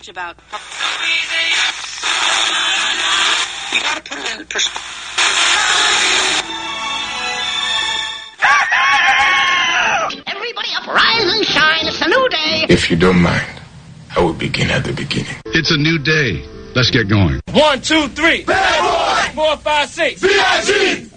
much about. You gotta put it in perspective. Everybody up, rise and shine. It's a new day. If you don't mind, I will begin at the beginning. It's a new day. Let's get going. 1, 2, 3. Bad boy. 4, 5, 6. B.I.G.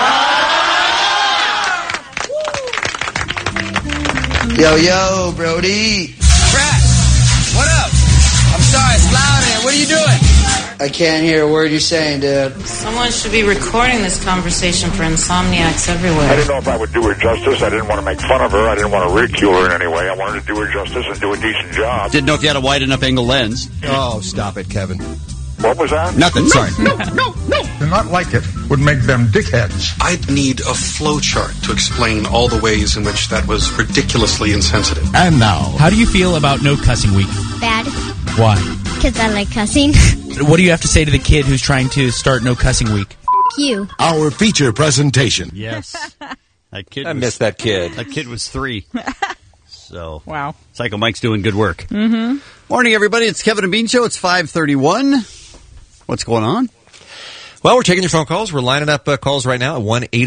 Yo, Brody. Brad, what up? I'm sorry, it's loud in here. What are you doing? I can't hear a word you're saying, dude. Someone should be recording this conversation for insomniacs everywhere. I didn't know if I would do her justice. I didn't want to make fun of her. I didn't want to ridicule her in any way. I wanted to do her justice and do a decent job. Didn't know if you had a wide enough angle lens. Oh, stop it, Kevin. What was that? Nothing, sorry. No. To not like it would make them dickheads. I need a flow chart to explain all the ways in which that was ridiculously insensitive. And now, how do you feel about No Cussing Week? Bad. Why? Because I like cussing. What do you have to say to the kid who's trying to start No Cussing Week? You. Our feature presentation. Yes. I miss that kid. That kid was 3. So, wow. Psycho Mike's doing good work. Mm-hmm. Morning, everybody. It's Kevin and Bean Show. It's 5:31. What's going on? Well, we're taking your phone calls. We're lining up calls right now at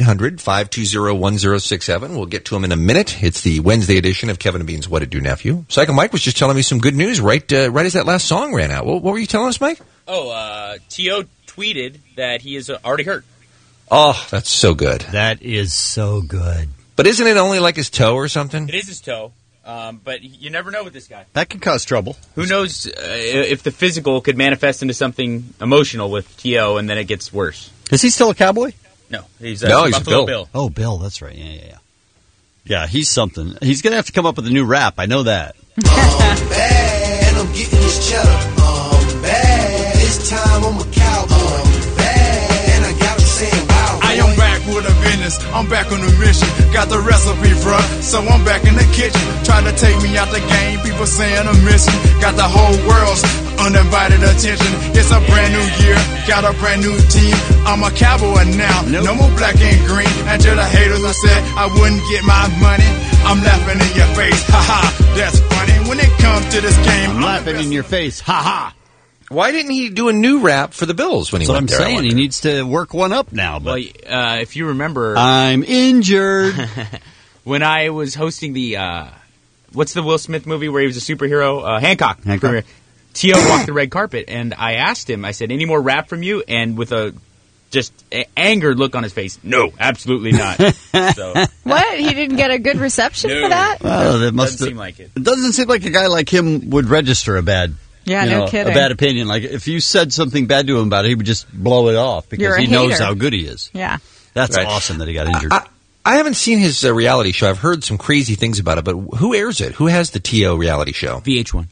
1-800-520-1067. We'll get to them in a minute. It's the Wednesday edition of Kevin and Bean's What It Do Nephew. Psycho Mike was just telling me some good news right as that last song ran out. What were you telling us, Mike? T.O. tweeted that he is already hurt. Oh, that's so good. That is so good. But isn't it only like his toe or something? It is his toe. But you never know with this guy. That could cause trouble. Who knows if the physical could manifest into something emotional with T.O. and then it gets worse. Is he still a Cowboy? No, he's Buffalo Bill. Oh, Bill, that's right. Yeah. Yeah, he's something. He's going to have to come up with a new rap. I know that. I'm bad, I'm getting this cheddar. I'm bad, this time I'm a cowboy. I'm bad, and I got to say wow. I am back with a business. I'm back on a mission. Got the recipe, bruh. So I'm back in the kitchen. Trying to take me out the game. People saying I'm missing. Got the whole world's undivided attention. It's a brand new year. Got a brand new team. I'm a cowboy now. Nope. No more black and green. And to the haters I said I wouldn't get my money. I'm laughing in your face. Ha ha. That's funny. When it comes to this game, I'm laughing in your face. Ha ha. Why didn't he do a new rap for the Bills when he went there? That's what I'm saying. He needs to work one up now. But Well, if you remember... I'm injured. When I was hosting the... what's the Will Smith movie where he was a superhero? Hancock. T.O. walked the red carpet, and I asked him, I said, any more rap from you? And with a just angered look on his face, no, absolutely not. So, what? He didn't get a good reception for that? Well, that doesn't seem like it. It doesn't seem like a guy like him would register a bad... Yeah, no kidding. A bad opinion. Like, if you said something bad to him about it, he would just blow it off because he knows how good he is. Yeah. That's awesome that he got injured. I haven't seen his reality show. I've heard some crazy things about it, but who airs it? Who has the T.O. reality show? VH1.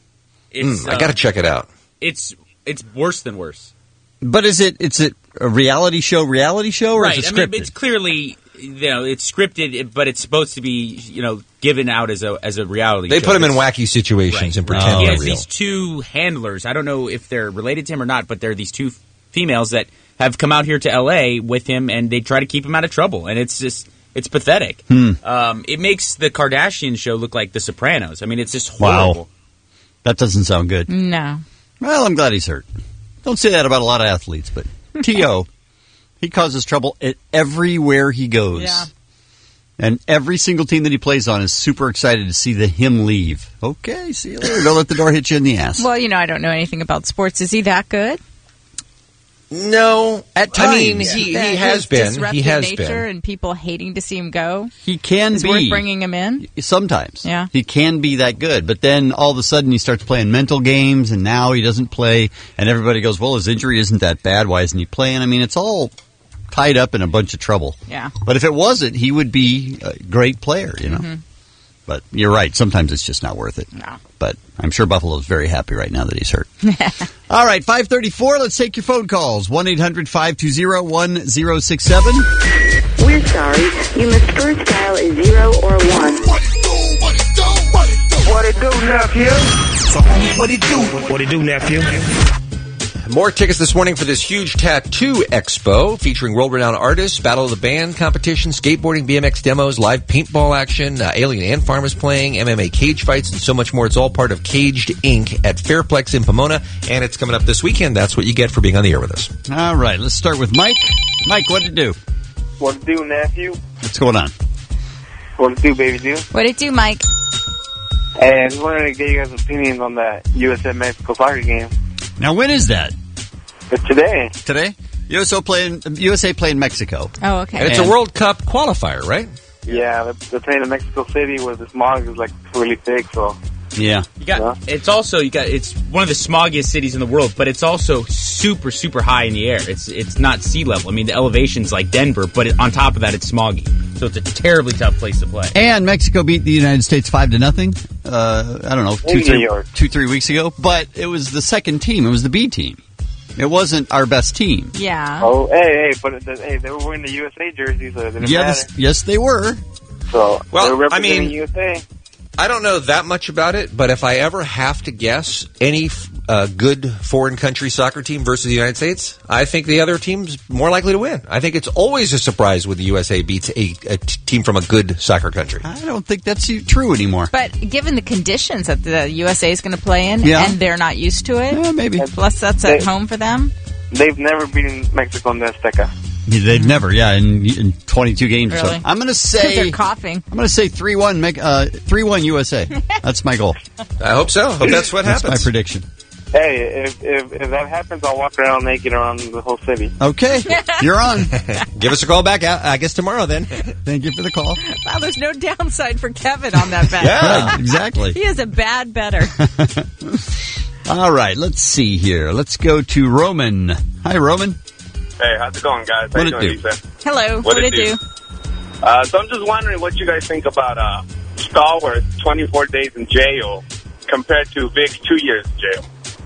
I got to check it out. It's worse than worse. But is it a reality show, or right. is it scripted? I mean, it's clearly, it's scripted, but it's supposed to be, given out as a reality show. They put him in wacky situations and pretend He they're has real. these 2 handlers. I don't know if they're related to him or not, but they're these 2 females that have come out here to L.A. with him, and they try to keep him out of trouble. And it's just, it's pathetic. It makes the Kardashian show look like The Sopranos. I mean, it's just horrible. Wow. That doesn't sound good. No. Well, I'm glad he's hurt. Don't say that about a lot of athletes, but T.O., he causes trouble everywhere he goes. Yeah. And every single team that he plays on is super excited to see him leave. Okay, see you later. Don't let the door hit you in the ass. Well, I don't know anything about sports. Is he that good? No, at times. I mean, he has been. He has nature been. And people hating to see him go. He can is be. worth bringing him in. Sometimes. Yeah. He can be that good, but then all of a sudden he starts playing mental games, and now he doesn't play, and everybody goes, "Well, his injury isn't that bad. Why isn't he playing?" I mean, it's all tied up in a bunch of trouble. Yeah. But if it wasn't, he would be a great player. Mm-hmm. But you're right. Sometimes it's just not worth it. No. But I'm sure Buffalo's very happy right now that he's hurt. All right, 5:34. Let's take your phone calls. 1-800-520-1067. We're sorry. You must first dial a 0 or 1. What it do, nephew? So, what it do? What it do, nephew? More tickets this morning for this huge tattoo expo featuring world-renowned artists, Battle of the Band competition, skateboarding, BMX demos, live paintball action, Alien Ant Farm is playing, MMA cage fights, and so much more. It's all part of Caged Inc. at Fairplex in Pomona, and it's coming up this weekend. That's what you get for being on the air with us. All right, let's start with Mike. Mike, what'd it do? What it do, nephew? What's going on? What it do, baby do? What'd it do, Mike? Hey, I just wanted to get you guys' opinions on that USA-Mexico soccer game. Now, when is that? It's today. Today? USA playing Mexico. Oh, okay. And it's a World Cup qualifier, right? Yeah, they're playing in Mexico City where the smog is like really thick, so... Yeah. It's one of the smoggiest cities in the world, but it's also super, super high in the air. It's not sea level. I mean, the elevation's like Denver, but on top of that, it's smoggy. So it's a terribly tough place to play. And Mexico beat the United States 5-0. I don't know, 2-3 weeks ago. But it was the second team. It was the B team. It wasn't our best team. Yeah. Oh, hey, but they were wearing the USA jerseys, so it didn't matter. Yes, they were. So, well, they were representing USA. I don't know that much about it, but if I ever have to guess any good foreign country soccer team versus the United States, I think the other team's more likely to win. I think it's always a surprise when the USA beats a team from a good soccer country. I don't think that's true anymore. But given the conditions that the USA is going to play in, and they're not used to it, maybe. Plus that's at home for them. They've never beaten Mexico in the Azteca. They've never, in 22 games Really? or so. I'm going to say they're coughing. I'm going to say 3-1 USA. That's my goal. I hope so. Hope that's what happens. That's my prediction. Hey, if that happens, I'll walk around naked around the whole city. Okay, you're on. Give us a call back, I guess, tomorrow then. Thank you for the call. Wow, there's no downside for Kevin on that bet. Yeah, exactly. He is a bad better. All right, let's see here. Let's go to Roman. Hi, Roman. Hey, how's it going, guys? How you doing, Lisa? Hello. What did it do? So I'm just wondering what you guys think about Stallworth 24 days in jail compared to Vic's 2 years in jail.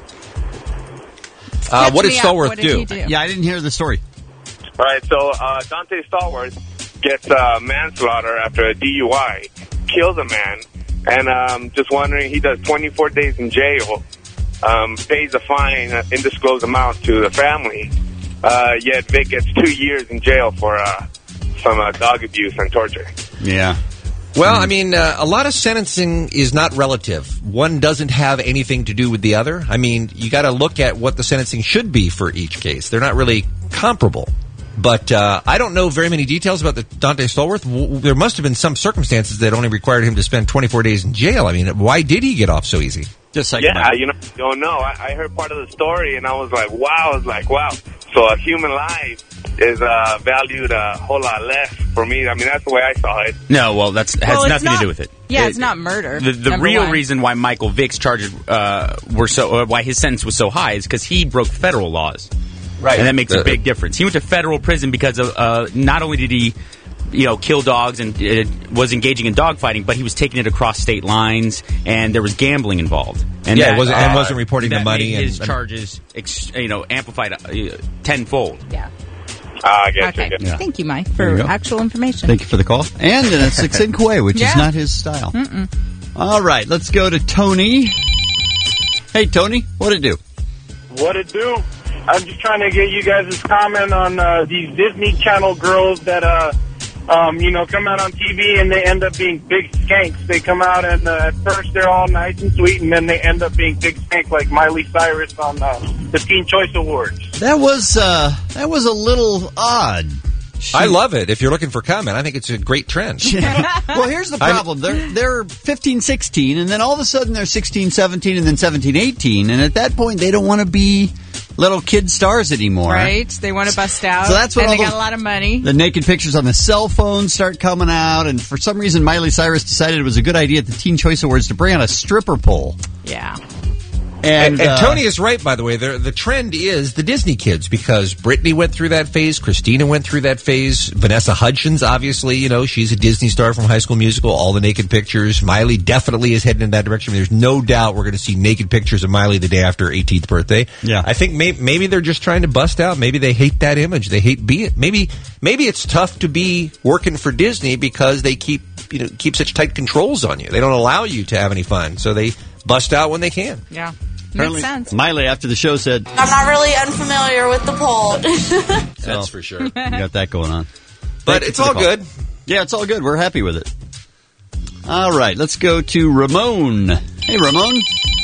What did Stallworth do? Yeah, I didn't hear the story. All right, so Dante Stallworth gets manslaughter after a DUI, kills a man, and just wondering, he does 24 days in jail, pays a fine, an undisclosed amount to the family, yet Vic gets 2 years in jail for some dog abuse and torture. Yeah. Well, I mean, a lot of sentencing is not relative. One doesn't have anything to do with the other. I mean, you got to look at what the sentencing should be for each case. They're not really comparable. But I don't know very many details about the Dante Stallworth. There must have been some circumstances that only required him to spend 24 days in jail. I mean, why did he get off so easy? Just like don't know. I heard part of the story, and I was like, wow. So a human life is valued a whole lot less for me. I mean, that's the way I saw it. No, well, has nothing to do with it. Yeah, it's not murder. The real reason why Michael Vick's charges why his sentence was so high is because he broke federal laws. Right. And that makes a big difference. He went to federal prison because of not only did he kill dogs and was engaging in dog fighting, but he was taking it across state lines, and there was gambling involved. And it wasn't reporting the money. Made his charges, amplified tenfold. Yeah. I guess. Okay. Yeah. Thank you, Mike, for actual information. Thank you for the call. And in a succinct way, which is not his style. Mm-mm. All right, let's go to Tony. Hey, Tony, what'd it do? What it do? I'm just trying to get you guys' comment on these Disney Channel girls that, come out on TV and they end up being big skanks. They come out and at first they're all nice and sweet, and then they end up being big skanks like Miley Cyrus on the Teen Choice Awards. That was a little odd. I love it. If you're looking for comment, I think it's a great trend. Well, here's the problem. They're 15, 16, and then all of a sudden they're 16, 17, and then 17, 18, and at that point they don't want to be little kid stars anymore. Right. They want to bust out. So that's when and they got a lot of money. The naked pictures on the cell phone start coming out, and for some reason Miley Cyrus decided it was a good idea at the Teen Choice Awards to bring out a stripper pole. Yeah. And Tony is right, by the way. The trend is the Disney kids, because Britney went through that phase, Christina went through that phase, Vanessa Hudgens, obviously, she's a Disney star from High School Musical, all the naked pictures. Miley definitely is heading in that direction. There's no doubt we're going to see naked pictures of Miley the day after her 18th birthday. Yeah. I think maybe they're just trying to bust out. Maybe they hate that image. They hate maybe it's tough to be working for Disney because they keep such tight controls on you. They don't allow you to have any fun, so they bust out when they can. Yeah. Apparently, Makes sense. Miley, after the show, said, I'm not really unfamiliar with the poll. That's for sure. You got that going on. But it's all good. Yeah, it's all good. We're happy with it. All right, let's go to Ramon. Hey, Ramon.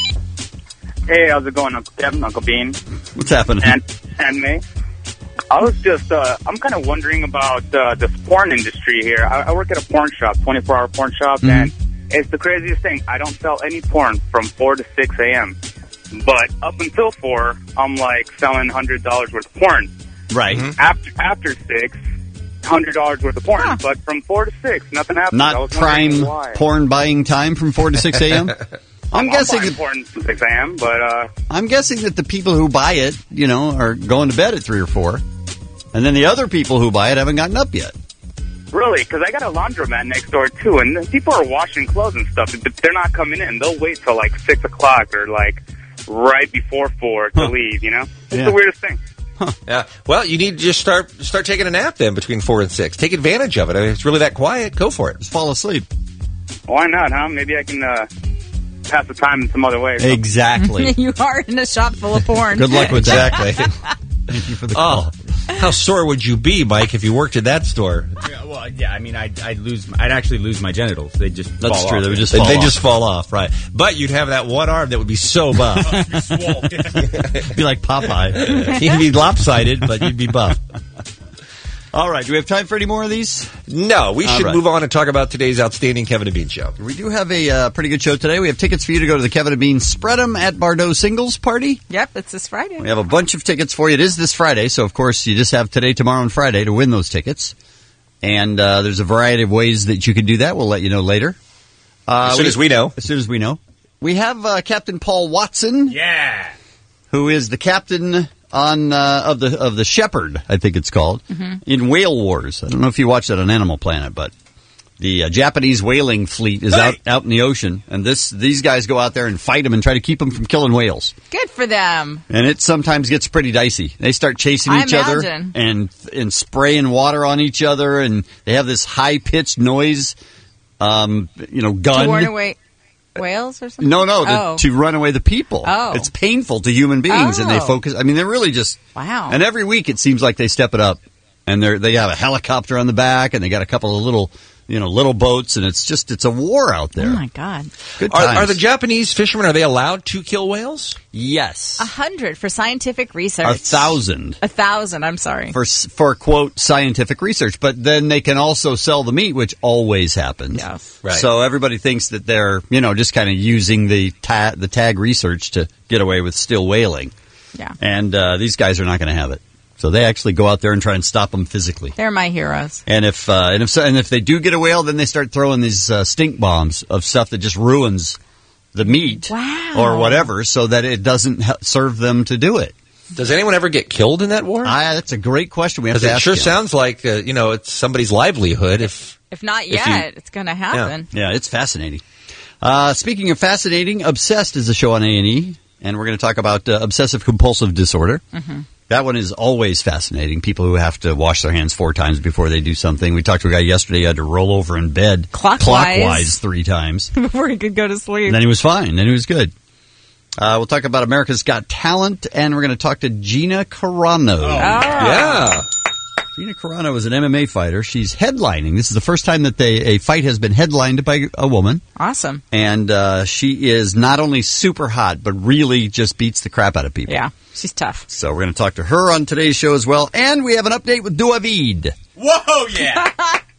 Hey, how's it going, Uncle Kevin, Uncle Bean? What's happening? And me. I was just, I'm kind of wondering about this porn industry here. I work at a porn shop, 24-hour porn shop, and it's the craziest thing. I don't sell any porn from 4 to 6 a.m. But up until 4, I'm like selling $100 worth of porn. Right. After 6, $100 worth of porn. But from 4 to 6, nothing happens. Not prime porn buying time from 4 to 6 a.m.? I'm guessing that porn from 6 a.m., but I'm guessing that the people who buy it, are going to bed at 3 or 4. And then the other people who buy it haven't gotten up yet. Really? Because I got a laundromat next door, too, and people are washing clothes and stuff. They're not coming in. They'll wait till like 6 o'clock or like right before 4 to leave, It's the weirdest thing. Yeah. Well, you need to just start taking a nap then between 4 and 6. Take advantage of it. I mean, it's really that quiet. Go for it. Just fall asleep. Why not, huh? Maybe I can pass the time in some other way. Exactly. You are in a shop full of porn. Good luck with that. Exactly. Thank you for the call. How sore would you be, Mike, if you worked at that store? I mean, I'd actually lose my genitals. They'd just fall That's true. off. They would just fall off. Just fall off, right? But you'd have that one arm that would be so buff. Be like Popeye. You'd be lopsided, but you'd be buff. All right. Do we have time for any more of these? No. We should move on and talk about today's outstanding Kevin and Bean show. We do have a pretty good show today. We have tickets for you to go to the Kevin and Bean Spread 'em at Bardot Singles Party. Yep, it's this Friday. We have a bunch of tickets for you. It is this Friday, so of course you just have today, tomorrow, and Friday to win those tickets. And there's a variety of ways that you can do that. We'll let you know later. As soon as we know. As soon as we know. We have Captain Paul Watson. Yeah. Who is the captain on of the Shepherd, I think it's called, in Whale Wars. I don't know if you watch that on Animal Planet, but the Japanese whaling fleet is out in the ocean, and these guys go out there and fight them and try to keep them from killing whales. Good for them. And it sometimes gets pretty dicey. They start chasing each other and spraying water on each other, and they have this high pitched noise, gun. To warn away whales or something? No, to run away the people. Oh. It's painful to human beings, and they focus. I mean, they're really just wow. And every week it seems like they step it up, and they have a helicopter on the back, and they got a couple of little boats, and it's a war out there. Oh my God! Good times. Are the Japanese fishermen, are they allowed to kill whales? Yes. 100 for scientific research. 1,000. 1,000. I'm sorry. For quote scientific research, but then they can also sell the meat, which always happens. Yes. Right. So everybody thinks that they're just kind of using the tag research to get away with still whaling. Yeah. And these guys are not going to have it. So they actually go out there and try and stop them physically. They're my heroes. And if they do get a whale, then they start throwing these stink bombs of stuff that just ruins the meat or whatever, so that it doesn't serve them to do it. Does anyone ever get killed in that war? That's a great question. We have to ask. It sure sounds like it's somebody's livelihood. If not yet, it's going to happen. Yeah, it's fascinating. Speaking of fascinating, Obsessed is a show on A&E, and we're going to talk about obsessive compulsive disorder. Mm-hmm. That one is always fascinating. People who have to wash their hands 4 times before they do something. We talked to a guy yesterday who had to roll over in bed clockwise 3 times. Before he could go to sleep. And then he was fine. Then he was good. We'll talk about America's Got Talent, and we're going to talk to Gina Carano. Oh. Yeah. Gina Carano is an MMA fighter. She's headlining. This is the first time that a fight has been headlined by a woman. Awesome. And she is not only super hot, but really just beats the crap out of people. Yeah, she's tough. So we're going to talk to her on today's show as well. And we have an update with Duavid. Whoa, yeah.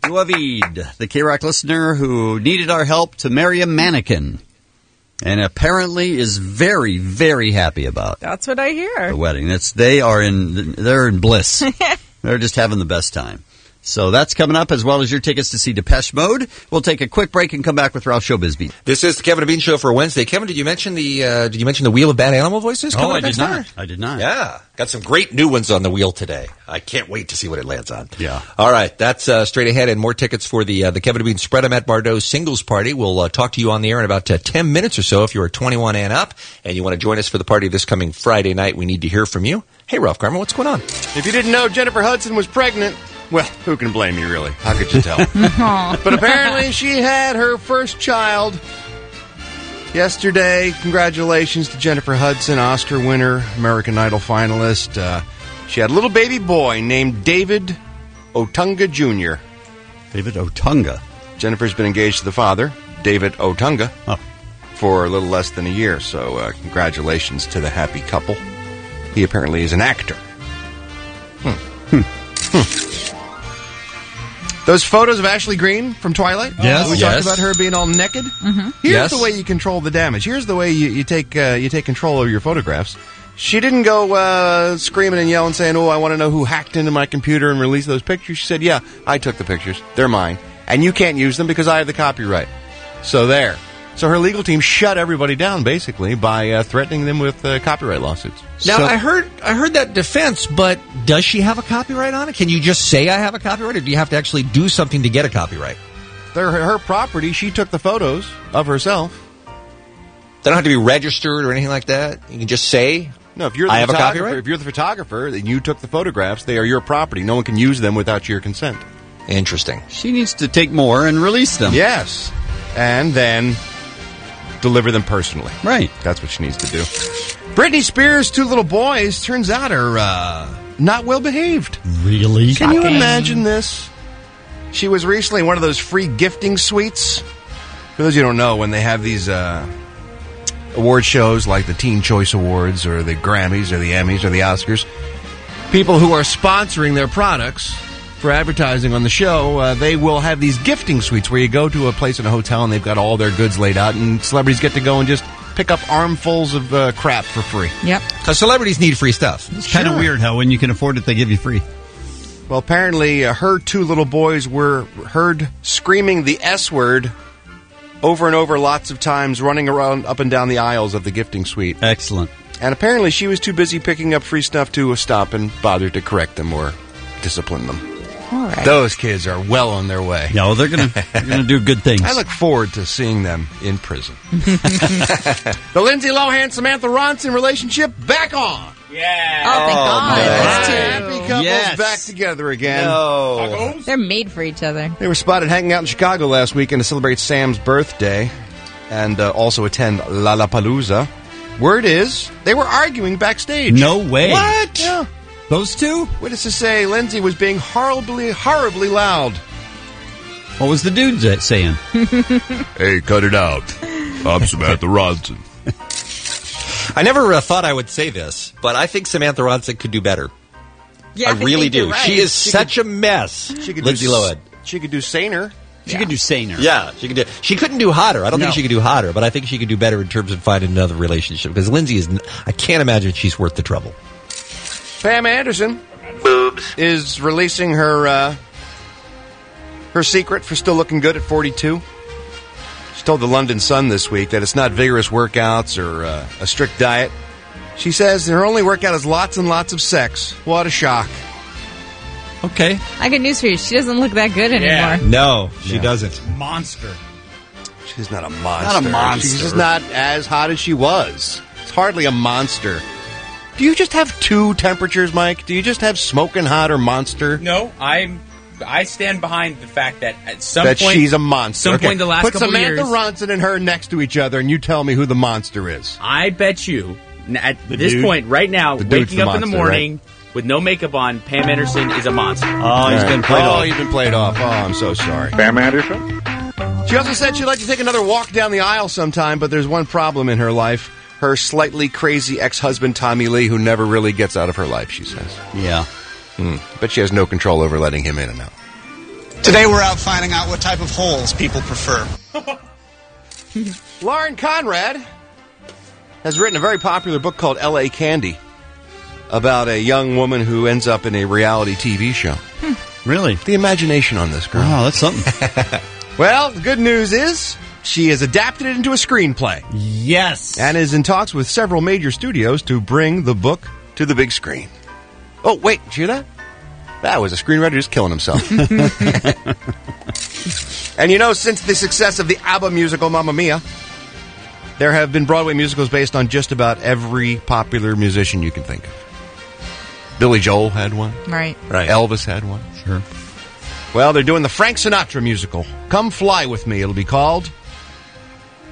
Duavid, the K-Rock listener who needed our help to marry a mannequin. And apparently is very, very happy about That's what I hear. the wedding. They're in bliss. They're just having the best time. So that's coming up, as well as your tickets to see Depeche Mode. We'll take a quick break and come back with Ralph Showbiz Beat. This is the Kevin and Bean Show for Wednesday. Kevin, did you mention the Wheel of Bad Animal Voices? Oh, I did not. I did not. Yeah. Got some great new ones on the wheel today. I can't wait to see what it lands on. Yeah. All right. That's straight ahead, and more tickets for the Kevin and Bean Spread 'em at Bardot Singles Party. We'll talk to you on the air in about 10 minutes or so if you are 21 and up, and you want to join us for the party this coming Friday night. We need to hear from you. Hey, Ralph Garman, what's going on? If you didn't know Jennifer Hudson was pregnant, well, who can blame you, really? How could you tell? But apparently she had her first child Yesterday, congratulations to Jennifer Hudson, Oscar winner, American Idol finalist. She had a little baby boy named David Otunga Jr. David Otunga. Jennifer's been engaged to the father, David Otunga, for a little less than a year. So congratulations to the happy couple. He apparently is an actor. Those photos of Ashley Greene from Twilight? Yes. We talked about her being all naked? Mm-hmm. Here's the way you control the damage. Here's the way you take control of your photographs. She didn't go screaming and yelling saying, I want to know who hacked into my computer and released those pictures. She said, yeah, I took the pictures. They're mine. And you can't use them because I have the copyright. So there. So her legal team shut everybody down, basically, by threatening them with copyright lawsuits. Now, I heard that defense, but does she have a copyright on it? Can you just say I have a copyright, or do you have to actually do something to get a copyright? They're her property. She took the photos of herself. They don't have to be registered or anything like that? You can just say, no, if you're the I have a photographer, copyright? If you're the photographer and you took the photographs, they are your property. No one can use them without your consent. Interesting. She needs to take more and release them. Yes. And then deliver them personally. Right. That's what she needs to do. Britney Spears' two little boys, turns out, are not well behaved. Really? Can you imagine this? She was recently in one of those free gifting suites. For those of you who don't know, when they have these award shows like the Teen Choice Awards or the Grammys or the Emmys or the Oscars, people who are sponsoring their products for advertising on the show, they will have these gifting suites where you go to a place in a hotel and they've got all their goods laid out, and celebrities get to go and just pick up armfuls of crap for free. Yep. Because celebrities need free stuff. It's kind of weird how when you can afford it, they give you free. Well, apparently her two little boys were heard screaming the S word over and over lots of times, running around up and down the aisles of the gifting suite. Excellent. And apparently she was too busy picking up free stuff to stop and bother to correct them or discipline them. All right. Those kids are well on their way. Yeah, well, they're gonna do good things. I look forward to seeing them in prison. The Lindsay Lohan-Samantha Ronson relationship back on. Yeah. Oh, thank God. Those two. Happy couples back together again. No. They're made for each other. They were spotted hanging out in Chicago last weekend to celebrate Sam's birthday and also attend Lollapalooza. Word is, they were arguing backstage. No way. What? Yeah. Those two? Witnesses say Lindsay was being horribly loud. What was the dude saying? Hey, cut it out. I'm Samantha Ronson. I never thought I would say this, but I think Samantha Ronson could do better. Yeah, I really do. Right. She is such a mess. She could Lindsay Lohan. She could do saner. She could do saner. Yeah, she could do. She couldn't do hotter. I don't think she could do hotter, but I think she could do better in terms of finding another relationship. Because Lindsay is, I can't imagine she's worth the trouble. Pam Anderson is releasing her secret for still looking good at 42. She told the London Sun this week that it's not vigorous workouts or a strict diet. She says her only workout is lots and lots of sex. What a shock. Okay. I got news for you. She doesn't look that good anymore. No, she doesn't. Monster. She's not a monster. Not a monster. She's just not as hot as she was. It's hardly a monster. Do you just have two temperatures, Mike? Do you just have smoking hot or monster? No, I stand behind the fact that at some that point... she's a monster. Some point in the last Put couple of years... Put Samantha Ronson and her next to each other, and you tell me who the monster is. I bet you, at The this dude? point, right now, The dude's waking the up in the monster, morning with no makeup on, Pam Anderson is a monster. Oh, he's been played off. Oh, you've been played off. Oh, I'm so sorry. Pam Anderson? She also said she'd like to take another walk down the aisle sometime, but there's one problem in her life. Her slightly crazy ex-husband, Tommy Lee, who never really gets out of her life, she says. Yeah. But she has no control over letting him in and out. Today we're out finding out what type of holes people prefer. Lauren Conrad has written a very popular book called L.A. Candy about a young woman who ends up in a reality TV show. Really? The imagination on this girl. Oh, that's something. Well, the good news is she has adapted it into a screenplay. Yes. And is in talks with several major studios to bring the book to the big screen. Oh, wait, did you hear that? That was a screenwriter just killing himself. And you know, since the success of the ABBA musical Mamma Mia, there have been Broadway musicals based on just about every popular musician you can think of. Billy Joel had one. Right. Elvis had one. Sure. Well, they're doing the Frank Sinatra musical. Come Fly With Me, it'll be called.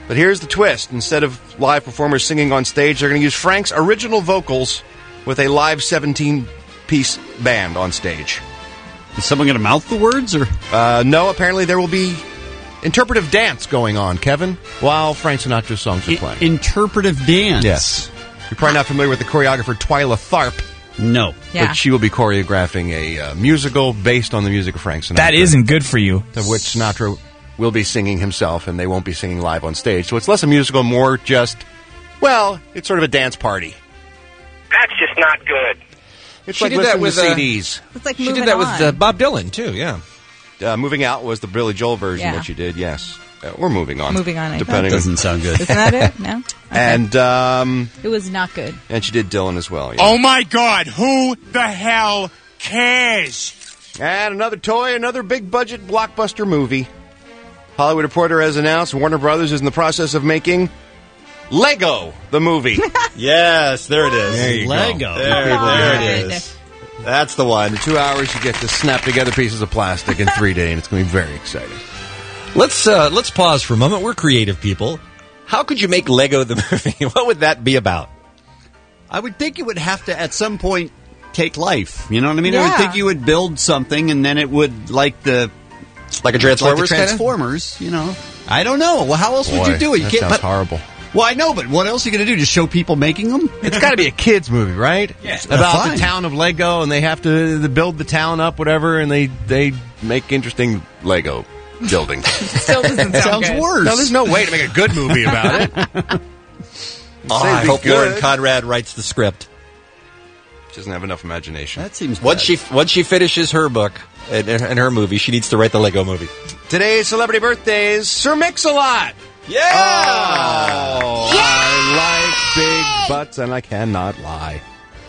But here's the twist. Instead of live performers singing on stage, they're going to use Frank's original vocals with a live 17-piece band on stage. Is someone going to mouth the words? Or no, apparently there will be interpretive dance going on, Kevin, while Frank Sinatra's songs are playing. Interpretive dance? Yes. You're probably not familiar with the choreographer Twyla Tharp. No. Yeah. But she will be choreographing a musical based on the music of Frank Sinatra. That isn't good for you. Of which Sinatra will be singing himself, and they won't be singing live on stage. So it's less a musical, more just, well, it's sort of a dance party. That's just not good. It's She like did that listening with, to CDs. It's like She moving did that on. with Bob Dylan, too, yeah. Moving Out was the Billy Joel version Yeah. that she did, yes. Or Moving On. Moving On, I depending thought. Doesn't sound good. Isn't that it? No? Okay. And It was not good. and she did Dylan as well. Yeah. Oh my God, who the hell cares? And another toy, another big budget blockbuster movie. Hollywood Reporter has announced Warner Brothers is in the process of making Lego, the movie. Yes, there it is. There you Lego. go. There it is. That's the one. In 2 hours, you get to snap together pieces of plastic in 3D, and it's going to be very exciting. Let's pause for a moment. We're creative people. How could you make Lego the movie? What would that be about? I would think it would have to, at some point, take life. You know what I mean? I Yeah. would think you would build something, and then it would, like a Transformers, Transformers, you know. I don't know. Well, how else would you do it? You That can't. sounds horrible. Well, I know, but what else are you going to do? Just show people making them? It's got to be a kids movie, right? Yeah. About Fine. the town of Lego, and they have to build the town up, whatever, and they make interesting Lego buildings. Still doesn't sound Sounds good. worse. No, there's no way to make a good movie about it. I hope good. Lauren Conrad writes the script. She doesn't have enough imagination. That seems Once bad. she finishes her book and her movie, she needs to write the Lego movie. Today's celebrity birthdays, Sir Mix-a-Lot. Yeah! Oh, I like big butts, and I cannot lie.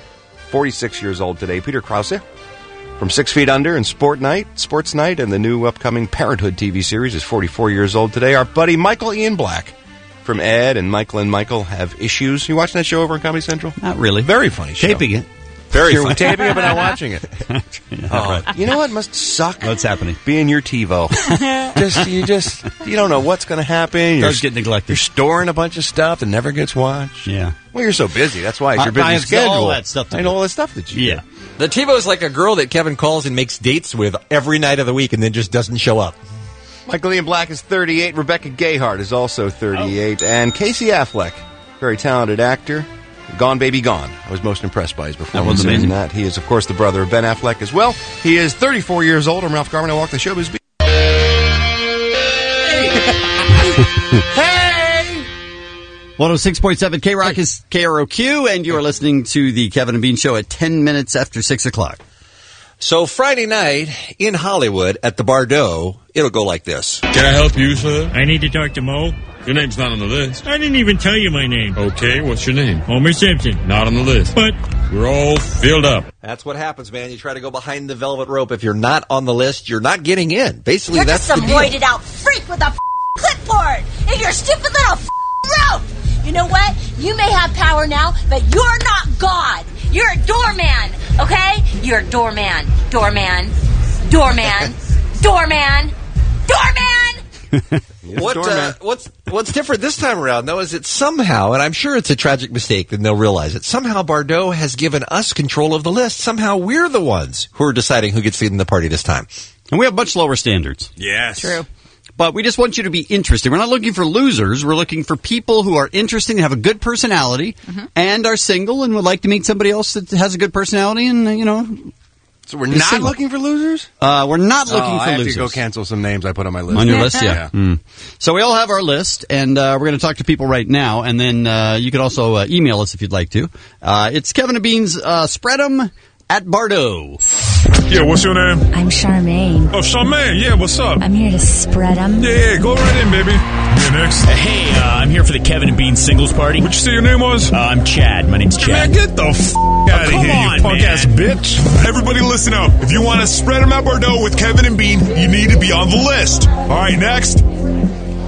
46 years old today. Peter Krause from 6 Feet Under and Sports Night, and the new upcoming Parenthood TV series is 44 years old today. Our buddy Michael Ian Black from Ed and Michael Have Issues. You watching that show over on Comedy Central? Not really. Very funny show. Taping it. Very You're funny. taping it, but not watching it. Right. You know what must suck? What's happening? Being your TiVo. you don't know what's going to happen. It does get neglected. You're storing a bunch of stuff that never gets watched. Yeah. Well, you're so busy. That's why it's your busy I have schedule. all that stuff to I do. know all that stuff that you Yeah. The TiVo is like a girl that Kevin calls and makes dates with every night of the week and then just doesn't show up. do. Michael Ian Black is 38. Rebecca Gayheart is also 38. And Casey Affleck, very talented actor. Gone Baby Gone. I was most impressed by his performance was amazing. in that. He is, of course, the brother of Ben Affleck as well. He is 34 years old. I'm Ralph Garman. I walk the showbiz beat. Hey! 106.7 K-Rock is KROQ, and you are listening to the Kevin and Bean Show at 10 minutes after 6 o'clock. So Friday night in Hollywood at the Bardot, it'll go like this. Can I help you, sir? I need to talk to Mo. Your name's not on the list. I didn't even tell you my name. Okay, what's your name? Homer Simpson. Not on the list. But We're all filled up. That's what happens, man. You try to go behind the velvet rope. If you're not on the list, you're not getting in. Basically, You're that's just the some deal. roided out freak with a clipboard and your stupid little rope. You know what? You may have power now, but you're not God. You're a doorman, okay? You're a doorman. Doorman. Doorman. Doorman. Doorman! What's different this time around, though, is that somehow, and I'm sure it's a tragic mistake, and they'll realize it, somehow Bardot has given us control of the list. Somehow we're the ones who are deciding who gets in the party this time. And we have much lower standards. Yes. True. But we just want you to be interested. We're not looking for losers. We're looking for people who are interesting, have a good personality, and are single and would like to meet somebody else that has a good personality and, So we're not single. looking for losers? We're not looking I for have losers. to go cancel some names I put on my list. On your list, yeah. So we all have our list, and we're going to talk to people right now, and then you can also email us if you'd like to. It's Kevin and Bean's Spread 'em at Bardot. Yeah, what's your name? I'm Charmaine. Oh, Charmaine. Yeah, what's up? I'm here to spread them. Yeah, go right in, baby. Yeah, next. Hey, I'm here for the Kevin and Bean singles party. What you say your name was? I'm Chad. My name's Chad. Man, get the out of come here, on, you punk-ass bitch. Everybody listen up. If you want to spread them at Bordeaux with Kevin and Bean, you need to be on the list. All right, next.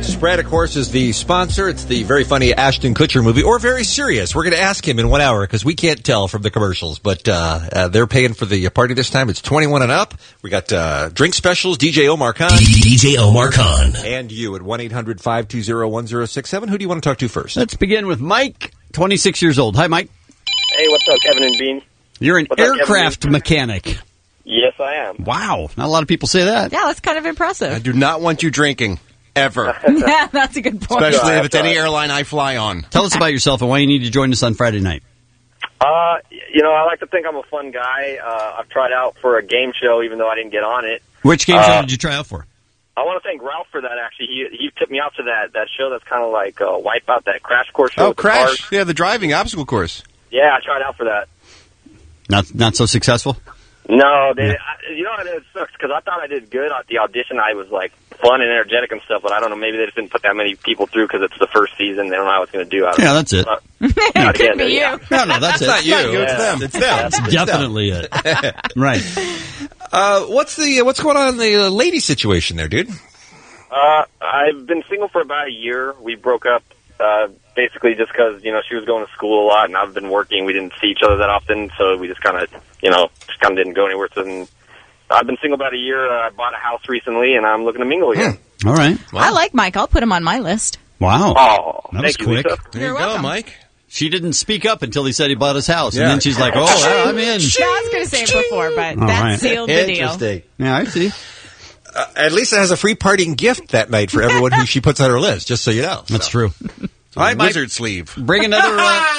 Spread, of course, is the sponsor. It's the very funny Ashton Kutcher movie, or very serious. We're going to ask him in 1 hour because we can't tell from the commercials. But they're paying for the party this time. It's 21 and up. We got drink specials, DJ Omar Khan. DJ Omar Khan. And you at 1-800-520-1067. Who do you want to talk to first? Let's begin with Mike, 26 years old. Hi, Mike. Hey, what's up, Kevin and Bean? You're an What's up, aircraft mechanic. Yes, I am. Wow. Not a lot of people say that. Yeah, that's kind of impressive. I do not want you drinking. Ever. Yeah, that's a good point. Especially if it's any airline I fly on. Tell us about yourself and why you need to join us on Friday night. I like to think I'm a fun guy. I've tried out for a game show, even though I didn't get on it. Which game show did you try out for? I want to thank Ralph for that, actually. He tipped me out to that show that's kind of like Wipeout, that Crash Course show. Oh, with the Crash. cars. Yeah, the driving obstacle course. Yeah, I tried out for that. Not so successful? No, it sucks because I thought I did good at the audition. I was like fun and energetic and stuff, but I don't know. Maybe they just didn't put that many people through because it's the first season. They don't know how it's going to do. Yeah, that's it. It could be you. No, that's it. Not you. Yeah. It's them. It's them. That's definitely it. Right. What's going on in the lady situation there, dude? I've been single for about a year. We broke up basically just because, she was going to school a lot and I've been working. We didn't see each other that often, so we just kind of didn't go anywhere. So I've been single about a year. I bought a house recently, and I'm looking to mingle again. All right. Wow. I like Mike. I'll put him on my list. Wow. Oh, that was thank you, quick. Lisa. There you go, Mike. She didn't speak up until he said he bought his house, Yeah. and then she's like, "Oh, I'm in." No, I was going to say it before, but All that right. sealed the deal. Interesting. Yeah, I see. At least it has a free parting gift that night for everyone who she puts on her list, just so you know. That's true. All right, wizard sleeve. Bring another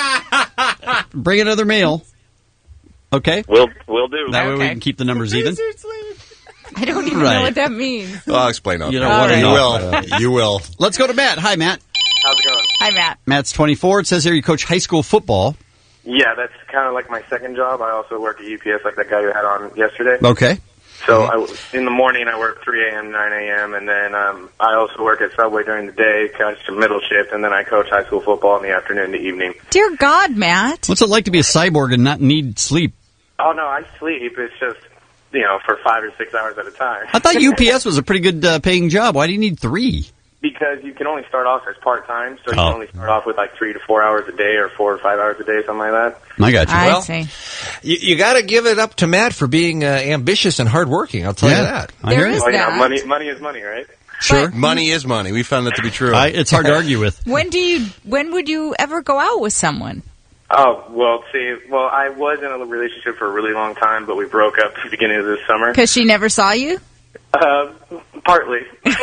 mail. Okay. We'll do. That way we can keep the numbers even. I don't even Right. know what that means. Well, I'll explain off. You don't want to You know. will. You will. Let's go to Matt. Hi, Matt. How's it going? Hi, Matt. Matt's 24. It says here you coach high school football. Yeah, that's kind of like my second job. I also work at UPS, like that guy you had on yesterday. Okay. So in the morning, I work 3 a.m., 9 a.m., and then I also work at Subway during the day, coach the middle shift, and then I coach high school football in the afternoon to evening. Dear God, Matt. What's it like to be a cyborg and not need sleep? Oh, no, I sleep. It's just, for 5 or 6 hours at a time. I thought UPS was a pretty good paying job. Why do you need 3? Because you can only start off as part-time, so you can only start off with like 3 to 4 hours a day or 4 or 5 hours a day, something like that. I got you. I see. You got to give it up to Matt for being ambitious and hardworking. I'll tell you that. There is Well, that. money is money, right? Sure. Money is money. We found that to be true. It's hard to argue with. When would you ever go out with someone? Oh, well, I was in a relationship for a really long time, but we broke up at the beginning of this summer. Because she never saw you? Partly.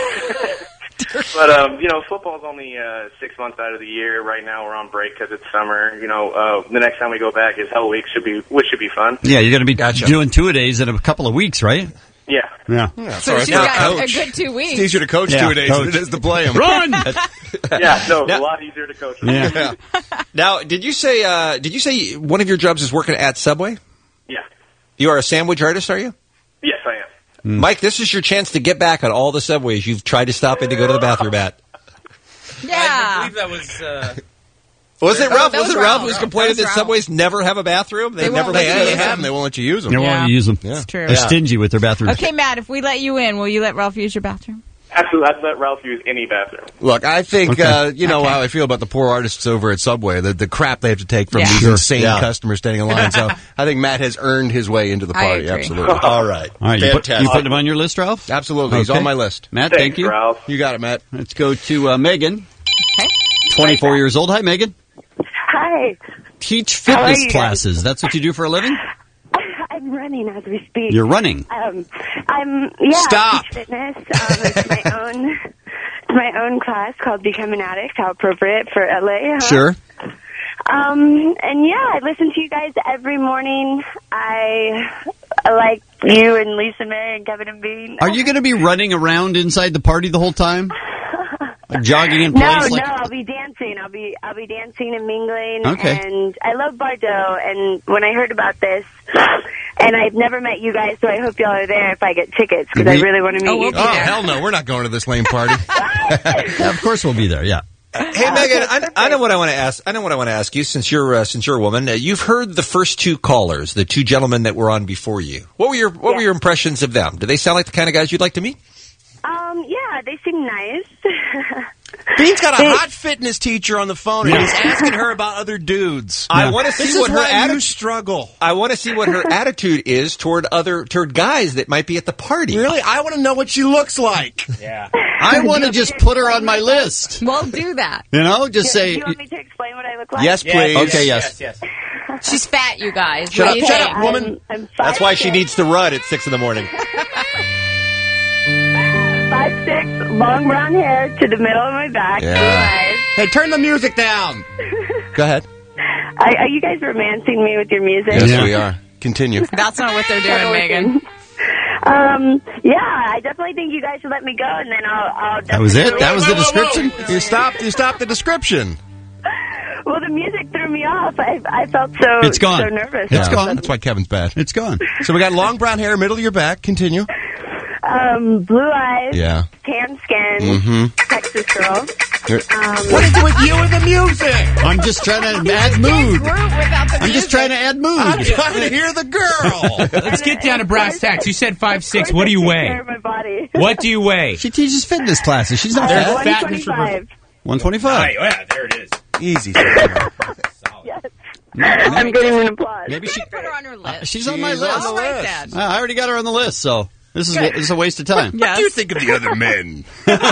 But, football's only 6 months out of the year. Right now we're on break because it's summer. The next time we go back is Hell Week, which should be fun. Yeah, you're going to be doing 2-a-days in a couple of weeks, right? Yeah. Yeah. So she's got a good 2 weeks. It's easier to coach 2 days than it is to play them. Run! Yeah, no, a lot easier to coach. Yeah. Now, did you say one of your jobs is working at Subway? Yeah. You are a sandwich artist, are you? Yes, I am. Mike, this is your chance to get back on all the Subways you've tried to stop in to go to the bathroom at. Yeah. I believe that was... Was it Ralph? That was Was it Ralph Ralph. who was complaining That was that Subways never have a bathroom? They never won't let you they use have them. They won't let you use them. They won't want to use them. It's true. They're stingy with their bathrooms. Okay, Matt, if we let you in, will you let Ralph use your bathroom? Absolutely. I'd let Ralph use any bathroom. Look, I think, Okay. you know how I feel about the poor artists over at Subway, the crap they have to take from these Sure. insane Yeah. customers standing in line. So I think Matt has earned his way into the I party. agree. Absolutely. All right. All right, you Fantastic. put him on your list, Ralph? Absolutely. He's Okay. on my list. Matt, Thanks, thank you. Ralph. You got it, Matt. Let's go to Megan, Okay. 24 years old. Hi, Megan. Hi. Teach How are fitness you guys? classes. That's what you do for a living? I'm running as we speak. You're running. Stop. Teach fitness. It's my own class called Become an Addict. How appropriate for LA, huh? Sure. And yeah, I listen to you guys every morning. I like you and Lisa May and Kevin and Bean. Are you going to be running around inside the party the whole time? Like jogging in No, place? Like, I'll be dancing. I'll be dancing and mingling. Okay. And I love Bardot. And when I heard about this, and I've never met you guys, so I hope y'all are there if I get tickets because I really want to meet you. Oh, hell no. We're not going to this lame party. yeah, of course we'll be there. Yeah. Hey Megan, I know what I want to ask. I know what I want to ask you since you're a woman. You've heard the first two callers, the two gentlemen that were on before you. What were your impressions of them? Do they sound like the kind of guys you'd like to meet? Yeah, they seem nice. Bean's got a hot fitness teacher on the phone, and he's asking her about other dudes. I want to see what her attitude. Struggle. I want to see what her attitude is toward guys that might be at the party. Really, I want to know what she looks like. Yeah, I want to just put her on my list. Well, do that. You know, just say. Do you want me to explain what I look like? Yes, please. Okay, yes. She's fat, you guys. Shut What do you up, think? woman. I'm That's why she needs to run at 6 in the morning. 5'6", long brown hair to the middle of my back. Yeah. Blue eyes. Hey, turn the music down. Go ahead. Are you guys romancing me with your music? Yes, we are. Continue. That's not what they're doing, Megan. Yeah, I definitely think you guys should let me go, and then I'll That was it? That was the description? You stopped the description. Well, the music threw me off. I felt so It's gone. so nervous. It's gone. That's why Kevin's bad. It's gone. So we got long brown hair, middle of your back. Continue. Blue eyes, Yeah. tan skin, Mm-hmm. Texas girl. What is it with you and the music? I'm just trying to add mood. I'm just trying to add mood. I'm trying to hear the girl. Let's get down to brass tacks. You said 5'6". What do you weigh? My body. What do you weigh? She teaches fitness classes. She's not There's fat. fatness for 125. 125. Yeah, there it is. Easy. Yes. I'm getting an applause. Maybe she. Put her on her list. She's on my list. I'll write that. I already got her on the list, so this is a waste of time. What do you think of the other men?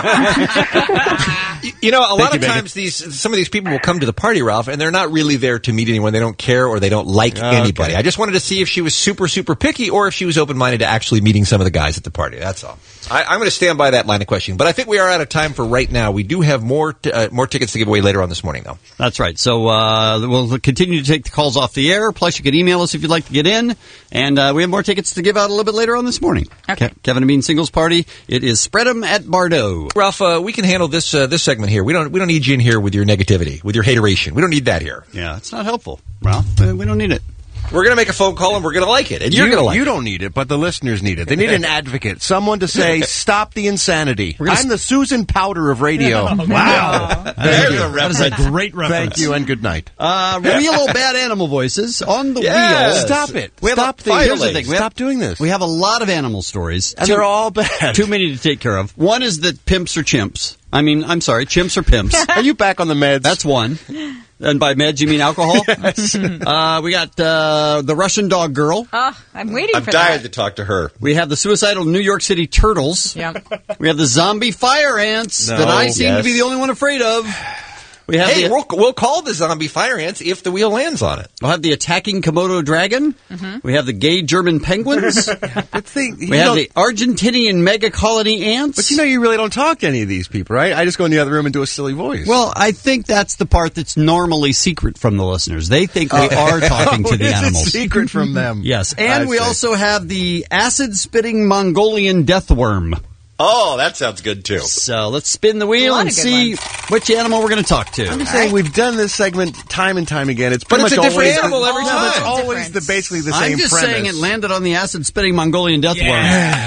You know, a lot of times some of these people will come to the party, Ralph, and they're not really there to meet anyone. They don't care or they don't like anybody. I just wanted to see if she was super, super picky or if she was open-minded to actually meeting some of the guys at the party. That's all. I'm going to stand by that line of questioning. But I think we are out of time for right now. We do have more tickets to give away later on this morning, though. That's right. So we'll continue to take the calls off the air. Plus, you can email us if you'd like to get in. And we have more tickets to give out a little bit later on this morning. Okay. Kevin and Bean Singles Party. It is Spread 'em at Bardo. Ralph, we can handle this segment here. We don't need you in here with your negativity, with your hateration. We don't need that here. Yeah, it's not helpful, Ralph. We don't need it. We're going to make a phone call and we're going to like it. And you're going to like it. You don't need it, but the listeners need it. They need an advocate. Someone to say, stop the insanity. I'm the Susan Powder of radio. Wow. That is a great reference. Thank you and good night. Real old bad animal voices on the Yes. wheel. Stop it. We have Stop here's the thing. thing. Stop doing this. We have a lot of animal stories. And they're all bad. Too many to take care of. One is that pimps are chimps. I mean, I'm sorry, chimps are pimps. Are you back on the meds? That's one. And by meds, you mean alcohol? Yes. We got the Russian dog girl. Oh, I'm waiting I'm for dying that. to talk to her. We have the suicidal New York City turtles. Yep. We have the zombie fire ants that I seem to be the only one afraid of. We have we'll call the zombie fire ants if the wheel lands on it. We'll have the attacking Komodo dragon. Mm-hmm. We have the gay German penguins. We have the Argentinian mega colony ants. But you really don't talk to any of these people, right? I just go in the other room and do a silly voice. Well, I think that's the part that's normally secret from the listeners. They think we are talking to the It's a animals. secret from them. Yes, and I we see. also have the acid-spitting Mongolian deathworm. Oh, that sounds good, too. So let's spin the wheel lot and of good see which animal we're going to talk to. I'm just saying we've done this segment time and time again. It's But pretty it's much a different always animal every time. It's always basically the same I'm just premise. saying it landed on the acid-spitting Mongolian deathworm.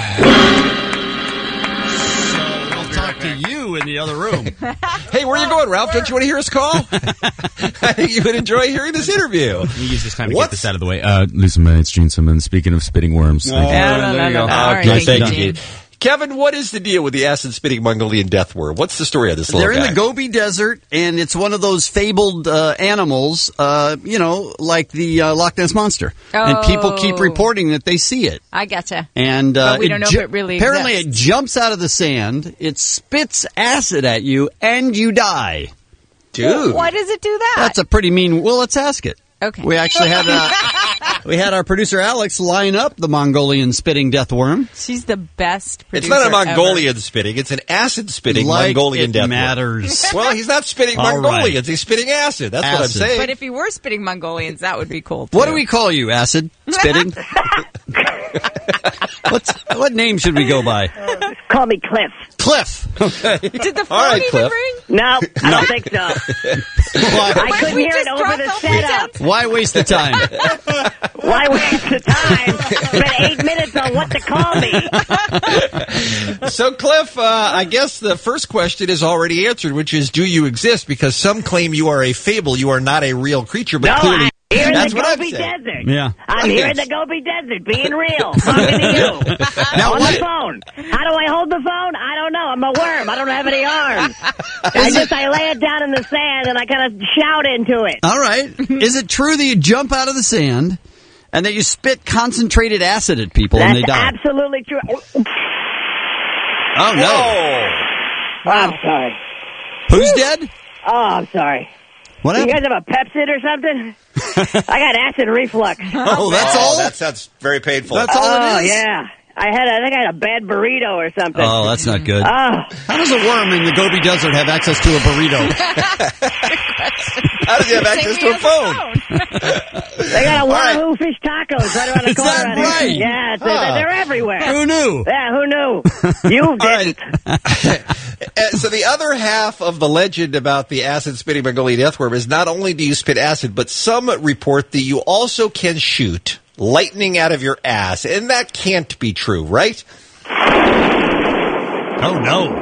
So we'll talk to you in the other room. Hey, where are you going, Ralph? Don't you want to hear us call? I think you would enjoy hearing this interview. Let me use this time to get this out of the way. Listen, man, it's Gene Simmons. Speaking of spitting worms. There you go. All right, Okay, thank thank you, you. Kevin, what is the deal with the acid-spitting Mongolian deathworm? What's the story of this little They're guy? in the Gobi Desert, and it's one of those fabled animals, like the Loch Ness Monster. And people keep reporting that they see it. I gotcha. And But we don't know if it really apparently exists. it jumps out of the sand, it spits acid at you, and you die. Dude. Why does it do that? That's a pretty mean... Well, let's ask it. Okay. We actually had our producer Alex line up the Mongolian spitting deathworm. She's the best It's producer not a Mongolian ever. spitting. It's an acid-spitting Like Mongolian it deathworm. matters. Well, he's not spitting All Mongolians. right. He's spitting acid. That's what I'm Acid. saying. But if he were spitting Mongolians, that would be cool, too. What do we call you, acid? Spitting? What name should we go by? Call me Cliff. Cliff. Okay. Did the phone All right, even Cliff. ring? No, I don't think so. I couldn't we hear it just over dropped the all setup. Why waste the time? Why waste the time? Spent 8 minutes on what to call me. So, Cliff, I guess the first question is already answered, which is, do you exist? Because some claim you are a fable. You are not a real creature, but No, clearly... Here in That's the what I'm Gobi saying. Desert. Yeah. I'm here in the Gobi Desert, being real, talking to you. Now on what- the phone. How do I hold the phone? I don't know. I'm a worm. I don't have any arms. I lay it down in the sand and I kind of shout into it. All right. Is it true that you jump out of the sand and that you spit concentrated acid at people and they That's die? absolutely true. Oh, no. Oh, I'm sorry. Who's dead? Oh, I'm sorry. What Do you happened? guys have a Pepsid or something? I got acid reflux. Oh, that's all? That sounds very painful. That's all Oh, it is? yeah. I think I had a bad burrito or something. Oh, that's not good. Oh. How does a worm in the Gobi Desert have access to a burrito? How does he have access to a phone? They got a right. Wahoo fish tacos right around the Is corner. that out here. right? Yeah, they're everywhere. Who knew? Yeah, who knew? You didn't. So the other half of the legend about the acid-spitting Bengali deathworm is not only do you spit acid, but some report that you also can shoot lightning out of your ass, and that can't be true, right? Oh, no.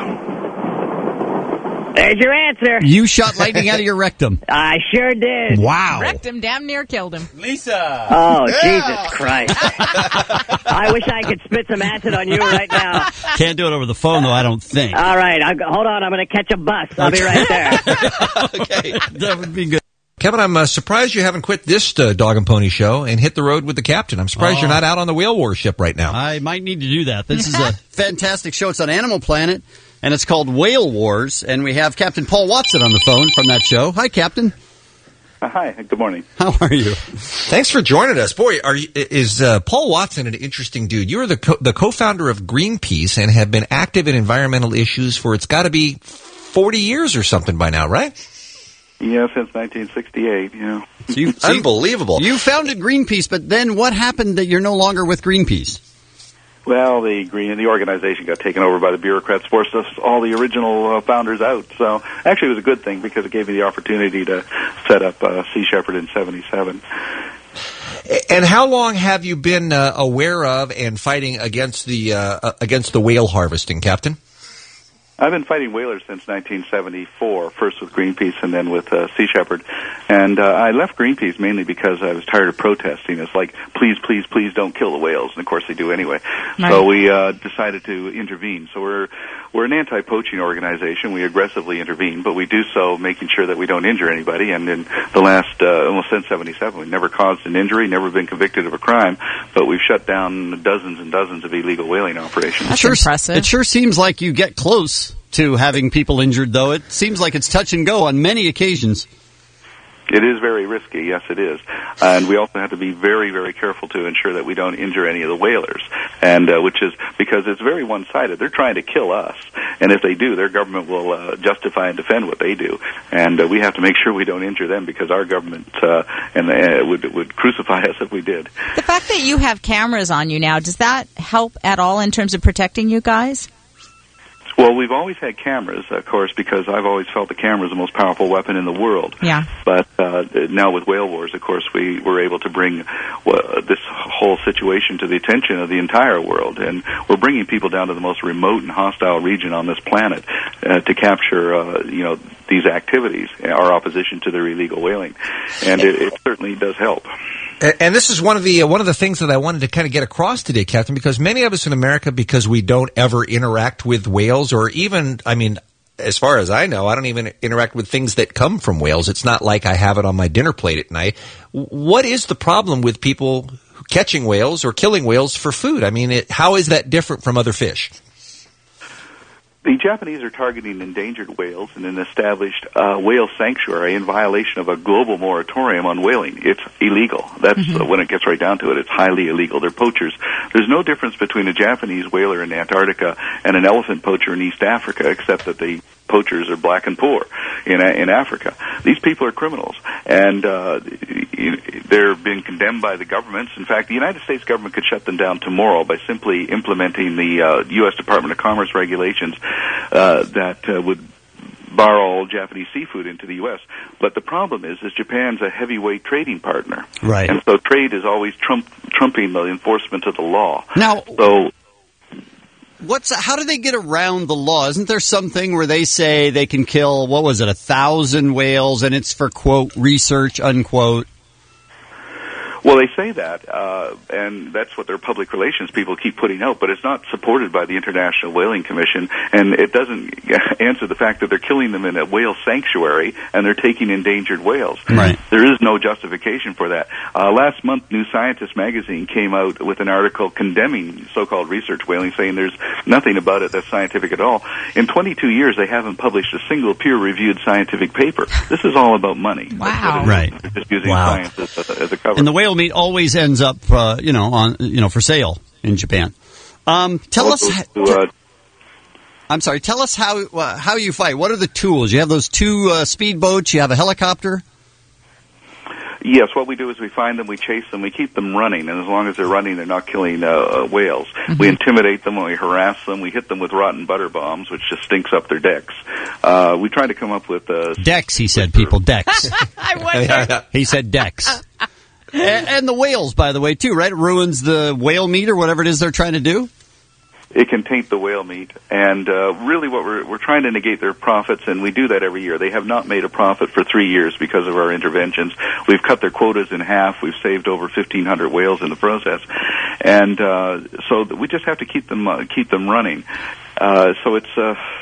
There's your answer. You shot lightning out of your rectum. I sure did. Wow. Wrecked him, damn near killed him. Lisa. Oh, Jesus Christ. I wish I could spit some acid on you right now. Can't do it over the phone, though, I don't think. All right, hold on. I'm going to catch a bus. I'll be right there. Okay. That would be good. Kevin, I'm surprised you haven't quit this Dog and Pony show and hit the road with the captain. I'm surprised you're not out on the whale war ship right now. I might need to do that. This is a fantastic show. It's on Animal Planet, and it's called Whale Wars, and we have Captain Paul Watson on the phone from that show. Hi, Captain. Hi, good morning. How are you? Thanks for joining us. Boy, is Paul Watson an interesting dude. You're the co-founder of Greenpeace and have been active in environmental issues for, it's got to be 40 years or something by now, right? Yeah, since 1968, yeah. Unbelievable. You founded Greenpeace, but then what happened that you're no longer with Greenpeace? Well, the organization got taken over by the bureaucrats, forced us all the original founders out. So actually it was a good thing because it gave me the opportunity to set up Sea Shepherd in 77. And how long have you been aware of and fighting against the whale harvesting, Captain? I've been fighting whalers since 1974, first with Greenpeace and then with Sea Shepherd. And I left Greenpeace mainly because I was tired of protesting. It's like, please, please, please don't kill the whales. And, of course, they do anyway. Right. So we decided to intervene. So we're an anti-poaching organization. We aggressively intervene, but we do so making sure that we don't injure anybody. And in the last, almost since 77, we've never caused an injury, never been convicted of a crime, but we've shut down dozens and dozens of illegal whaling operations. That's impressive. It sure seems like you get close to having people injured, though. It seems like it's touch and go on many occasions. It is very risky, yes it is. And we also have to be very, very careful to ensure that we don't injure any of the whalers, and which is because it's very one-sided. They're trying to kill us, and if they do, their government will justify and defend what they do. And we have to make sure we don't injure them because our government would crucify us if we did. The fact that you have cameras on you now, does that help at all in terms of protecting you guys? Well, we've always had cameras, of course, because I've always felt the camera is the most powerful weapon in the world. Yeah. But now with Whale Wars, of course, we were able to bring this whole situation to the attention of the entire world. And we're bringing people down to the most remote and hostile region on this planet to capture, these activities, our opposition to their illegal whaling. And it certainly does help. And this is one of the things that I wanted to kind of get across today, Captain, because many of us in America, because we don't ever interact with whales, or even, I mean, as far as I know, I don't even interact with things that come from whales. It's not like I have it on my dinner plate at night. What is the problem with people catching whales or killing whales for food? I mean, how is that different from other fish? The Japanese are targeting endangered whales in an established whale sanctuary in violation of a global moratorium on whaling. It's illegal. That's when it gets right down to it. It's highly illegal. They're poachers. There's no difference between a Japanese whaler in Antarctica and an elephant poacher in East Africa, except that the poachers are black and poor in Africa. These people are criminals, and they're being condemned by the governments. In fact, the United States government could shut them down tomorrow by simply implementing the U.S. Department of Commerce regulations that would bar all Japanese seafood into the U.S. But the problem is Japan's a heavyweight trading partner. Right. And so trade is always trumping the enforcement of the law. Now, so how do they get around the law? Isn't there something where they say they can kill, 1,000 whales, and it's for, quote, research, unquote? Well, they say that, and that's what their public relations people keep putting out, but it's not supported by the International Whaling Commission, and it doesn't answer the fact that they're killing them in a whale sanctuary, and they're taking endangered whales. Right. There is no justification for that. Last month, New Scientist magazine came out with an article condemning so-called research whaling, saying there's nothing about it that's scientific at all. In 22 years, they haven't published a single peer-reviewed scientific paper. This is all about money. Wow. Right. They're just using science as a cover. And the whale meat always ends up, for sale in Japan. Tell us. I'm sorry. Tell us how you fight. What are the tools? You have those two speedboats. You have a helicopter. Yes, what we do is we find them, we chase them, we keep them running, and as long as they're running, they're not killing whales. Mm-hmm. We intimidate them, we harass them, we hit them with rotten butter bombs, which just stinks up their decks. We try to come up with decks. He said, people, decks. I wonder. He said decks. And the whales, by the way, too, right? It ruins the whale meat or whatever it is they're trying to do. It can taint the whale meat, and really what we're trying to negate their profits, and we do that every year. They have not made a profit for 3 years because of our interventions. We've cut their quotas in half. We've saved over 1,500 whales in the process, and so we just have to keep them running. So it's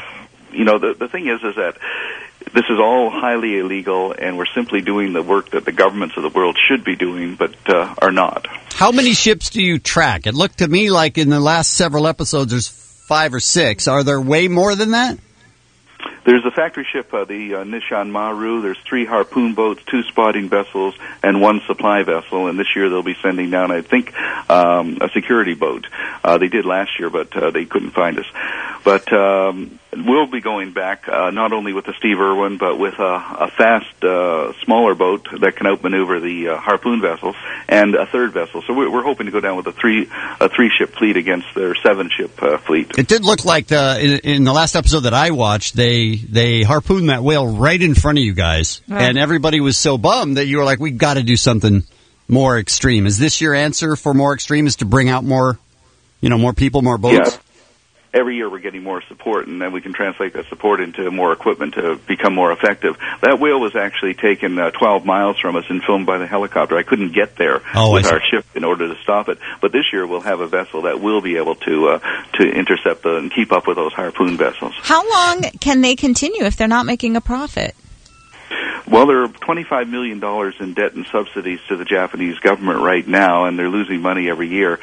the thing is that this is all highly illegal, and we're simply doing the work that the governments of the world should be doing, but are not. How many ships do you track? It looked to me like in the last several episodes there's 5 or 6. Are there way more than that? There's a factory ship, the Nishan Maru. There's 3 harpoon boats, 2 spotting vessels, and 1 supply vessel. And this year they'll be sending down, I think, a security boat. They did last year, but they couldn't find us. But we'll be going back not only with the Steve Irwin, but with a fast, smaller boat that can outmaneuver the harpoon vessels, and a 3rd vessel. So we're hoping to go down with a 3-ship fleet against their 7-ship fleet. It did look like in the last episode that I watched, they harpooned that whale right in front of you guys, and everybody was so bummed that you were like, "We got to do something more extreme." Is this your answer for more extreme? Is to bring out more people, more boats? Yeah. Every year we're getting more support, and then we can translate that support into more equipment to become more effective. That whale was actually taken 12 miles from us and filmed by the helicopter. I couldn't get there with our ship in order to stop it. But this year we'll have a vessel that will be able to intercept and keep up with those harpoon vessels. How long can they continue if they're not making a profit? Well, there are $25 million in debt and subsidies to the Japanese government right now, and they're losing money every year.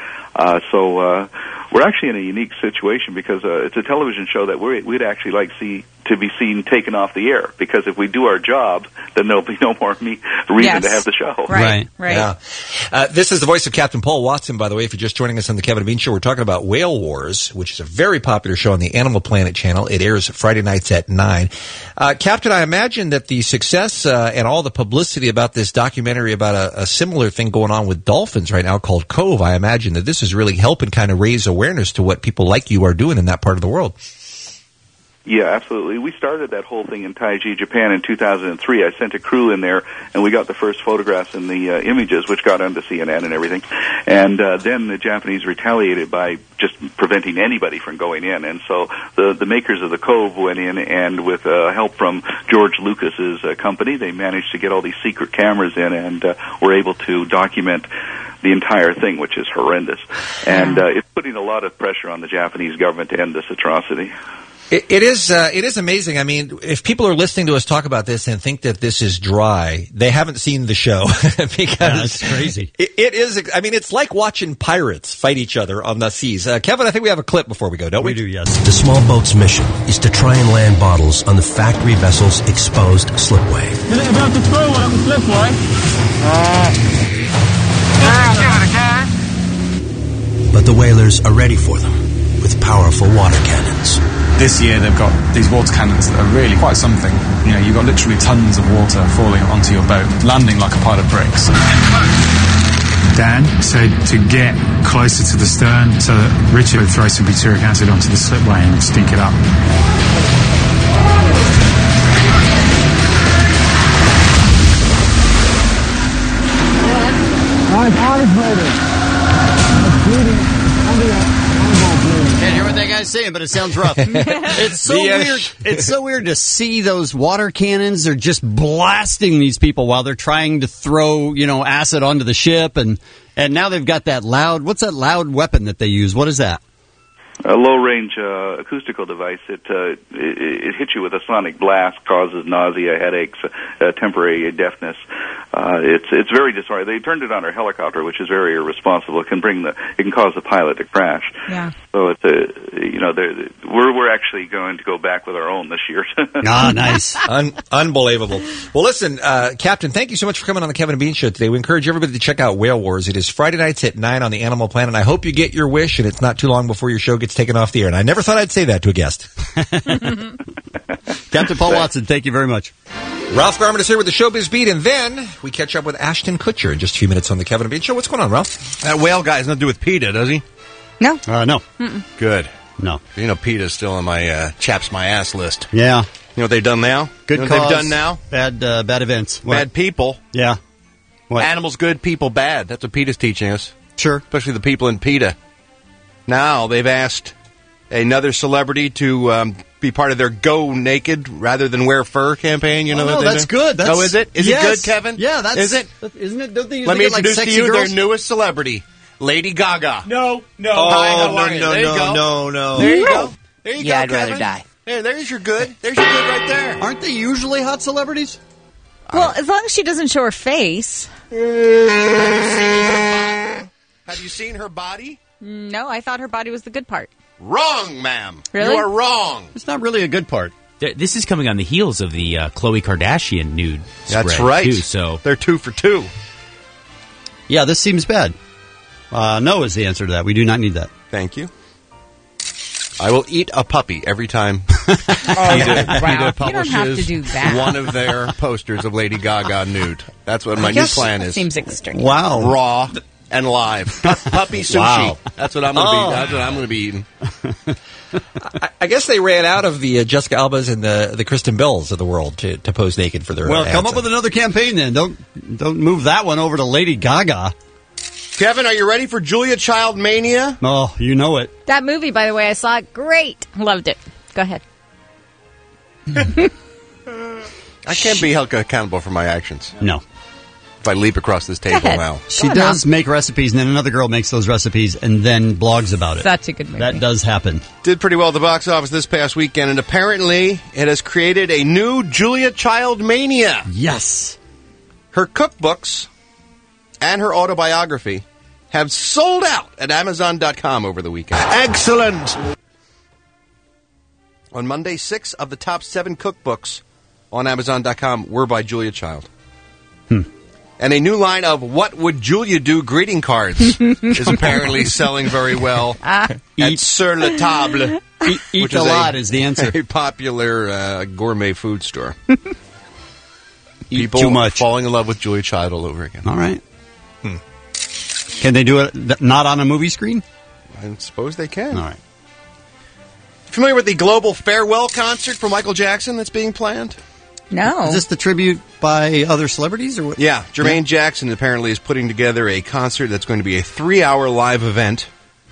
So we're actually in a unique situation because it's a television show that we'd actually like to be seen taken off the air, because if we do our job, then there'll be no more reason to have the show. Right. Yeah. This is the voice of Captain Paul Watson, by the way, if you're just joining us on the Kevin and Bean Show. We're talking about Whale Wars, which is a very popular show on the Animal Planet channel. It airs Friday nights at 9. Captain, I imagine that the success and all the publicity about this documentary about a similar thing going on with dolphins right now called Cove, I imagine that this is really helping kind of raise awareness to what people like you are doing in that part of the world. Yeah, absolutely. We started that whole thing in Taiji, Japan in 2003. I sent a crew in there, and we got the first photographs and the images, which got onto CNN and everything. And then the Japanese retaliated by just preventing anybody from going in. And so the makers of the Cove went in, and with help from George Lucas's company, they managed to get all these secret cameras in, and were able to document the entire thing, which is horrendous. And it's putting a lot of pressure on the Japanese government to end this atrocity. It is amazing. I mean, if people are listening to us talk about this and think that this is dry, they haven't seen the show because it's crazy. It is. I mean, it's like watching pirates fight each other on the seas. Kevin, I think we have a clip before we go, don't we? We do, yes. The small boat's mission is to try and land bottles on the factory vessel's exposed slipway. Is it about to throw one on the slipway? But the whalers are ready for them with powerful water cannons. This year they've got these water cannons that are really quite something. You know, you've got literally tons of water falling onto your boat, landing like a pile of bricks. Dan said to get closer to the stern so that Richard would throw some butyric acid onto the slipway and stink it up. Can't hear what they guy's saying, but it sounds rough. It's so weird. It's so weird to see those water cannons. They're just blasting these people while they're trying to throw, acid onto the ship, and now they've got that loud. What's that loud weapon that they use? What is that? A low-range acoustical device. It hits you with a sonic blast, causes nausea, headaches, temporary deafness. It's very disorienting. They turned it on our helicopter, which is very irresponsible. It can cause the pilot to crash. Yeah. So we're actually going to go back with our own this year. Nice. Unbelievable. Well, listen, Captain, thank you so much for coming on the Kevin and Bean Show today. We encourage everybody to check out Whale Wars. It is Friday nights at 9 on the Animal Planet. I hope you get your wish, and it's not too long before your show gets taken off the air. And I never thought I'd say that to a guest. Captain Paul Watson, thank you very much. Ralph Garman is here with the Showbiz Beat, and then we catch up with Ashton Kutcher in just a few minutes on the Kevin and Bean Show. What's going on, Ralph? That whale guy has nothing to do with PETA, does he? No. No. Good. No. PETA's still on my chaps my ass list. Yeah. You know what they've done now? Good cause. What they've done now? Bad events. What? Bad people. Yeah. What? Animals good, people bad. That's what PETA's teaching us. Sure. Especially the people in PETA. Now they've asked another celebrity to be part of their Go Naked Rather Than Wear Fur campaign. You know no, that's good. Oh, is it? Is it good, Kevin? Yeah, is it? Isn't it? Don't they Let me get, introduce sexy to you girls? their newest celebrity, Lady Gaga. No. Hi, how are you? There you go. No. There you go. There you go, I'd Kevin. rather die. There's your good. There's your good right there. Aren't they usually hot celebrities? Well, as long as she doesn't show her face. Have you seen her body? No, I thought her body was the good part. Wrong, ma'am. Really? You are wrong. It's not really a good part. This is coming on the heels of the Khloe Kardashian nude That's spread, right. too, so they're 2 for 2. Yeah, this seems bad. No is the answer to that. We do not need that. Thank you. I will eat a puppy every time You PETA don't have to publishes do that. one of their posters of Lady Gaga nude. That's what my new plan is. Seems extreme. Wow. Raw and live. Puppy sushi. Wow. That's what I'm going to be. That's what I'm going to be eating. I guess they ran out of the Jessica Albas and the Kristen Bells of the world to pose naked for their Well, ads. come up with another campaign then. Don't move that one over to Lady Gaga. Kevin, are you ready for Julia Child Mania? Oh, you know it. That movie, by the way, I saw it. Great. Loved it. Go ahead. I can't be held accountable for my actions. No. If I leap across this table now. She does make recipes, and then another girl makes those recipes and then blogs about it. Such a good movie. That does happen. Did pretty well at the box office this past weekend, and apparently it has created a new Julia Child Mania. Yes. Her cookbooks and her autobiography have sold out at Amazon.com over the weekend. Excellent! On Monday, 6 of the top 7 cookbooks on Amazon.com were by Julia Child. And a new line of What Would Julia Do greeting cards is apparently selling very well at Sur La Table. Eat a lot is the answer. A popular gourmet food store. Eat People too much. falling in love with Julia Child all over again. All right. Can they do it not on a movie screen? I suppose they can. All right. Familiar with the global farewell concert for Michael Jackson that's being planned? No. Is this the tribute by other celebrities or what? Yeah, Jermaine Jackson apparently is putting together a concert that's going to be a 3-hour live event,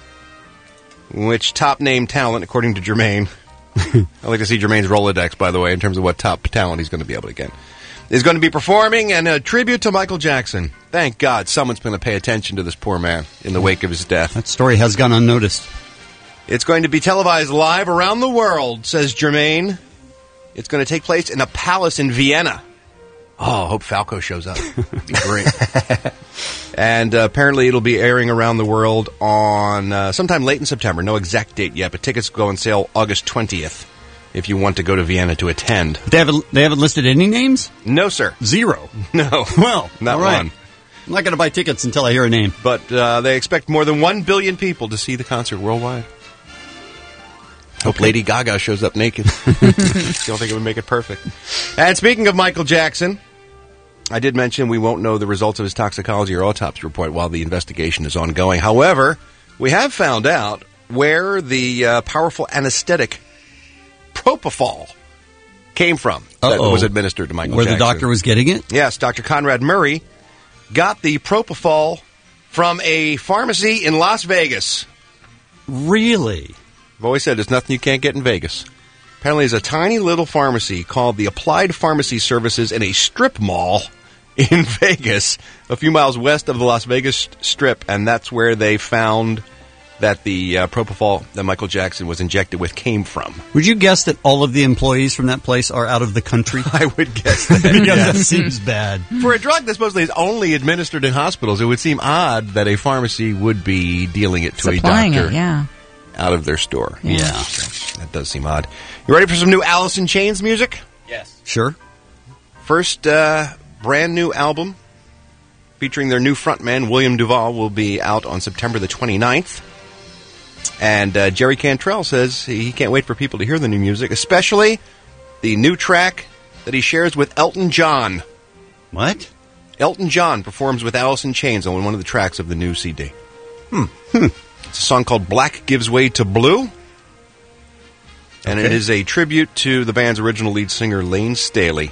which top name talent, according to Jermaine, I'd like to see Jermaine's Rolodex, by the way, in terms of what top talent he's going to be able to get, is going to be performing and a tribute to Michael Jackson. Thank God someone's going to pay attention to this poor man in the wake of his death. That story has gone unnoticed. It's going to be televised live around the world, says Jermaine. It's going to take place in a palace in Vienna. Oh, I hope Falco shows up. It'd be great. And apparently it'll be airing around the world on sometime late in September. No exact date yet, but tickets go on sale August 20th if you want to go to Vienna to attend. They haven't listed any names? No, sir. Zero. No. Well, not all right. one. I'm not going to buy tickets until I hear a name. But they expect more than 1 billion people to see the concert worldwide. Hope Lady Gaga shows up naked. Don't think it would make it perfect. And speaking of Michael Jackson, I did mention we won't know the results of his toxicology or autopsy report while the investigation is ongoing. However, we have found out where the powerful anesthetic propofol came from that was administered to Michael Jackson. Where the doctor was getting it? Yes, Dr. Conrad Murray got the propofol from a pharmacy in Las Vegas. Really? I've always said there's nothing you can't get in Vegas. Apparently, there's a tiny little pharmacy called the Applied Pharmacy Services in a strip mall in Vegas, a few miles west of the Las Vegas Strip, and that's where they found that the propofol that Michael Jackson was injected with came from. Would you guess that all of the employees from that place are out of the country? I would guess that. Because Yes. that seems bad. For a drug that supposedly is only administered in hospitals, it would seem odd that a pharmacy would be dealing it to Supplying a doctor it, yeah. out of their store. Yeah. So, that does seem odd. You ready for some new Alice in Chains music? Yes. Sure. First brand new album featuring their new frontman, William Duvall, will be out on September the 29th. And Jerry Cantrell says he can't wait for people to hear the new music, especially the new track that he shares with Elton John. What? Elton John performs with Alice in Chains on one of the tracks of the new CD. It's a song called Black Gives Way to Blue. And it is a tribute to the band's original lead singer, Lane Staley,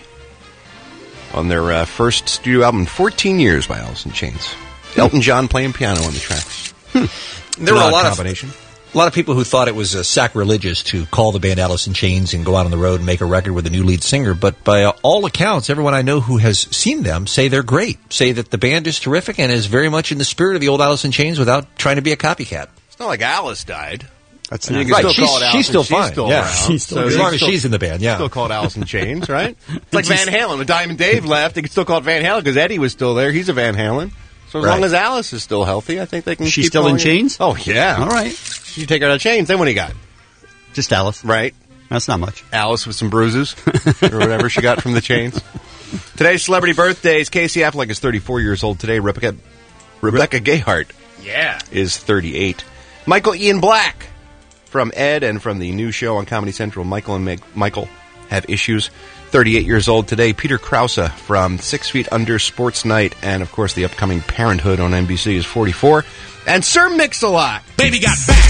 on their first studio album in 14 years by Alice in Chains. Elton John playing piano on the tracks. There were a lot combination. A lot of people who thought it was sacrilegious to call the band Alice in Chains and go out on the road and make a record with a new lead singer. But by all accounts, everyone I know who has seen them say they're great, say that the band is terrific and is very much in the spirit of the old Alice in Chains without trying to be a copycat. It's not like Alice died. That's I mean, not you can right. still call it Alice. She's still fine. She's still yeah. around. She's still as long as she's in the band, yeah. Still called Alice in Chains, right? It's like Van Halen. When Diamond Dave left, they could still call it Van Halen because Eddie was still there. He's a Van Halen. So as Right. long as Alice is still healthy, I think they can She's keep still in calling it. chains? Oh, yeah. All right. You take her out of chains, then what do you got? Just Alice. Right. That's not much. Alice with some bruises or whatever she got from the chains. Today's celebrity birthdays. Casey Affleck is 34 years old today. Rebecca Gayheart is 38. Michael Ian Black from Ed and from the new show on Comedy Central, Michael and Michael Have Issues, 38 years old today. Peter Krause from 6 Feet Under, Sports Night, and of course the upcoming Parenthood on NBC is 44. And Sir Mix-a-Lot. Baby got back.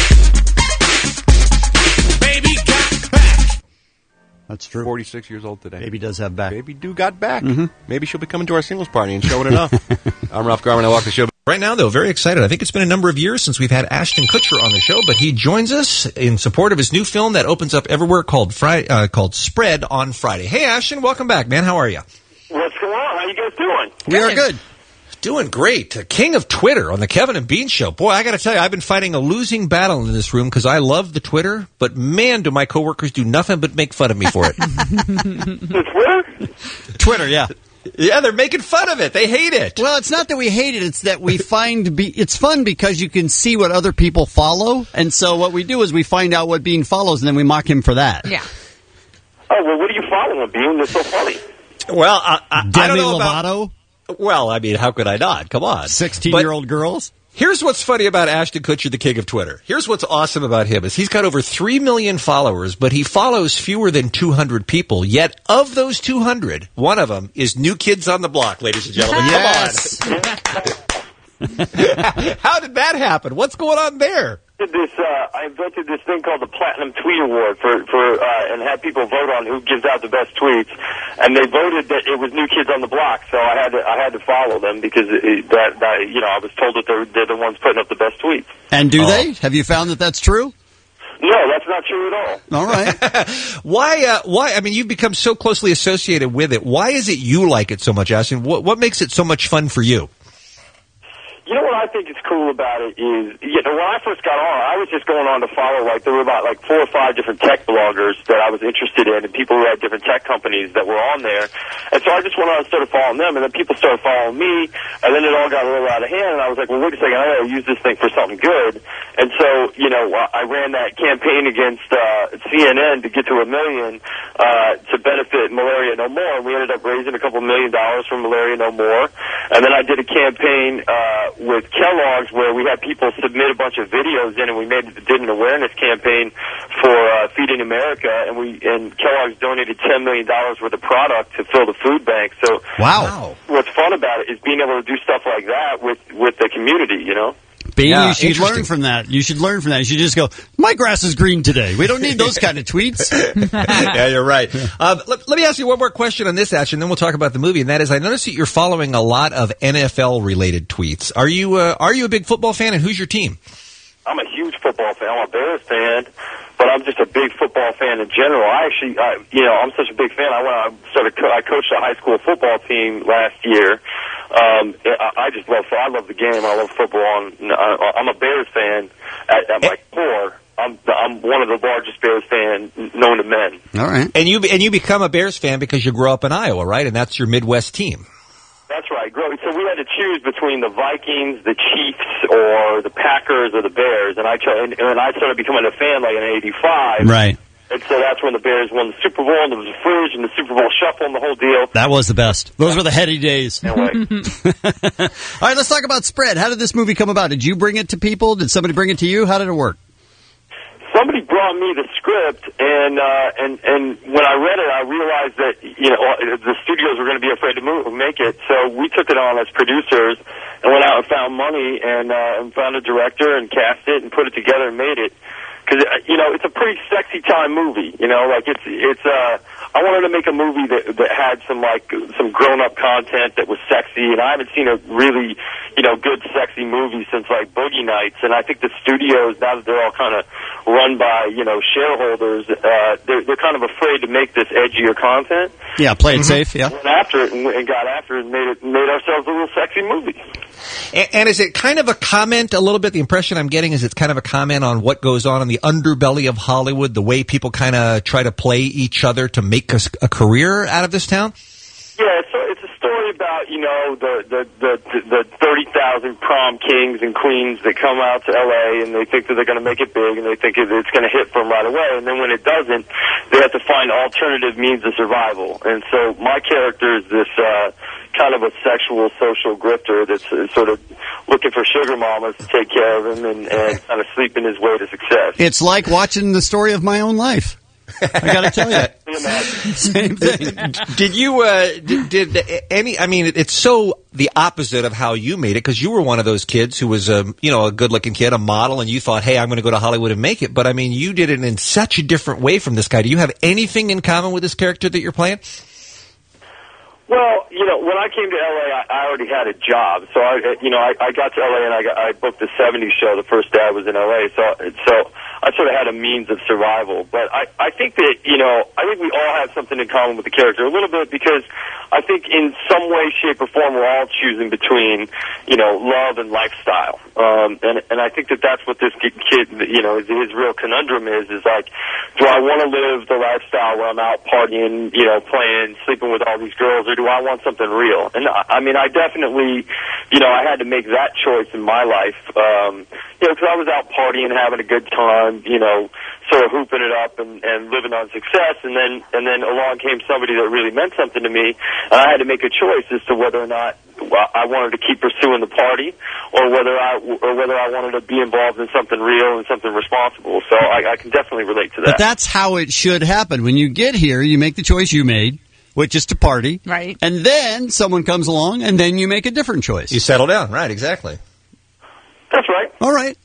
Baby got back. That's true. 46 years old today. Baby does have back. Baby do got back. Maybe she'll be coming to our singles party and showing it off. I'm Ralph Garman. I walk the show. Right now, though, very excited. I think it's been a number of years since we've had Ashton Kutcher on the show, but he joins us in support of his new film that opens up everywhere called Spread on Friday. Hey, Ashton, welcome back, man. How are you? What's going on? How you guys doing? We are good. Doing great. King of Twitter on the Kevin and Bean Show. Boy, I got to tell you, I've been fighting a losing battle in this room because I love the Twitter, but man, do my coworkers do nothing but make fun of me for it. The Twitter? Twitter, yeah. Yeah, they're making fun of it. They hate it. Well, it's not that we hate it. It's that we find it's fun because you can see what other people follow. And so what we do is we find out what Bean follows, and then we mock him for that. Yeah. Oh, well, what are you following, Bean? That's so funny. Well, I don't Demi know Lovato, Well, I mean, how could I not? Come on. 16-year-old girls. Here's what's funny about Ashton Kutcher, the king of Twitter. Here's what's awesome about him is he's got over 3 million followers, but he follows fewer than 200 people. Yet of those 200, one of them is New Kids on the Block, ladies and gentlemen. Yes. Come on. How did that happen? What's going on there? I invented this thing called the Platinum Tweet Award for and had people vote on who gives out the best tweets, and they voted that it was New Kids on the Block. So I had to follow them because I was told that they're the ones putting up the best tweets. And do they? Have you found that that's true? No, that's not true at all. All right. Why? I mean, you've become so closely associated with it. Why is it you like it so much, Ashton? What makes it so much fun for you? You know what I think is cool about it is, when I first got on, I was just going on to follow, there were about 4 or 5 different tech bloggers that I was interested in, and people who had different tech companies that were on there. And so I just went on and started following them, and then people started following me, and then it all got a little out of hand, and I was like, well, wait a second, I gotta use this thing for something good. And so, I ran that campaign against CNN to get to 1 million to benefit Malaria No More, and we ended up raising a couple $1 million for Malaria No More. And then I did a campaign with Kellogg's where we had people submit a bunch of videos in, and we did an awareness campaign for Feeding America, and Kellogg's donated $10 million worth of product to fill the food bank. So Wow. What's fun about it is being able to do stuff like that with the community, Bean, Yeah, you should learn from that. You should learn from that. You should just go, my grass is green today. We don't need those kind of tweets. Yeah, you're right. Let me ask you one more question on this, Ash, and then we'll talk about the movie. And that is, I noticed that you're following a lot of NFL-related tweets. Are you a big football fan, and who's your team? I'm a huge football fan. I'm a Bears fan, but I'm just a big football fan in general. I'm such a big fan. I coached a high school football team last year. I love the game. I love football. And I'm a Bears fan at my core. I'm one of the largest Bears fans known to men. All right. And you become a Bears fan because you grew up in Iowa, right? And that's your Midwest team. That's right. So we had to choose between the Vikings, the Chiefs, or the Packers, or the Bears. And I started becoming a fan like in '85. Right. And so that's when the Bears won the Super Bowl, and there was a fridge, and the Super Bowl shuffle, and the whole deal. That was the best. Those were the heady days. Anyway. All right, let's talk about Spread. How did this movie come about? Did you bring it to people? Did somebody bring it to you? How did it work? Somebody brought me the script, and when I read it, I realized that the studios were going to be afraid to make it. So we took it on as producers and went out and found money and found a director and cast it and put it together and made it. Because it's a pretty sexy time movie. I wanted to make a movie that had some grown up content that was sexy, and I haven't seen a really good sexy movie since like Boogie Nights. And I think the studios, now that they're all kind of run by shareholders, they're kind of afraid to make this edgier content. Yeah, play it safe. Yeah, went after it and got after it and made ourselves a real sexy movie. And is it kind of a comment, a little bit, the impression I'm getting is it's kind of a comment on what goes on in the underbelly of Hollywood, the way people kind of try to play each other to make a career out of this town? Yeah, so it's a story about, the 30,000 prom kings and queens that come out to L.A. and they think that they're going to make it big and they think it's going to hit for them right away. And then when it doesn't, they have to find alternative means of survival. And so my character is this kind of a sexual social grifter that's sort of looking for sugar mamas to take care of him and kind of sleeping his way to success. It's like watching the story of my own life. I got to tell you. Same thing. Did you, it's so the opposite of how you made it, because you were one of those kids who was a good-looking kid, a model, and you thought, hey, I'm going to go to Hollywood and make it. But, I mean, you did it in such a different way from this guy. Do you have anything in common with this character that you're playing? Well, when I came to L.A., I already had a job. So, I got to L.A. and I booked the 70s show the first day I was in L.A. So I sort of had a means of survival. But I think that, I think we all have something in common with the character a little bit, because I think in some way, shape, or form, we're all choosing between, love and lifestyle. And I think that that's what this kid, his real conundrum is like, do I want to live the lifestyle where I'm out partying, playing, sleeping with all these girls, or do I want something real? And I definitely, I had to make that choice in my life, because I was out partying, having a good time, sort of hooping it up and living on success, and then along came somebody that really meant something to me, and I had to make a choice as to whether or not I wanted to keep pursuing the party, or whether I wanted to be involved in something real and something responsible. So I can definitely relate to that. But that's how it should happen. When you get here, you make the choice you made, which is to party. Right. And then someone comes along, and then you make a different choice. You settle down. Right, exactly. That's right. All right.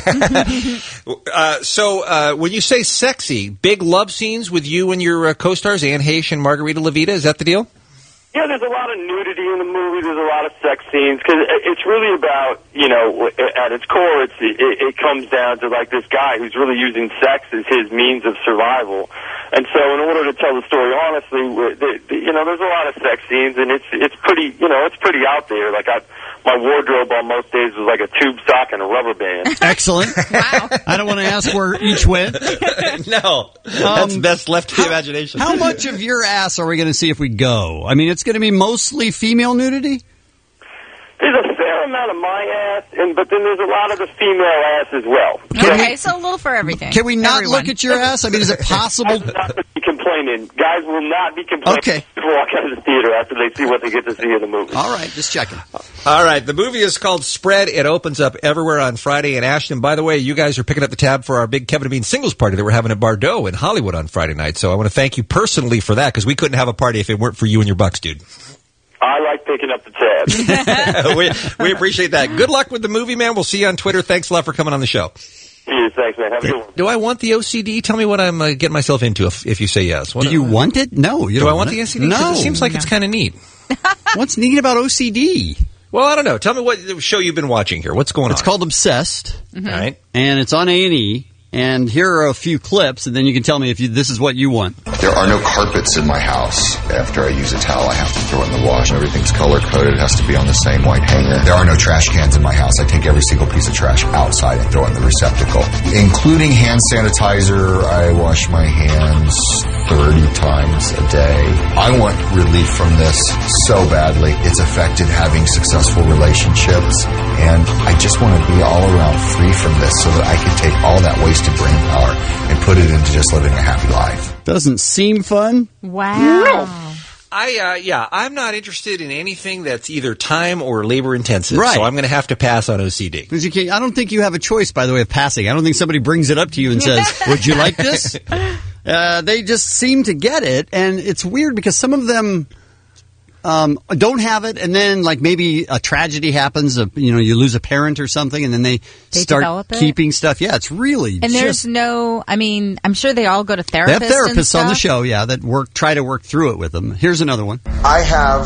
So when you say sexy, big love scenes with you and your co-stars, Anne Heche and Margarita Levita, is that the deal? Yeah, there's a lot of nudity in the movie. There's a lot of sex scenes, because it's really about, at its core, it comes down to like this guy who's really using sex as his means of survival. And so, in order to tell the story honestly, there's a lot of sex scenes, and it's pretty, it's pretty out there. Like my wardrobe on most days was like a tube sock and a rubber band. Excellent. Wow. I don't want to ask where each went. No, that's best left to the imagination. How much of your ass are we going to see if we go? I mean, it's going to be mostly female nudity? There's a fair amount of my ass, but then there's a lot of the female ass as well. Okay, so a little for everything. Can we not look at your ass? I mean, is it possible? I will not be complaining. Guys will not be complaining. Okay. People walk out of the theater after they see what they get to see in the movie. All right, just checking. All right, the movie is called Spread. It opens up everywhere on Friday in Ashton. By the way, you guys are picking up the tab for our big Kevin and Bean singles party that we're having at Bardot in Hollywood on Friday night. So I want to thank you personally for that, because we couldn't have a party if it weren't for you and your bucks, dude. I like picking up the tab. we appreciate that. Good luck with the movie, man. We'll see you on Twitter. Thanks a lot for coming on the show. Yes, thanks, man. Have a good one. Do I want the OCD? Tell me what I'm getting myself into if you say yes. Do you want it? No. You do don't I want the OCD? No. It seems like it's kind of neat. What's neat about OCD? Well, I don't know. Tell me what show you've been watching here. What's going on? It's called Obsessed. All right. And it's on A&E. And here are a few clips, and then you can tell me if this is what you want. There are no carpets in my house. After I use a towel, I have to throw it in the wash. Everything's color-coded. It has to be on the same white hanger. There are no trash cans in my house. I take every single piece of trash outside and throw it in the receptacle. Including hand sanitizer, I wash my hands 30 times a day. I want relief from this so badly. It's affected having successful relationships, and I just want to be all around free from this so that I can take all that wasted brain power and put it into just living a happy life. Doesn't seem fun. Wow. I'm not interested in anything that's either time or labor intensive. Right. So I'm going to have to pass on OCD. Because I don't think you have a choice, by the way, of passing. I don't think somebody brings it up to you and says, would you like this? They just seem to get it, and it's weird because some of them don't have it, and then like maybe a tragedy happens, you lose a parent or something, and then they start keeping stuff. Yeah, it's really and there's no. I mean, I'm sure they all go to therapists. They have therapists and on the show, that try to work through it with them. Here's another one. I have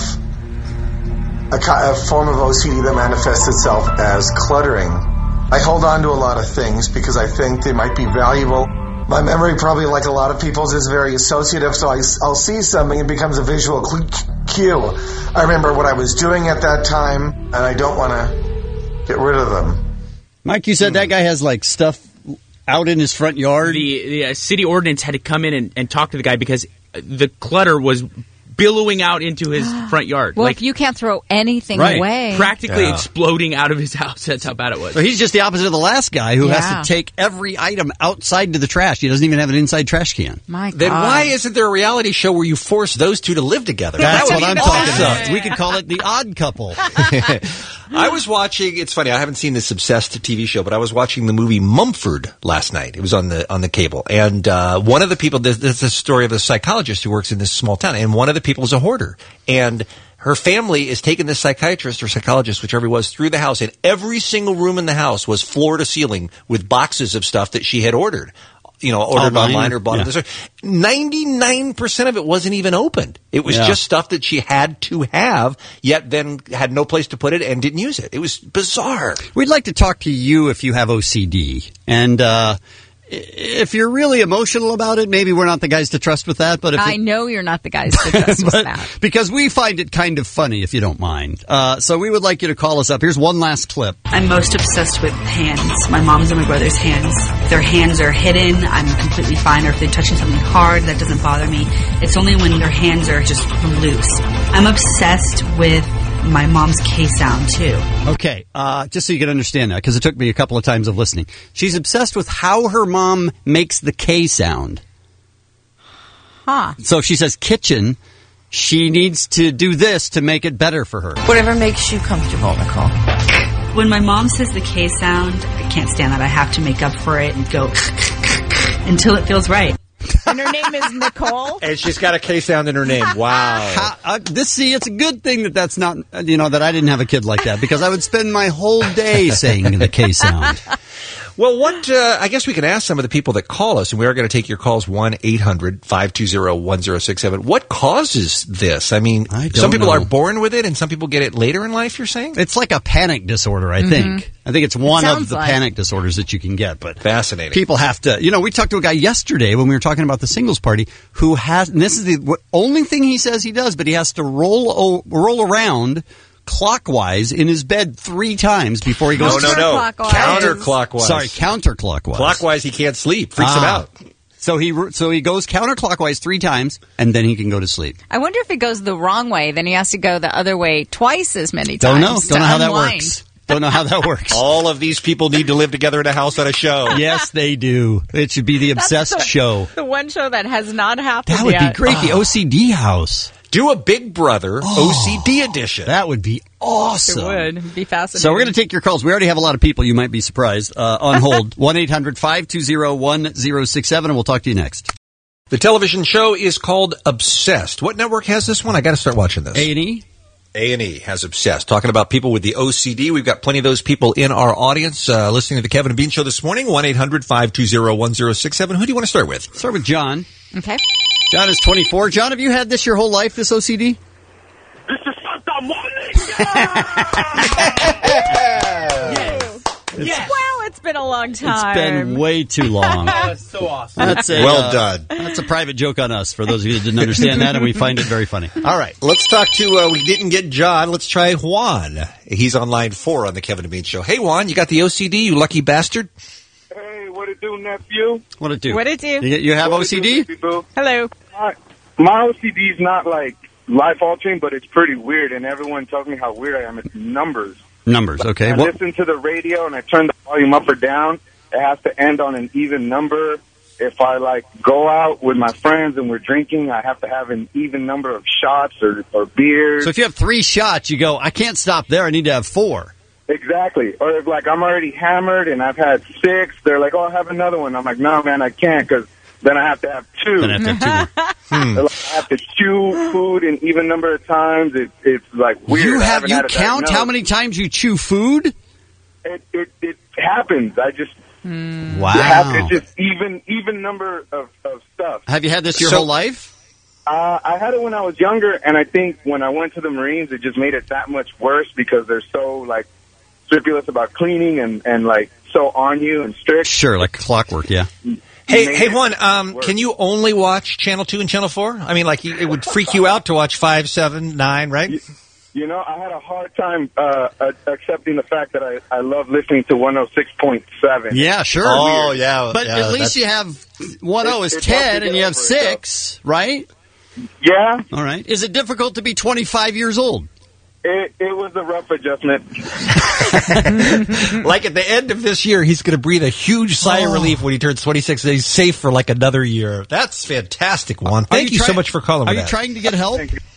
a form of OCD that manifests itself as cluttering. I hold on to a lot of things because I think they might be valuable. My memory, probably like a lot of people's, is very associative, so I'll see something, it becomes a visual cue. I remember what I was doing at that time, and I don't want to get rid of them. Mike, you said that guy has like stuff out in his front yard? The city ordinance had to come in and talk to the guy because the clutter was billowing out into his front yard. Well, if you can't throw anything away. Practically exploding out of his house. That's how bad it was. So he's just the opposite of the last guy who has to take every item outside to the trash. He doesn't even have an inside trash can. My God. Then why isn't there a reality show where you force those two to live together? That's what I'm talking about. awesome. We could call it The Odd Couple. I was watching, it's funny, I haven't seen this Obsessed TV show, but I was watching the movie Mumford last night. It was on the cable. And one of the people, this is the story of a psychologist who works in this small town, and one of the people is a hoarder. And her family is taking this psychiatrist or psychologist, whichever he was, through the house, and every single room in the house was floor to ceiling with boxes of stuff that she had ordered. Ordered online or bought it. 99% of it wasn't even opened. It was just stuff that she had to have, yet then had no place to put it and didn't use it. It was bizarre. We'd like to talk to you if you have OCD. And if you're really emotional about it, maybe we're not the guys to trust with that. But I know you're not the guys to trust with that. Because we find it kind of funny, if you don't mind. So we would like you to call us up. Here's one last clip. I'm most obsessed with hands. My mom's and my brother's hands. If their hands are hidden, I'm completely fine. Or if they're touching something hard, that doesn't bother me. It's only when their hands are just loose. I'm obsessed with my mom's K sound too. Okay, just so you can understand that, because it took me a couple of times of listening. She's obsessed with how her mom makes the K sound. Huh. So if she says kitchen, she needs to do this to make it better for her. Whatever makes you comfortable, Nicole. When my mom says the K sound, I can't stand that. I have to make up for it and go until it feels right. And her name is Nicole? And she's got a K sound in her name. Wow. It's a good thing that's not, that I didn't have a kid like that, because I would spend my whole day saying the K sound. Well, I guess we can ask some of the people that call us, and we are going to take your calls, 1-800-520-1067. What causes this? I mean, some people are born with it, and some people get it later in life, you're saying? It's like a panic disorder, I think. I think it's one of the panic disorders that you can get. But fascinating. People have to, we talked to a guy yesterday when we were talking about the singles party who has, and this is the only thing he says he does, but he has to roll around clockwise in his bed 3 times before he goes. No. Counterclockwise. Sorry, counterclockwise. Clockwise, he can't sleep. Freaks him out. So he goes counterclockwise 3 times, and then he can go to sleep. I wonder if it goes the wrong way, then he has to go the other way twice as many times. Don't know how that works. Don't know how that works. All of these people need to live together in a house on a show. Yes, they do. It should be the Obsessed show. The one show that has not happened That would yet. be great. The OCD house. Do a Big Brother OCD edition. That would be awesome. It would. It'd be fascinating. So we're going to take your calls. We already have a lot of people. You might be surprised. On hold. 1-800-520-1067, and we'll talk to you next. The television show is called Obsessed. What network has this one? I got to start watching this. A&E. A&E has Obsessed. Talking about people with the OCD. We've got plenty of those people in our audience listening to the Kevin and Bean Show this morning. 1-800-520-1067. Who do you want to start with? Start with John. Okay. John is 24. John, have you had this your whole life, this OCD? This is Santa Monica. Well, it's been a long time. It's been way too long. That's so awesome. That's a, Well done. That's a private joke on us, for those of you that didn't understand that, and we find it very funny. All right, let's talk to, we didn't get John. Let's try Juan. He's on line 4 on the Kevin and Bean Show. Hey, Juan, you got the OCD, you lucky bastard? Hey, what it do, nephew? What it do? What it do? You have What it OCD? do, boo? Hello. My OCD's not like life-altering, but it's pretty weird, and everyone tells me how weird I am. It's numbers. Numbers, okay. I listen to the radio, and I turn the volume up or down. It has to end on an even number. If I, like, go out with my friends and we're drinking, I have to have an even number of shots or beers. So if you have 3 shots, you go, I can't stop there. I need to have 4. Exactly. Or if, like, I'm already hammered and I've had 6, they're like, oh, I'll have another one. I'm like, no, man, I can't, because then I have to have 2. Then I have to have 2 more. Like, I have to chew food an even number of times. It's like weird. You I haven't had a count how many times you chew food? It happens. I just Wow. It's just even number of stuff. Have you had this your whole life? I had it when I was younger, and I think when I went to the Marines, it just made it that much worse because they're so like scrupulous about cleaning and like so on you and strict. Sure, like clockwork. Yeah. Hey, Juan, can you only watch Channel 2 and Channel 4? I mean, like, it would freak you out to watch 5, 7, 9, right? You know, I had a hard time accepting the fact that I love listening to 106.7. Yeah, sure. Oh, Weird. yeah. But yeah, at least you have 10 is 10 and you have 6, right? Yeah. All right. Is it difficult to be 25 years old? It was a rough adjustment. Like at the end of this year, he's going to breathe a huge sigh of relief when he turns 26 and he's safe for like another year. That's fantastic, Juan. Thank you so much for calling Are me you that. trying to get help?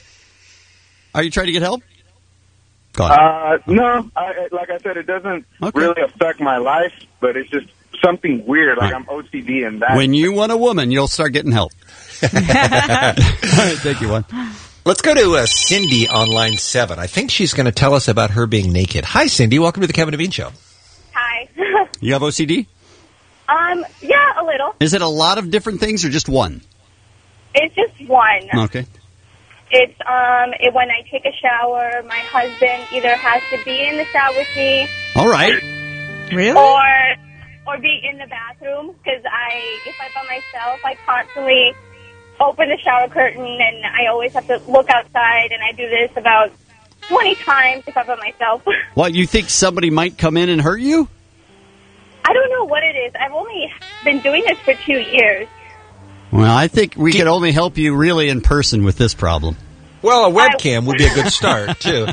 Are you trying to get help? Go No, like I said, it doesn't really affect my life, but it's just something weird. Like I'm OCD and that. When you want a woman, you'll start getting help. All right, thank you, Juan. Let's go to Cindy on line 7. I think she's going to tell us about her being naked. Hi, Cindy. Welcome to the Kevin and Bean Show. Hi. You have OCD? Yeah, a little. Is it a lot of different things or just one? It's just one. Okay. It's when I take a shower, my husband either has to be in the shower with me. All right. Really? Or be in the bathroom because if I'm by myself, I constantly open the shower curtain and I always have to look outside, and I do this about 20 times if I'm by myself. What, you think somebody might come in and hurt you? I don't know what it is. I've only been doing this for 2 years. Well, I think we could only help you really in person with this problem. Well, a webcam would be a good start, too.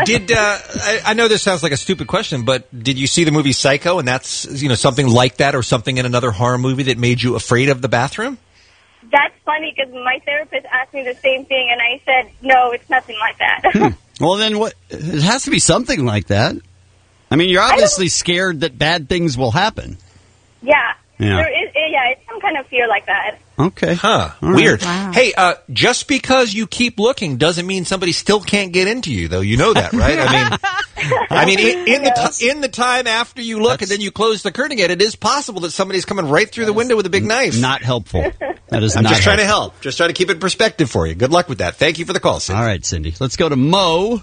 I know this sounds like a stupid question, but did you see the movie Psycho, and that's something like that or something in another horror movie that made you afraid of the bathroom? That's funny because my therapist asked me the same thing, and I said, no, it's nothing like that. Well, then what? It has to be something like that. I mean, you're obviously scared that bad things will happen. Yeah. Yeah. There is, it's some kind of fear like that. Okay. Huh. All right. Weird. Wow. Hey, just because you keep looking doesn't mean somebody still can't get into you, though. You know that, right? I mean, in the time after you look and then you close the curtain again, it is possible that somebody's coming right through the window with a big knife. Not helpful. That is I'm not just trying to helpful. help. Just trying to keep it in perspective for you. Good luck with that. Thank you for the call, Cindy. All right, Cindy. Let's go to Mo.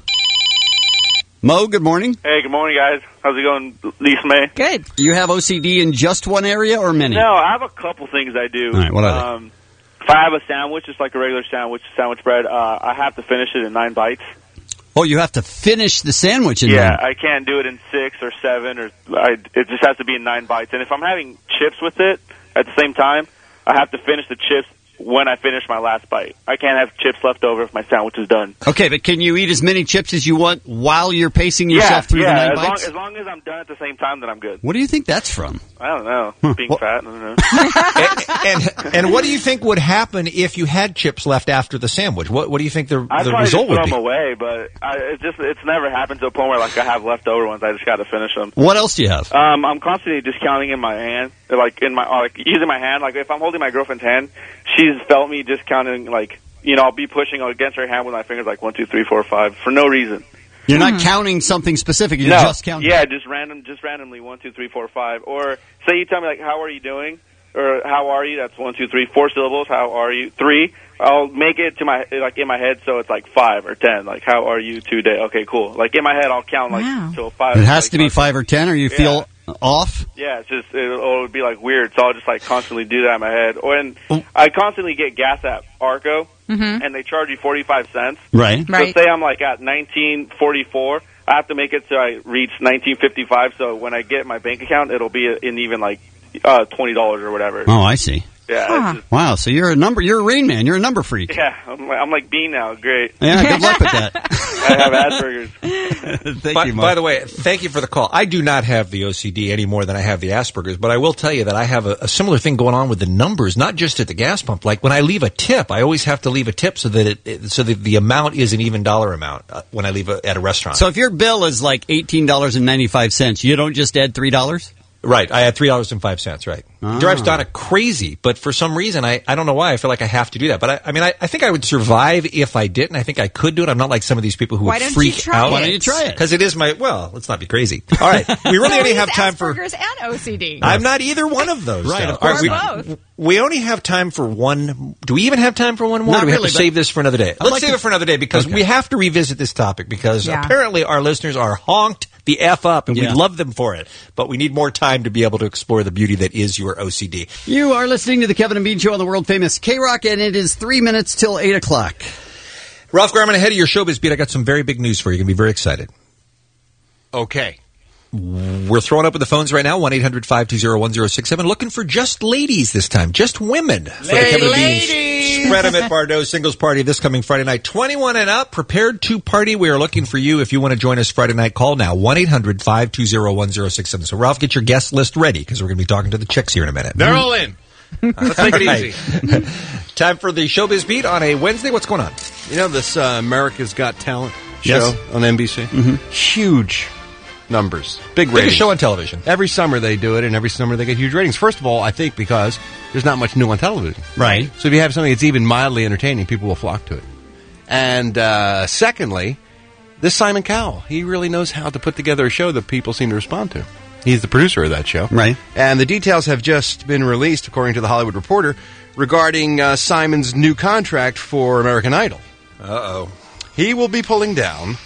Mo, good morning. Hey, good morning, guys. How's it going, Lisa May? Good. You have OCD in just one area or many? No, I have a couple things I do. All right, what are they? If I have a sandwich, just like a regular sandwich bread, I have to finish it in 9 bites. Oh, you have to finish the sandwich in Yeah, one. I can't do it in 6 or 7, it just has to be in 9 bites. And if I'm having chips with it at the same time, I have to finish the chips when I finish my last bite. I can't have chips left over if my sandwich is done. Okay, but can you eat as many chips as you want while you're pacing yourself through the 9 bites? As long as I'm done at the same time, then I'm good. What do you think that's from? I don't know. Being fat, I don't know. And what do you think would happen if you had chips left after the sandwich? What do you think the I'd probably result just would throw be? them away, but it's never happened to a point where like I have leftover ones. I just got to finish them. What else do you have? I'm constantly just counting in my hand, like using my hand. Like if I'm holding my girlfriend's hand, she's felt me just counting. Like I'll be pushing against her hand with my fingers, like 1, 2, 3, 4, 5, for no reason. You're not counting something specific. You're No. just counting. Yeah, just randomly 1, 2, 3, 4, 5. Or say you tell me like, how are you doing? or how are you? That's 1, 2, 3, 4 syllables. How are you? 3. I'll make it to my in my head, so it's like 5 or 10. Like, how are you today? Okay, cool. Like in my head, I'll count till 5. It has to be 5 or 10, or you feel off. Yeah, it's just it'll be like weird. So I'll just like constantly do that in my head. And I constantly get gas at Arco, and they charge you 45 cents. Right. So say I'm like at 1944. I have to make it so I reach 1955. So when I get my bank account, it'll be in even like $20 or whatever. Oh, I see. Yeah. It's just, wow. So you're a Rain Man. You're a number freak. yeah. I'm like Bean now. Great. Yeah. Good luck with that. I have Asperger's. Thank you, Mark. By the way, thank you for the call. I do not have the OCD any more than I have the Asperger's, but I will tell you that I have a similar thing going on with the numbers, not just at the gas pump. Like when I leave a tip, I always have to leave a tip so that the amount is an even dollar amount when I leave at a restaurant. So if your bill is like $18.95, you don't just add $3? Right, I had $3.05, right. Ah. It drives Donna crazy, but for some reason, I don't know why, I feel like I have to do that. But I think I would survive if I didn't. I think I could do it. I'm not like some of these people who Why would don't freak you try out. it? Why don't you try it? Because it is let's not be crazy. All right, we really only have time for... Asperger's and OCD. I'm not either one of those. Right, though. of course All not. Both. We only have time for one... Do we even have time for one more? Not Or do we really, have to save this for another day? Let's like save to- it for another day because we have to revisit this topic because apparently our listeners are honked the F up, and we love them for it. But we need more time to be able to explore the beauty that is your OCD. You are listening to the Kevin and Bean Show on the world-famous K-Rock, and it is 3 minutes till 8 o'clock. Ralph Garman, ahead of your showbiz beat, I got some very big news for you. You're going to be very excited. Okay. We're throwing up with the phones right now, 1-800-520-1067. Looking for just ladies this time, just women. For the Kevin and Bean Spread 'em at Bardot Singles Party this coming Friday night. 21 and up, prepared to party. We are looking for you. If you want to join us Friday night, call now, 1-800-520-1067. So, Ralph, get your guest list ready because we're going to be talking to the chicks here in a minute. They're all in. Let's take it easy. Time for the Showbiz Beat on a Wednesday. What's going on? You know this America's Got Talent show Yes. on NBC? Mm-hmm. Huge numbers. Big ratings. Biggest show on television. Every summer they do it, and every summer they get huge ratings. First of all, I think because there's not much new on television. Right. So if you have something that's even mildly entertaining, people will flock to it. And secondly, this Simon Cowell, he really knows how to put together a show that people seem to respond to. He's the producer of that show. Right. And the details have just been released, according to The Hollywood Reporter, regarding Simon's new contract for American Idol. Uh-oh. He will be pulling down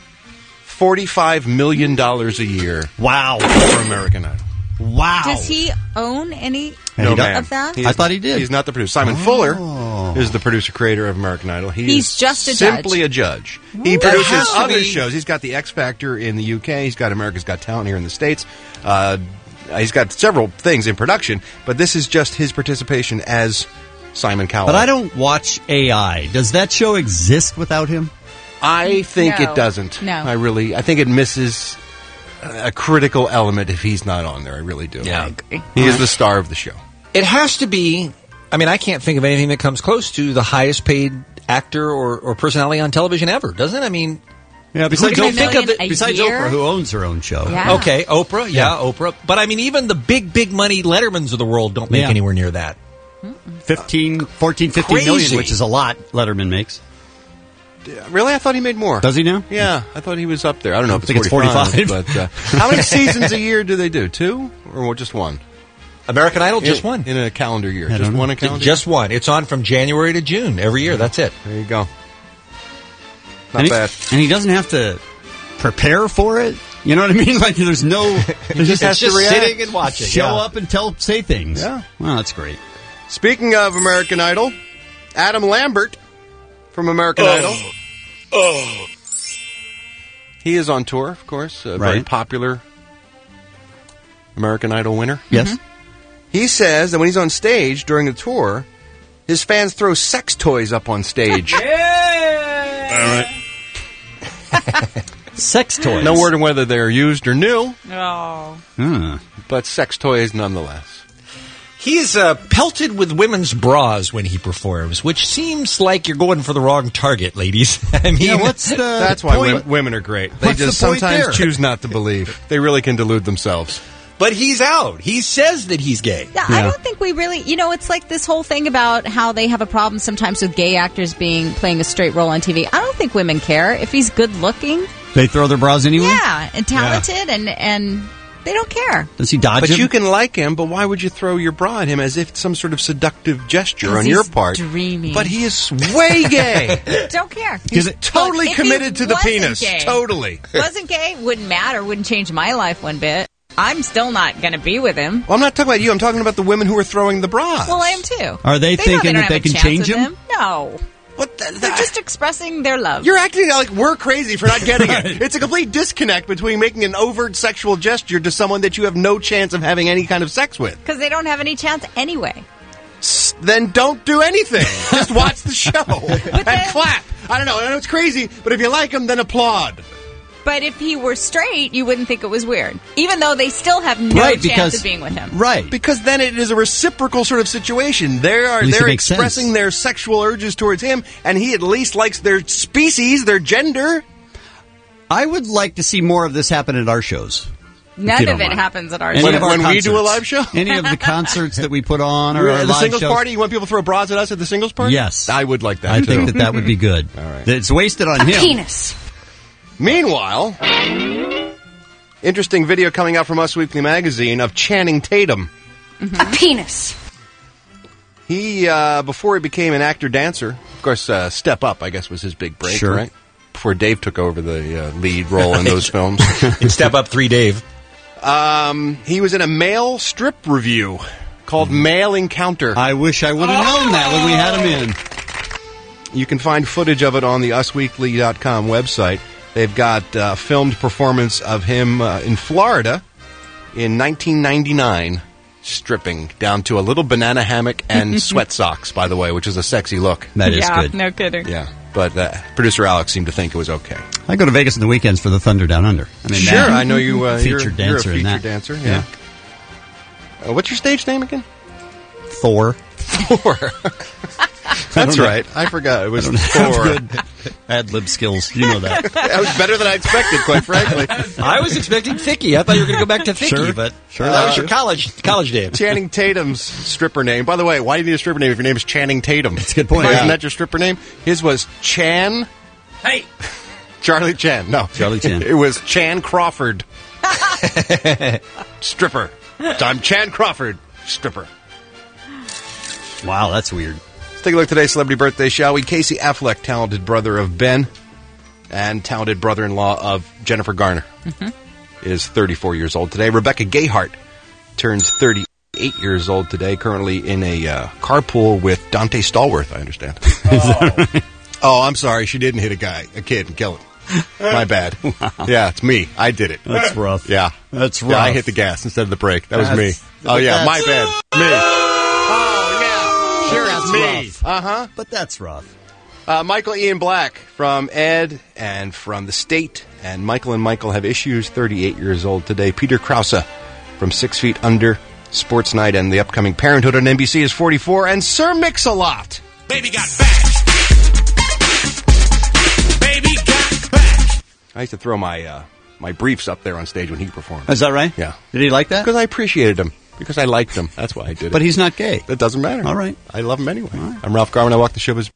$45 million a year. Wow. For American Idol. Wow. Does he own any No, ma'am. of that? I thought he did. He's not the producer. Simon Fuller is the producer-creator of American Idol. He's is just a simply a judge. He Ooh. produces That has to other be- shows. He's got the X Factor in the UK. He's got America's Got Talent here in the States. He's got several things in production, but this is just his participation as Simon Cowell. But I don't watch AI. Does that show exist without him? I think No. it doesn't. No. I think it misses a critical element if he's not on there. I really do. Yeah. I agree. He is the star of the show. It has to be. I mean, I can't think of anything that comes close to the highest paid actor or personality on television ever, doesn't it? I mean, Yeah, besides, Who can you think of it- besides year? Oprah, who owns her own show. Yeah. okay, Oprah, Oprah. But I mean, even the big money Lettermans of the world don't make Yeah. anywhere near that. 15 million, Crazy. which is a lot Letterman makes. Really? I thought he made more. Does he now? Yeah, I thought he was up there. I don't know if I think it's it's 45. 45. But how many seasons a year do they do? 2 or just one? American Idol, just one. In a calendar year. I Just don't know. one a calendar Just one. It's on from January to June every year. That's it. year? There you go. Not and bad. and he doesn't have to prepare for it. You know what I mean? Like there's no. There's just has to react. sitting and watching. Show Yeah. up and say things. Yeah. Well, that's great. Speaking of American Idol, Adam Lambert from American Idol. He is on tour, of course. A very Right. popular American Idol winner. Yes. He says that when he's on stage during the tour, his fans throw sex toys up on stage. Sex toys. No word on whether they're used or new, Oh. but sex toys nonetheless. He's pelted with women's bras when he performs, which seems like you're going for the wrong target, ladies. I mean, Yeah, what's the That's why point? women are great. They What's just the point sometimes there? choose not to believe. They really can delude themselves. but he's out. He says that he's gay. Yeah, I don't think we really, it's like this whole thing about how they have a problem sometimes with gay actors playing a straight role on TV. I don't think women care if he's good looking. They throw their bras anyway? Yeah, and talented and They don't care. Does he dodge But him? you can like him, but why would you throw your bra at him as if it's some sort of seductive gesture 'Cause on your he's part? dreamy. But he is way gay. Don't care. He's totally Look, if he committed to the wasn't penis. gay- Totally. Wasn't gay, wouldn't matter, wouldn't change my life one bit. I'm still not going to be with him. Well, I'm not talking about you. I'm talking about the women who are throwing the bras. Well, I am too. Are they know thinking don't that they have a can chance change with him? No. They're just expressing their love. You're acting like we're crazy for not getting it. It's a complete disconnect between making an overt sexual gesture to someone that you have no chance of having any kind of sex with. Because they don't have any chance anyway. Then don't do anything. Just watch the show and clap. I don't know. I know it's crazy, but if you like them, then applaud. But if he were straight, you wouldn't think it was weird. Even though they still have no Right, chance because- of being with him. Right. Because then it is a reciprocal sort of situation. They're least it makes expressing sense. their sexual urges towards him, and he at least likes their species, their gender. I would like to see more of this happen at our shows. None you of don't it mind. happens at our Any show. of our When we do a concerts. live show? Any of the concerts that we put on or our the live singles shows. party, you want people to throw bras at us at the singles party? Yes. I would like that, I too. think that would be good. All right. It's wasted on him. Penis. Meanwhile, interesting video coming out from Us Weekly Magazine of Channing Tatum. A penis. He, before he became an actor-dancer, of course, Step Up, I guess, was his big break, Sure. right? Before Dave took over the lead role in those films. In Step Up 3, Dave. He was in a male strip review called Male Encounter. I wish I would have known that when we had him in. You can find footage of it on the usweekly.com website. They've got filmed performance of him in Florida in 1999, stripping down to a little banana hammock and sweat socks, by the way, which is a sexy look. That is good. No kidding. Yeah, but producer Alex seemed to think it was okay. I go to Vegas on the weekends for the Thunder Down Under. I mean, Sure, that- I know you. featured you're dancer a in featured that. dancer. Yeah. What's your stage name again? Thor. Thor. That's right. I forgot. It was I don't have Thor. good ad-lib skills. You know that. That was better than I expected, quite frankly. I was expecting Thicky. I thought you were going to go back to Thicky, Sure, but sure. that was your college days. Channing Tatum's stripper name. By the way, why do you need a stripper name if your name is Channing Tatum? That's a good point. Isn't Yeah. that your stripper name? His was Chan. Hey, Charlie Chan. No. Charlie Chan. It was Chan Crawford. Stripper. I'm Chan Crawford. Stripper. Wow, that's weird. Let's take a look at today's celebrity birthday, shall we? Casey Affleck, talented brother of Ben, and talented brother-in-law of Jennifer Garner, is 34 years old today. Rebecca Gayheart turns 38 years old today, currently in a carpool with Dante Stallworth, I understand. Oh, I'm sorry. She didn't hit a kid, and kill him. My bad. Yeah, it's me. I did it. That's rough. Yeah. That's Yeah, I rough. hit the gas instead of the brake. That was me. That's- Oh, yeah, my that's- bad. Me. Oh, yeah. Sure, That's it's me. rough. Uh-huh. But that's rough. Michael Ian Black from Ed and from The State. And Michael have issues, 38 years old today. Peter Krause from 6 Feet Under, Sports Night, and the upcoming Parenthood on NBC is 44. And Sir Mix-a-Lot. Baby got back. Baby got back. I used to throw my my briefs up there on stage when he performed. Is that right? Yeah. Did he like that? Because I appreciated him. Because I liked him. That's why I did it. But he's not gay. That doesn't matter. All right. I love him anyway. I'm Ralph Garman. I walk the ship as...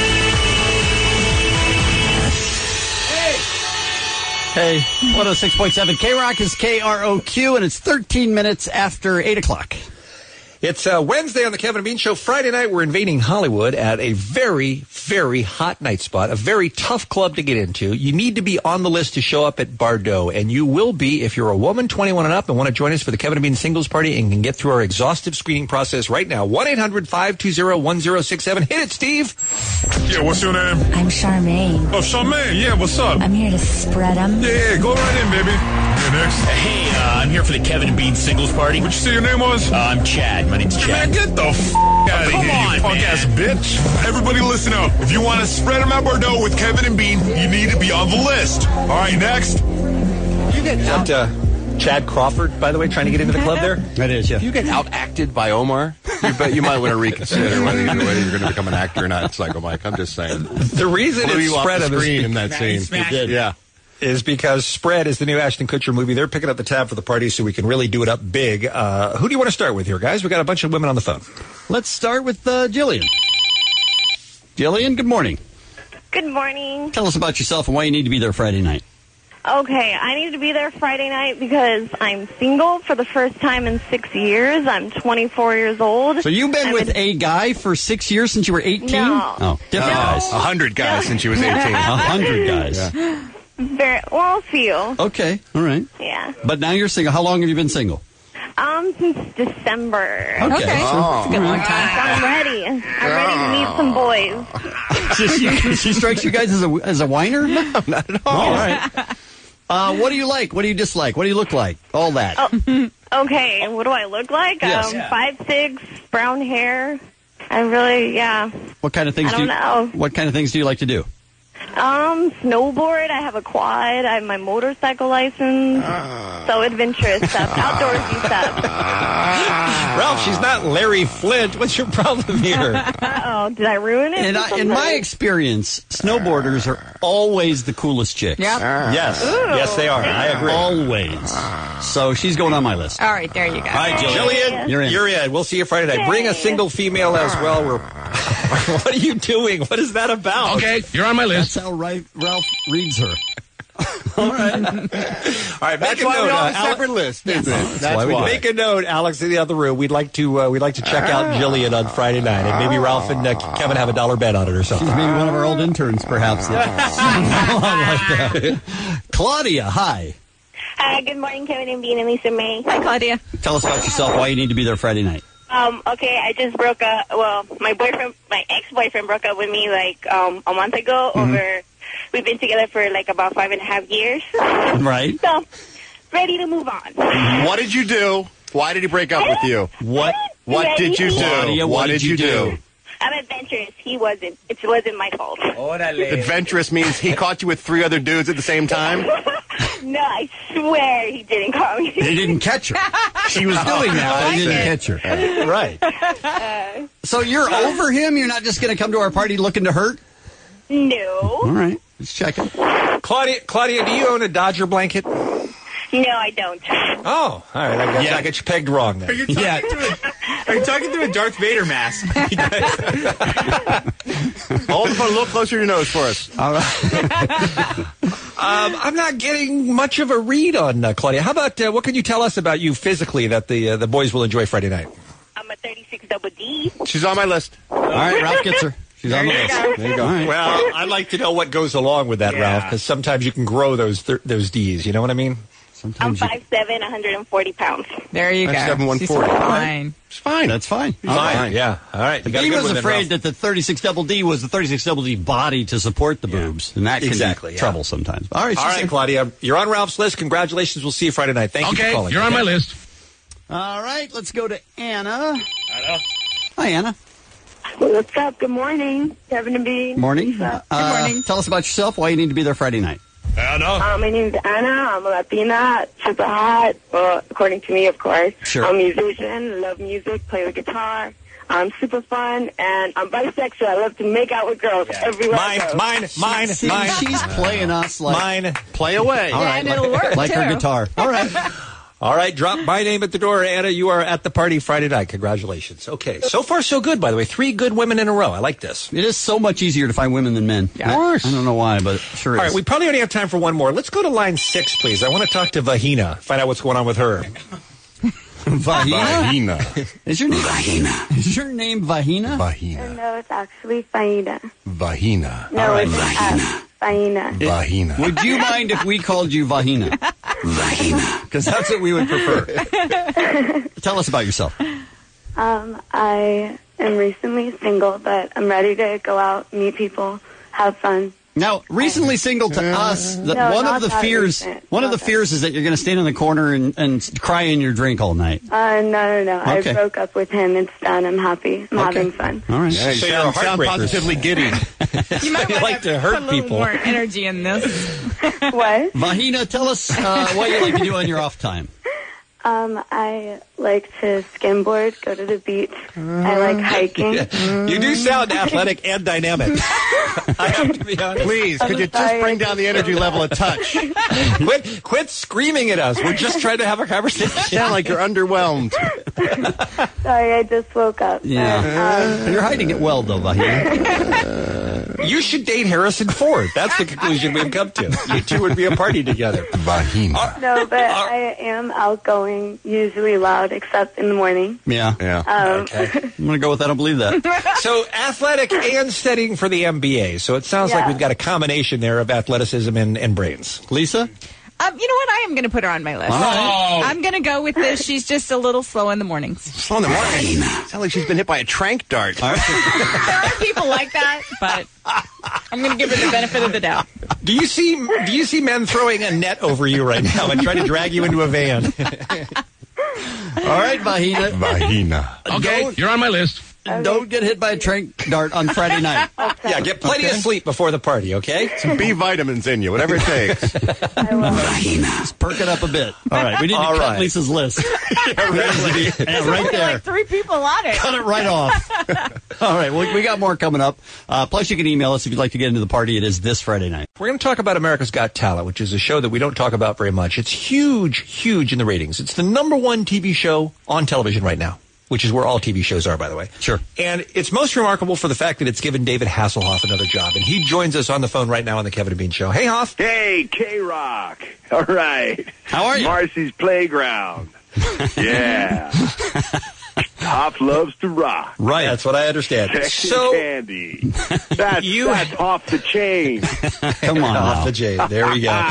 Hey, 106.7 K-Rock is KROQ, and it's 13 minutes after 8 o'clock. It's Wednesday on the Kevin and Bean Show. Friday night, we're invading Hollywood at a very, very hot night spot, a very tough club to get into. You need to be on the list to show up at Bardot, and you will be if you're a woman 21 and up and want to join us for the Kevin and Bean Singles Party and can get through our exhaustive screening process right now. 1-800-520-1067. Hit it, Steve. Yeah, what's your name? I'm Charmaine. Oh, Charmaine. Yeah, what's up? I'm here to spread them. Yeah, go right in, baby. Yeah, next. Hey, I'm here for the Kevin and Bean Singles Party. What you say your name was? I'm Chad. My name's Chad. Man, get the out of come here, on, you punk-ass bitch. Everybody listen up. If you want to spread them at Bordeaux with Kevin and Bean, you need to be on the list. All right, next. You get Chad Crawford, by the way, trying to get into the club there? That is, yeah. If you get out-acted by Omar, you might want to reconsider whether you're going to become an actor or not, Psycho Mike. I'm just saying. The reason Blew it's you off spread the on the screen in that scene. Yeah. Is because Spread is the new Ashton Kutcher movie. They're picking up the tab for the party so we can really do it up big. Who do you want to start with here, guys? We got a bunch of women on the phone. Let's start with Jillian. Jillian, good morning. Good morning. Tell us about yourself and why you need to be there Friday night. Okay, I need to be there Friday night because I'm single for the first time in 6 years. I'm 24 years old. So you've been with a guy for 6 years since you were 18? No. Oh, different guys. 100 guys since you was 18. 100 guys. Well, a few. Okay, all right. Yeah. But now you're single. How long have you been single? Since December. Okay. That's a good long time. I'm ready. I'm ready to meet some boys. She strikes you guys as a whiner? No, not at all. All right. What do you like? What do you dislike? What do you look like? All that. Okay, what do I look like? Yes. 5'6", brown hair. I really, What kind of things I don't know. What kind of things do you like to do? Snowboard. I have a quad. I have my motorcycle license. So adventurous stuff, outdoorsy stuff. Ralph, she's not Larry Flint. What's your problem here? Uh-oh, did I ruin it? In my experience, snowboarders are always the coolest chicks. Yep. Yes. Yes, they are. I agree. Always. So she's going on my list. All right, there you go. All right, Jillian, You're in. We'll see you Friday night. Bring a single female as well. What are you doing? What is that about? Okay, you're on my list. That's how Ralph reads her. All right. All right, That's make a why note. we all have a Alex, separate list, isn't it? That's why we do. make a note, Alex, in the other room. We'd like to check out Jillian on Friday night, and maybe Ralph and Kevin have a $1 bet on it or something. She's maybe one of our old interns, perhaps. Claudia, hi. Hi, good morning, Kevin and Bean and Lisa May. Hi, Claudia. Tell us about yourself, why you need to be there Friday night. Okay, I just broke up. Well, my ex-boyfriend broke up with me like a month ago. We've been together for like about 5.5 years. Right. So, ready to move on. What did you do? Why did he break up with you? What did you do? Claudia, what did you do? I'm adventurous. He wasn't. It wasn't my fault. Adventurous means he caught you with 3 other dudes at the same time? No, I swear he didn't call me. They didn't catch her. She was doing that, but they didn't catch her. Right. So you're over him? You're not just going to come to our party looking to hurt? No. All right. Just checking. Claudia, do you own a Dodger blanket? No, I don't. Oh, all right. I got you pegged wrong then. Are you talking through a Darth Vader mask? Hold the phone a little closer to your nose for us. All right. I'm not getting much of a read on Claudia. How about what can you tell us about you physically that the boys will enjoy Friday night? I'm a 36 double D. She's on my list. All right, Ralph gets her. She's on the list. There you go. All right. Well, I'd like to know what goes along with that, Ralph, because sometimes you can grow those D's. You know what I mean? I'm 5'7", 140 pounds. There you go. 5'7", 140. Fine. It's fine. That's fine. Fine. Yeah. All right. He was afraid that the 36 double D was the 36 double D body to support the boobs, and that can be trouble sometimes. All right, Claudia. You're on Ralph's list. Congratulations. We'll see you Friday night. Thank you for calling. You're on my list. All right, let's go to Anna. Hello. Hi, Anna. What's up? Good morning, Kevin and Bean. Morning. Good morning. Tell us about yourself. Why you need to be there Friday night. My name's Anna. I'm a Latina, super hot. Well, according to me, of course. Sure. I'm a musician, love music, play the guitar. I'm super fun, and I'm bisexual. I love to make out with girls everywhere I go. Mine. She's playing us like mine. Play away. All right, and it'll work, like her too. guitar. All right. All right, drop my name at the door, Anna. You are at the party Friday night. Congratulations. Okay, so far so good, by the way. 3 good women in a row. I like this. It is so much easier to find women than men. Yeah. Of course. I don't know why, but it sure is. All right, we probably only have time for one more. Let's go to line 6, please. I want to talk to Vahina, find out what's going on with her. Vahina? Is your name Vahina? Is your name Vahina? Vahina. No, it's actually Faina. Vahina. No, it's Vahina. Vahina. Would you mind if we called you Vahina? Vahina. Because that's what we would prefer. Tell us about yourself. I am recently single, but I'm ready to go out, meet people, have fun. Now, recently single to us, No, one of not the that fears, recent. one of the fears is that you're going to stand in the corner and cry in your drink all night. No. Okay. I broke up with him. It's done. I'm happy. I'm having fun. All right. Yeah, you So you're a sound heartbreaker. positively giddy. You might You like to hurt put a little people. more energy in this. What? Vahina, tell us what you like to do on your off time. I like to skimboard, go to the beach. I like hiking. You do sound athletic and dynamic. I have to be honest. Please, could you just bring down the energy level a touch? Quit screaming at us. We're just trying to have a conversation. Sound like you're underwhelmed. Sorry, I just woke up. Yeah. You're hiding it well, though, Vahina. You should date Harrison Ford. That's the conclusion we've come to. You two would be a party together. Vagina. No, but I am outgoing, usually loud, except in the morning. Yeah. Okay. I'm going to go with I don't believe that. So athletic and studying for the MBA. So it sounds like we've got a combination there of athleticism and brains. Lisa? You know what? I am going to put her on my list. All right. I'm going to go with this. She's just a little slow in the mornings. Slow in the morning. Sounds like she's been hit by a trank dart. There are people like that, but I'm going to give her the benefit of the doubt. Do you see men throwing a net over you right now and trying to drag you into a van? All right, Vagina. Okay, you're on my list. Don't get hit by a trank dart on Friday night. Yeah, get plenty of sleep before the party, okay? Some B vitamins in you, whatever it takes. Just perk it up a bit. All right, we need to cut Lisa's list. There's right there. like 3 people on it. Cut it right off. All right, well, we got more coming up. Plus, you can email us if you'd like to get into the party. It is this Friday night. We're going to talk about America's Got Talent, which is a show that we don't talk about very much. It's huge in the ratings. It's the #1 TV show on television right now, which is where all TV shows are, by the way. Sure. And it's most remarkable for the fact that it's given David Hasselhoff another job. And he joins us on the phone right now on the Kevin and Bean Show. Hey, Hoff. Hey, K-Rock. All right. How are you? Marcy's Playground. Yeah. Hoff loves to rock. Right. That's what I understand. Sex So, and candy. That's off the chain. Come on off now. the J. There we go.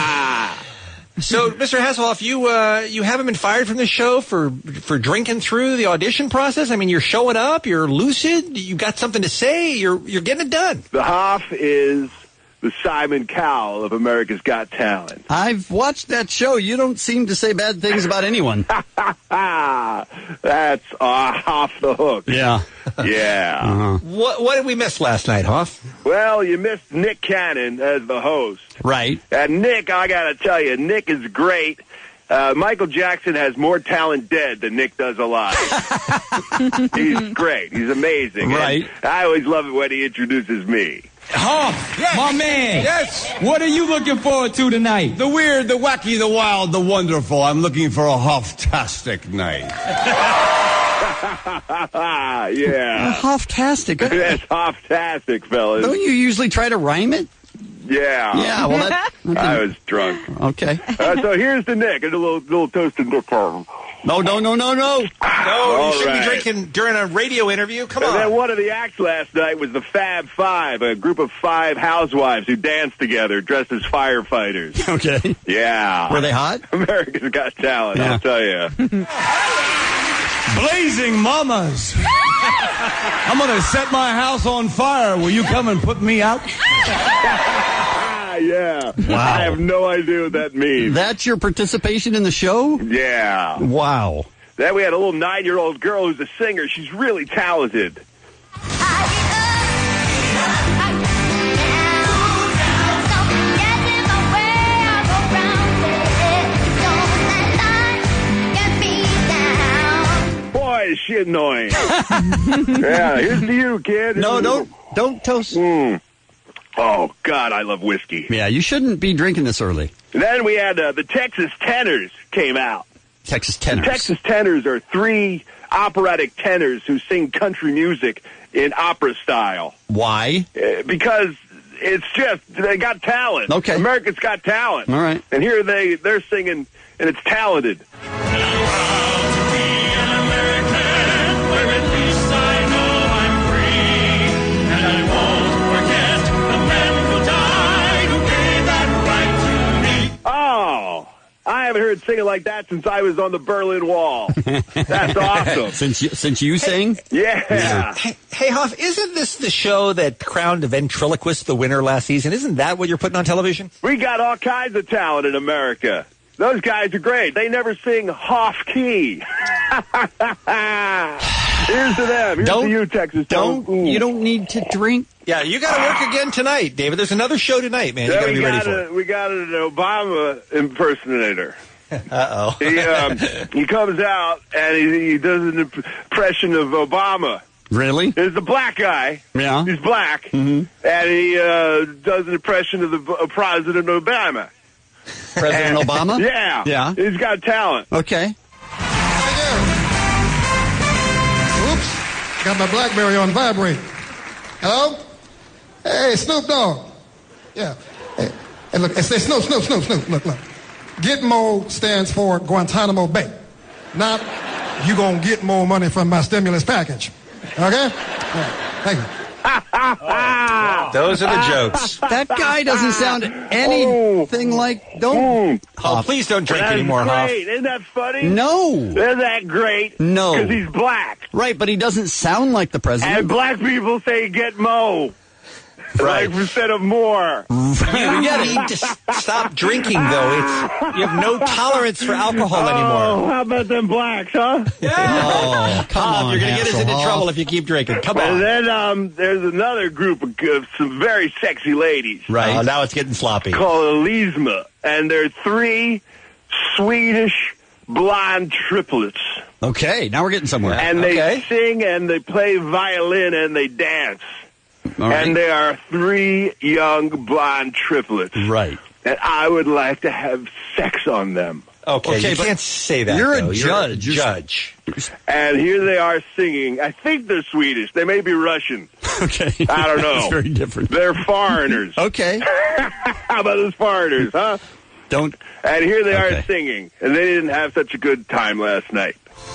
So, Mr. Hasselhoff, you haven't been fired from the show for drinking through the audition process? I mean, you're showing up, you're lucid, you got something to say, you're getting it done. The Hoff is the Simon Cowell of America's Got Talent. I've watched that show. You don't seem to say bad things about anyone. That's off the hook. Yeah. Yeah. Uh-huh. What did we miss last night, Hoff? Well, you missed Nick Cannon as the host. Right. And Nick, I got to tell you, Nick is great. Michael Jackson has more talent dead than Nick does alive. He's great. He's amazing. Right. And I always love it when he introduces me. Hoff, my man. Yes. What are you looking forward to tonight? The weird, the wacky, the wild, the wonderful. I'm looking for a Hoff-tastic night. Yeah. Hoff-tastic. That's Hoff-tastic, fellas. Don't you usually try to rhyme it? Yeah. Yeah, well, that I was drunk. Okay. So here's the Nick. And a little toast to Nick. No. No, you All shouldn't right. be drinking during a radio interview. Come And on. then one of the acts last night was the Fab Five, a group of 5 housewives who danced together dressed as firefighters. Okay. Yeah. Were they hot? America's Got Talent, Yeah. I'll tell you. Blazing mamas. I'm going to set my house on fire. Will you come and put me out? Yeah. Wow. I have no idea what that means. That's your participation in the show? Yeah. Wow. Then we had a little 9-year-old girl who's a singer. She's really talented. Boy, is she annoying. Yeah, here's to you, kid. No, don't toast. Oh, God, I love whiskey. Yeah, you shouldn't be drinking this early. Then we had the Texas Tenors came out. Texas Tenors. The Texas Tenors are 3 operatic tenors who sing country music in opera style. Why? Because it's just, they got talent. Okay. America's Got Talent. All right. And here they're singing, and it's talented. Oh, I haven't heard singing like that since I was on the Berlin Wall. That's awesome. Since you sing? Yeah. Hey, Hoff, isn't this the show that crowned a ventriloquist the winner last season? Isn't that what you're putting on television? We got all kinds of talent in America. Those guys are great. They never sing off key. Here's to them. Here's to you, Texas. You don't need to drink. Yeah, you got to work again tonight, David. There's another show tonight, man. You got to be ready for it. We got an Obama impersonator. Uh-oh. He comes out and he does an impression of Obama. Really? There's the black guy. Yeah. He's black. Mm-hmm. And he does an impression of the President Obama. President Obama? Yeah. Yeah. He's got talent. Okay. Oops. Got my BlackBerry on vibrate. Hello? Hey, Snoop Dogg. Yeah. Hey, look, say Snoop, look. Gitmo stands for Guantanamo Bay. Not, you gonna get more money from my stimulus package. Okay? Thank you. Those are the jokes. That guy doesn't sound anything like... Don't... Oh, please don't drink anymore, Hoff. Great. Isn't that funny? No. Isn't that great? No. Because he's black. Right, but he doesn't sound like the president. And black people say get Mo. Right. Like instead of more. You need to stop drinking, though. You have no tolerance for alcohol anymore. Oh, how about them blacks, huh? Oh, come on, you're going to get us into Hasselhoff. trouble if you keep drinking. Come on. And then there's another group of some very sexy ladies. Right. Now it's getting sloppy. Called Elisma. And they're 3 Swedish blonde triplets. Okay, now we're getting somewhere. And they sing and they play violin and they dance. All right. And they are 3 young blonde triplets. Right. And I would like to have sex on them. Okay, you but can't say that. You're though. a judge. You're a judge. And here they are singing. I think they're Swedish. They may be Russian. Okay. I don't know. It's very different. They're foreigners. Okay. How about those foreigners, huh? Don't. And here they Okay. are singing. And they didn't have such a good time last night.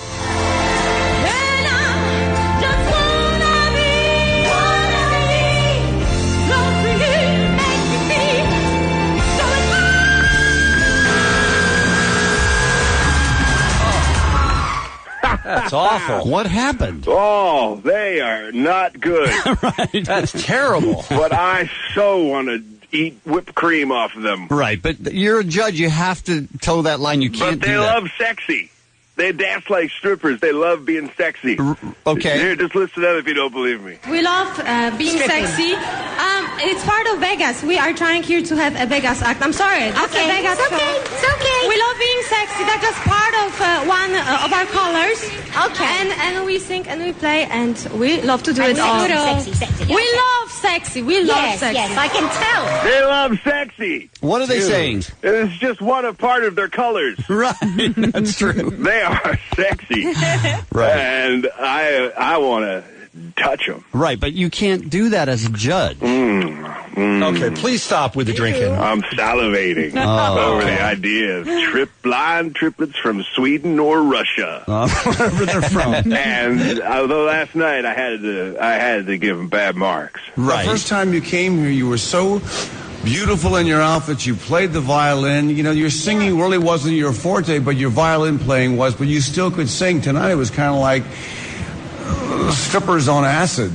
That's awful. What happened? Oh, they are not good. Right. That's terrible. But I so want to eat whipped cream off of them. Right, but you're a judge. You have to toe that line. You can't But they do that. love sexy. They dance like strippers. They love being sexy. Okay. Here, just listen to that if you don't believe me. We love being sexy. It's part of Vegas. We are trying here to have a Vegas act. I'm sorry. That's a Vegas show. It's okay. We love being sexy. That's just part of one of our colors. Okay. And we sing and we play and we love to do it all. Sexy. We love sexy. We love sexy. Yes, I can tell. They love sexy. What are they saying? It's just part of their colors. Right, that's true. They are sexy. Right. And I want to touch them. Right, but you can't do that as a judge. Okay, please stop with the drinking. I'm salivating Oh. over the idea of blind triplets from Sweden or Russia. Wherever they're from. And although last night I had to give them bad marks. Right. The first time you came here, you were so beautiful in your outfits. You played the violin. You know, your singing really wasn't your forte, but your violin playing was. But you still could sing. Tonight it was kind of like strippers on acid.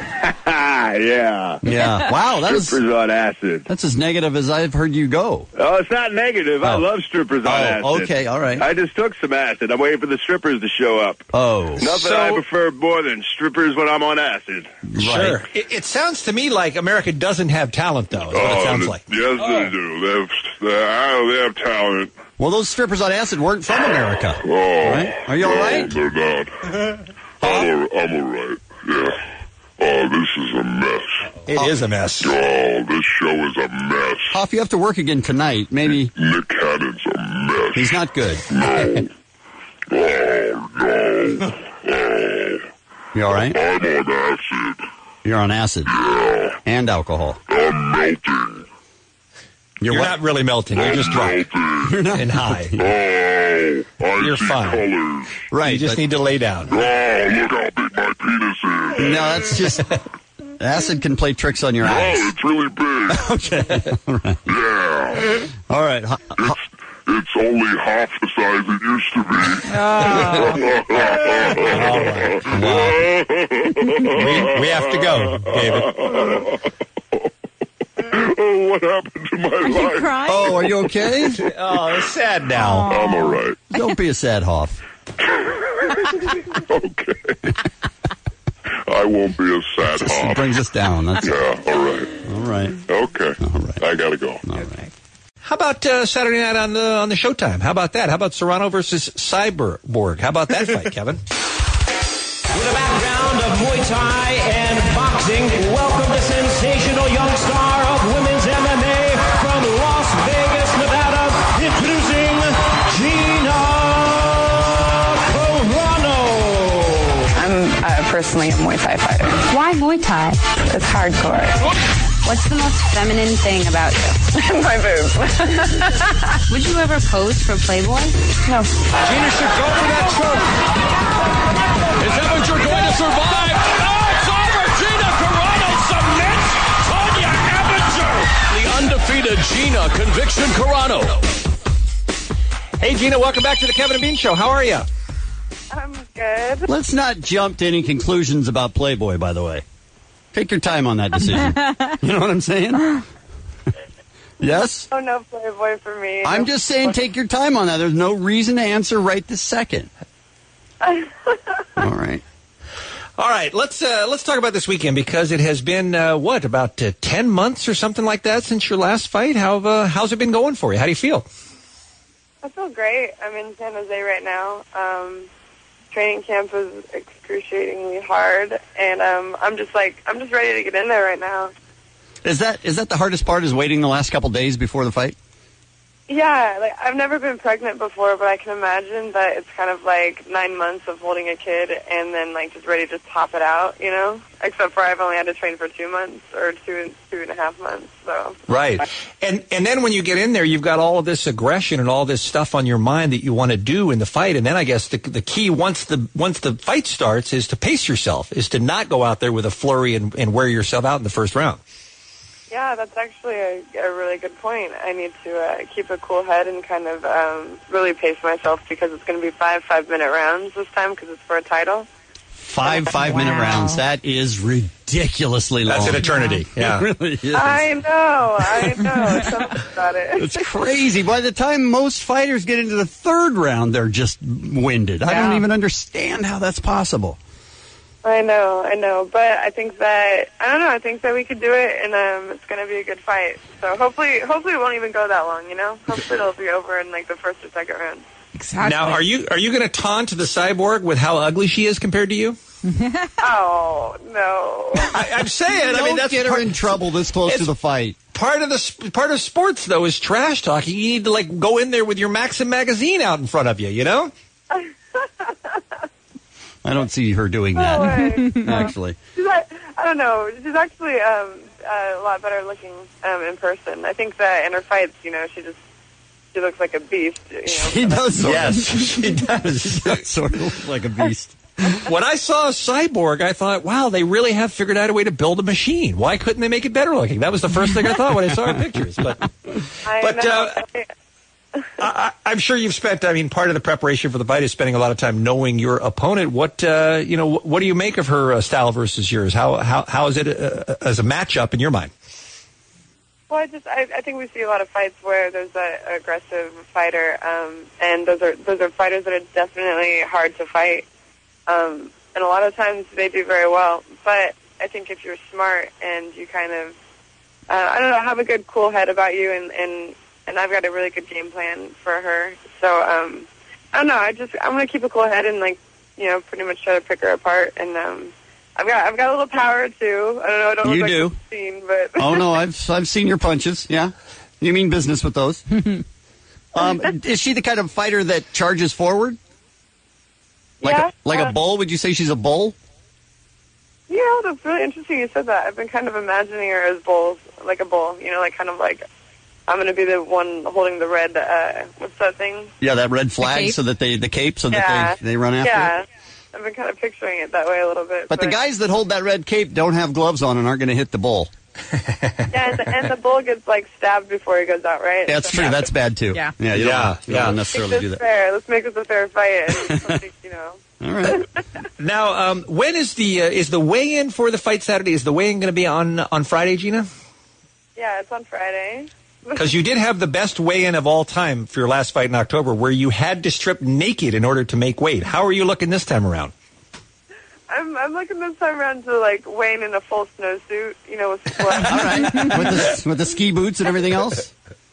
Yeah. Yeah. Wow, strippers on acid. That's as negative as I've heard you go. Oh, it's not negative. I love strippers on acid. Okay, all right. I just took some acid. I'm waiting for the strippers to show up. Oh. Nothing I prefer more than strippers when I'm on acid. Sure. It sounds to me like America doesn't have talent, though. Is what it sounds like. Yes, they do. They have talent. Well, those strippers on acid weren't from America. Oh, right? Are you all right? They're not. I'm all right. Yeah. Oh, this is a mess. It is a mess. Oh, this show is a mess. Hoff, you have to work again tonight. Maybe. Nick Cannon's a mess. He's not good. No. Oh, no. Oh. You all right? I'm on acid. You're on acid. Yeah. And alcohol. I'm melting. You're not really melting. You're just drunk. You're not and high. Oh, I You're see fine. colors. Right. You just need to lay down. Oh, look how big my penis is. No, that's just... Acid can play tricks on your eyes. Oh, it's really big. Okay. All right. Yeah. All right. It's only half the size it used to be. We have to go, David. Oh, what happened to my life? Crying? Oh, are you okay? Oh, it's sad now. I'm all right. Don't be a sad Hoff. Okay. I won't be a sad It hop. brings us down. That's Yeah, all right. all right. Okay. All right. I gotta go. All right. How about Saturday night on the Showtime? How about that? How about Serrano versus Cyborg? How about that fight, Kevin? With a background of Muay Thai and boxing, welcome the sensational young star of women's MMA from Las Vegas, Nevada, introducing Gina Carano. I'm personally a Muay Thai fighter. Why Muay Thai? It's hardcore. What's the most feminine thing about you? My boobs. Would you ever pose for Playboy? No. Gina should go for that choke. Is Evinger going to survive? Oh, it's over. Gina Carano submits Tonya Evinger. The undefeated Gina Conviction Carano. Hey, Gina, welcome back to the Kevin and Bean Show. How are you? I'm good. Let's not jump to any conclusions about Playboy, by the way. Take your time on that decision. You know what I'm saying? Yes? Oh, no Playboy for me. I'm just saying take your time on that. There's no reason to answer right this second. All right. All right, let's talk about this weekend because it has been, about 10 months or something like that since your last fight? How's it been going for you? How do you feel? I feel great. I'm in San Jose right now. Training camp is excruciatingly hard, and I'm just ready to get in there right now. Is that the hardest part? Is waiting the last couple days before the fight? Yeah, like I've never been pregnant before, but I can imagine that it's kind of like 9 months of holding a kid and then like just ready to pop it out, you know? Except for I've only had to train for 2 months or two and a half months. So right, and then when you get in there, you've got all of this aggression and all this stuff on your mind that you want to do in the fight, and then I guess the key once the fight starts is to pace yourself, is to not go out there with a flurry and wear yourself out in the first round. Yeah, that's actually a really good point. I need to keep a cool head and kind of really pace myself because it's going to be 5 5-minute rounds this time because it's for a title. 5 5-minute rounds. That is ridiculously long. That's an eternity. Yeah. It really is. I know. Tell me about it. It's crazy. By the time most fighters get into the third round, they're just winded. I don't even understand how that's possible. I know, but I think that we could do it, and it's going to be a good fight. So hopefully it won't even go that long, you know? Hopefully it'll be over in like the first or second round. Exactly. Now, are you going to taunt the Cyborg with how ugly she is compared to you? Oh, no. I'm saying, Don't that's get her in trouble this close to the fight. Part of sports, though, is trash talking. You need to like go in there with your Maxim magazine out in front of you, you know? I don't see her doing that, actually. I don't know. She's actually a lot better looking in person. I think that in her fights, you know, she looks like a beast. You know? She does. Yes, she does. She does sort of look like a beast. When I saw Cyborg, I thought, wow, they really have figured out a way to build a machine. Why couldn't they make it better looking? That was the first thing I thought when I saw her pictures. I'm sure you've spent, part of the preparation for the fight is spending a lot of time knowing your opponent. What do you make of her style versus yours? How is it as a matchup in your mind? Well, I think we see a lot of fights where there's an aggressive fighter, and those are fighters that are definitely hard to fight. And a lot of times they do very well. But I think if you're smart and you kind of, have a good cool head about you and I've got a really good game plan for her. So, I don't know. I'm going to keep a cool head and, pretty much try to pick her apart. And I've got a little power, too. I don't know. I don't look like you've seen, but... Oh, no. I've seen your punches. Yeah. You mean business with those. Is she the kind of fighter that charges forward? Like a bull? Would you say she's a bull? Yeah, that's really interesting you said that. I've been kind of imagining her as like a bull, kind of like... I'm going to be the one holding the red, what's that thing? Yeah, that red flag, so that the cape, so that they run after it. Yeah, I've been kind of picturing it that way a little bit. But the guys that hold that red cape don't have gloves on and aren't going to hit the bull. Yeah, and the bull gets, stabbed before he goes out, right? That's true. That's bad, too. Yeah. You don't necessarily do that. Fair. Let's make this a fair fight. All right. Now, when is the weigh-in for the fight Saturday? Is the weigh-in going to be on Friday, Gina? Yeah, it's on Friday. Because you did have the best weigh-in of all time for your last fight in October, where you had to strip naked in order to make weight. How are you looking this time around? I'm looking this time around to weigh in a full snowsuit, with sweat. All right, with the ski boots and everything else.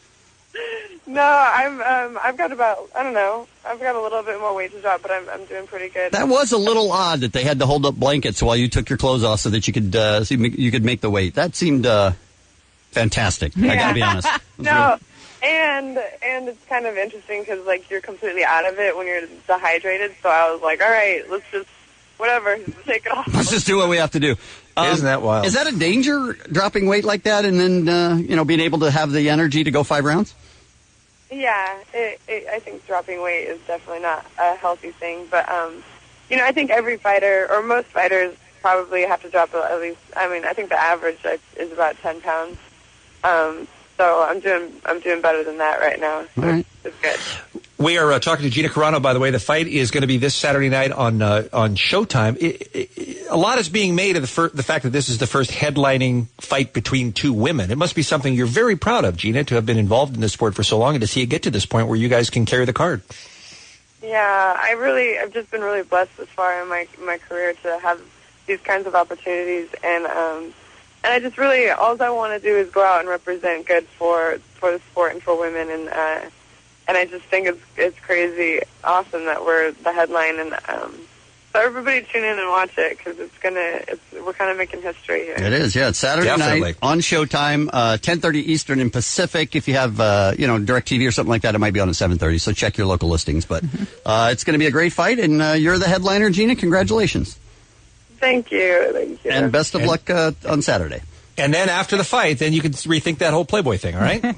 No, I've got about I've got a little bit more weight to drop, but I'm doing pretty good. That was a little odd that they had to hold up blankets while you took your clothes off so that you could make the weight. That seemed. Fantastic. I gotta be honest. No, and it's kind of interesting because you're completely out of it when you're dehydrated. So I was like, all right, let's just take it off. Let's just do what we have to do. Isn't that wild? Is that a danger, dropping weight like that, and then being able to have the energy to go 5 rounds? Yeah, I think dropping weight is definitely not a healthy thing. But, I think every fighter, or most fighters, probably have to drop at least, I think the average is about 10 pounds. So I'm doing better than that right now. So All right. It's good. We are talking to Gina Carano, by the way. The fight is going to be this Saturday night on Showtime. A lot is being made of the fact that this is the first headlining fight between 2 women. It must be something you're very proud of, Gina, to have been involved in this sport for so long and to see it get to this point where you guys can carry the card. Yeah, I've just been really blessed this far in my career to have these kinds of opportunities, and I just really, all I want to do is go out and represent good for the sport and for women, and I just think it's crazy awesome that we're the headline, and so everybody tune in and watch it, because we're kind of making history here. It is, yeah. It's Saturday night on Showtime, 10:30 Eastern and Pacific. If you have, DirecTV or something like that, it might be on at 7:30, so check your local listings. But it's going to be a great fight, and you're the headliner, Gina. Congratulations. Thank you. And best of luck on Saturday. And then after the fight, then you can rethink that whole Playboy thing, all right?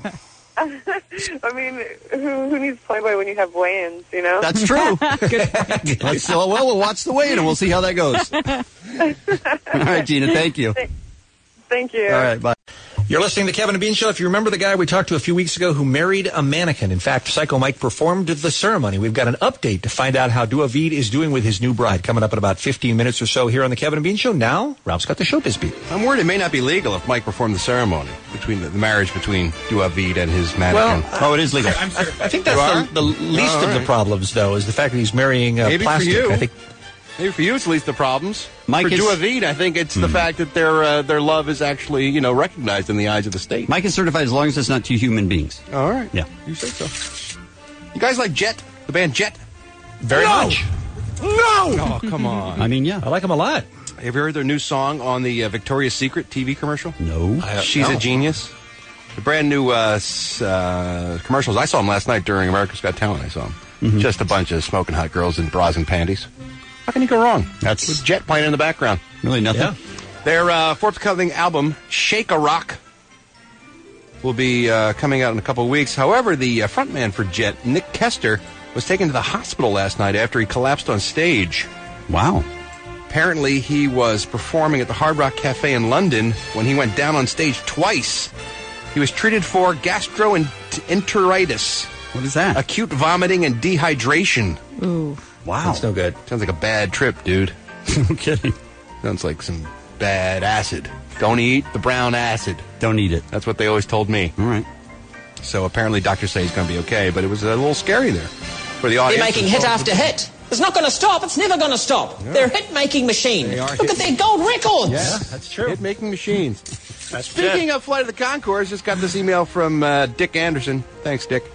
Who needs Playboy when you have weigh-ins, That's true. We'll watch the weigh-in and we'll see how that goes. All right, Gina, thank you. Thank you. All right, bye. You're listening to the Kevin and Bean Show. If you remember the guy we talked to a few weeks ago who married a mannequin, in fact, Psycho Mike performed the ceremony. We've got an update to find out how Duavid is doing with his new bride coming up in about 15 minutes or so here on the Kevin and Bean Show. Now, Ralph's got the showbiz beat. I'm worried it may not be legal if Mike performed the ceremony between the marriage between Duavid and his mannequin. It is legal. I think that's the least of the problems, though, is the fact that he's marrying Maybe plastic. for you. I think. Maybe for you, it's least the problems. Mike for Duavid, I think it's the fact that their love is actually recognized in the eyes of the state. Mike is certified as long as it's not 2 human beings. All right. Yeah. You say so. You guys like Jet? The band Jet? Very much. No! Oh, come on. I mean, yeah. I like them a lot. Have you heard their new song on the Victoria's Secret TV commercial? No. She's a Genius. The brand new commercials. I saw them last night during America's Got Talent. I saw them. Mm-hmm. Just a bunch of smoking hot girls in bras and panties. How can you go wrong? That's with Jet playing in the background. Really nothing. Yeah. Their forthcoming album, Shake a Rock, will be coming out in a couple of weeks. However, the frontman for Jet, Nick Kester, was taken to the hospital last night after he collapsed on stage. Wow. Apparently, he was performing at the Hard Rock Cafe in London when he went down on stage twice. He was treated for gastroenteritis. What is that? Acute vomiting and dehydration. Ooh. Wow. That's no good. Sounds like a bad trip, dude. No kidding. Sounds like some bad acid. Don't eat the brown acid. Don't eat it. That's what they always told me. All right. So apparently doctors say he's going to be okay, but it was a little scary there for the audience. They're making hit after hit. It's not going to stop. It's never going to stop. Yeah. They're hit-making machine. Look at their gold records. Yeah, that's true. Hit-making machines. Speaking of Flight of the Conchords, just got this email from Dick Anderson. Thanks, Dick.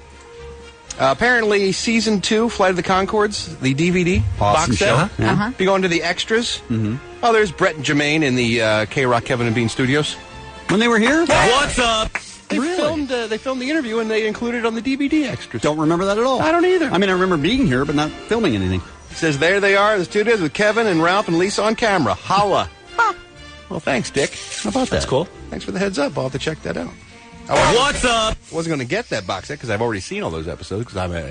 Apparently, Season 2, Flight of the Conchords, the DVD awesome box set. Show. Yeah. Be going to the extras. Mm-hmm. Oh, there's Brett and Jermaine in the K-Rock Kevin and Bean studios. When they were here? What's up? They filmed the interview and they included it on the DVD extras. Don't remember that at all. I don't either. I mean, I remember being here, but not filming anything. It says, there they are, the studios with Kevin and Ralph and Lisa on camera. Holla. Well, thanks, Dick. How about that? That's cool. Thanks for the heads up. I'll have to check that out. What's up? I wasn't going to get that box set because I've already seen all those episodes because I'm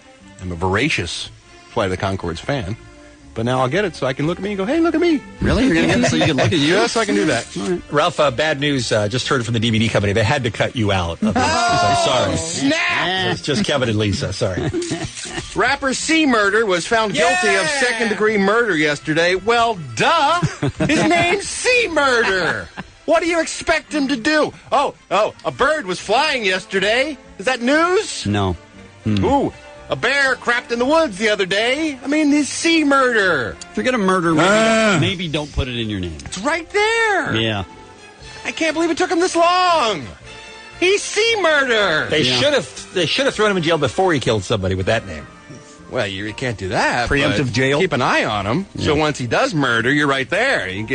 a voracious Flight of the Conchords fan. But now I'll get it so I can look at me and go, hey, look at me. Really? You're going to get it so you can look at you? Yes, I can do that. All right. Ralph, bad news. Just heard from the DVD company. They had to cut you out of this. I'm sorry. Snap! It's just Kevin and Lisa. Sorry. Rapper C Murder was found guilty of second-degree murder yesterday. Well, duh. His name's C Murder. What do you expect him to do? Oh, a bird was flying yesterday. Is that news? No. Ooh, a bear crapped in the woods the other day. I mean, this C Murder. If you're going to murder, maybe don't put it in your name. It's right there. Yeah. I can't believe it took him this long. He's C Murder. They should have thrown him in jail before he killed somebody with that name. Well, you can't do that. Preemptive jail. Keep an eye on him. Yeah. So once he does murder, you're right there. You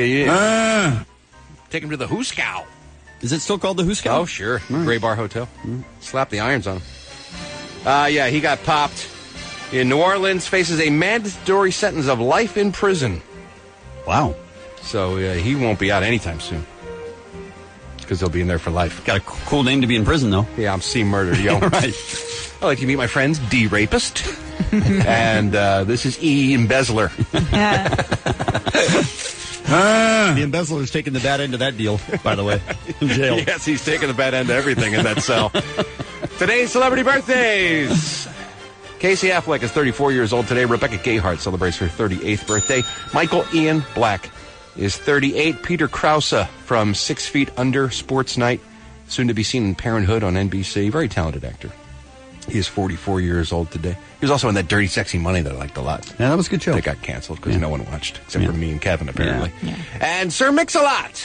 take him to the Hooskow. Is it still called the Hooskow? Oh, sure. Right. Gray Bar Hotel. Slap the irons on him. Yeah, he got popped in New Orleans, faces a mandatory sentence of life in prison. Wow. So he won't be out anytime soon. Because he'll be in there for life. Got a cool name to be in prison, though. Yeah, I'm C. Murder, yo. Right. I'd like to meet my friends, D. Rapist. And this is E. Embezzler. The embezzler's taking the bad end of that deal, by the way, in jail. Yes, he's taking the bad end of everything in that cell. Today's celebrity birthdays. Casey Affleck is 34 years old today. Rebecca Gayheart celebrates her 38th birthday. Michael Ian Black is 38. Peter Krause from 6 Feet Under Sports Night, soon to be seen in Parenthood on NBC. Very talented actor. He is 44 years old today. He was also in that Dirty Sexy Money that I liked a lot. Yeah, that was a good show. That got canceled because no one watched, except for me and Kevin, apparently. Yeah. And Sir Mix-a-Lot.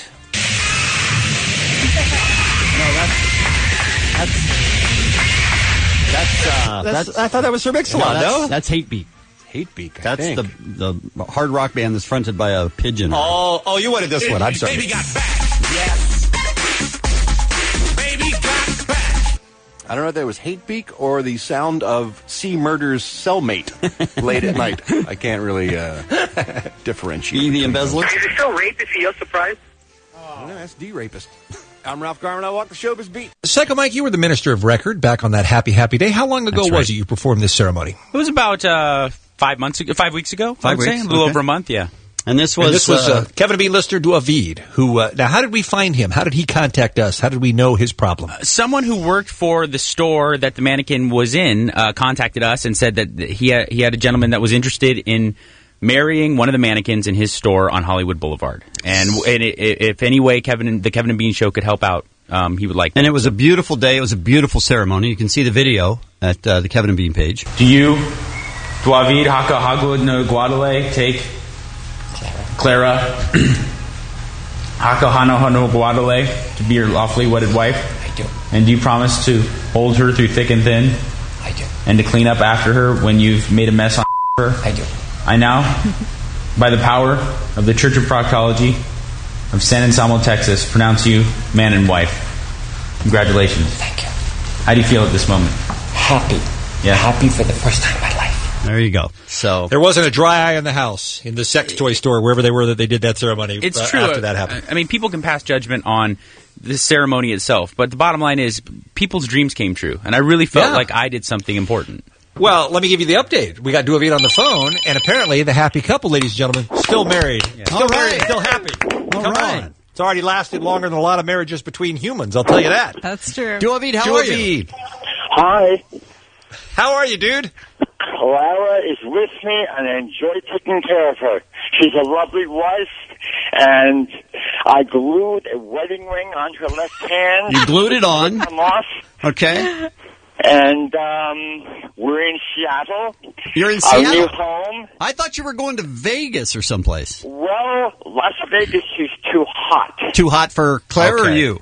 I thought that was Sir Mix-a-Lot, no? That's Hate Beat. Hate Beat, That's the hard rock band that's fronted by a pigeon. Oh, you wanted this one. I'm sorry. Baby got back. Yes. Baby got back. I don't know if that was Hate Beak or the sound of C. Murder's cellmate late at night. I can't really differentiate. E. the Embezzler? Is it still rape if he is surprised? No, that's D. Rapist. I'm Ralph Garman. I walk the showbiz beat. Psycho Mike, you were the minister of record back on that happy day. How long ago was it you performed this ceremony? It was about 5 weeks ago. 5 weeks? A little over a month, yeah. And this was Kevin B. Lister Duavid, who, now how did we find him? How did he contact us? How did we know his problem? Someone who worked for the store that the mannequin was in contacted us and said that he had a gentleman that was interested in marrying one of the mannequins in his store on Hollywood Boulevard. And if any way the Kevin and Bean Show could help out, he would like that. And it was a beautiful day. It was a beautiful ceremony. You can see the video at the Kevin and Bean page. Do you, Duavid Haka Hagud no Guadale, take Clara Haka Hano no Guadale to be your lawfully wedded wife? I do. And do you promise to hold her through thick and thin? I do. And to clean up after her when you've made a mess on her? I do. I now, by the power of the Church of Proctology of San Anselmo, Texas, pronounce you man and wife. Congratulations. Thank you. How do you feel at this moment? Happy. Yeah. Happy for the first time in my life. There you go. So there wasn't a dry eye in the house, in the sex toy store, wherever they were that they did that ceremony. It's true. After that happened. I mean, people can pass judgment on the ceremony itself, but the bottom line is people's dreams came true, and I really felt like I did something important. Well, let me give you the update. We got Duavid on the phone, and apparently the happy couple, ladies and gentlemen, still married. Yeah. Still married, still happy. Come on. It's already lasted longer than a lot of marriages between humans, I'll tell you that. That's true. Duavid, how are you? Hi. How are you, dude? Clara is with me, and I enjoy taking care of her. She's a lovely wife, and I glued a wedding ring on her left hand. You glued it on? Come off. Okay. And we're in Seattle. You're in Seattle? Our new home. I thought you were going to Vegas or someplace. Well, Las Vegas is too hot. Too hot for Claire or you?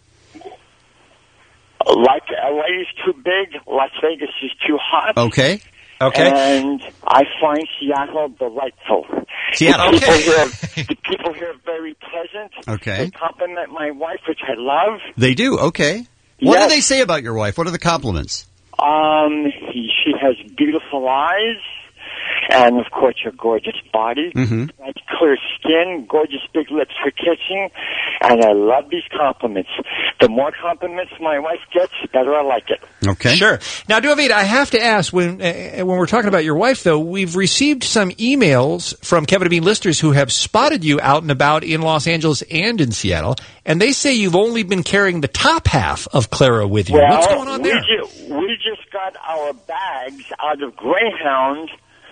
Like LA is too big, Las Vegas is too hot. Okay. And I find Seattle delightful. Seattle, The people here are very pleasant. Okay. They compliment my wife, which I love. They do? Okay. What do they say about your wife? What are the compliments? She has beautiful eyes, and of course her gorgeous body, nice clear skin, gorgeous big lips for kissing, and I love these compliments. The more compliments my wife gets, the better I like it. Okay. Sure. Now, Duavid, I have to ask, when we're talking about your wife, though, we've received some emails from Kevin and Bean listeners who have spotted you out and about in Los Angeles and in Seattle, and they say you've only been carrying the top half of Clara with you. Well, what's going on there? We just got our bags out of Greyhound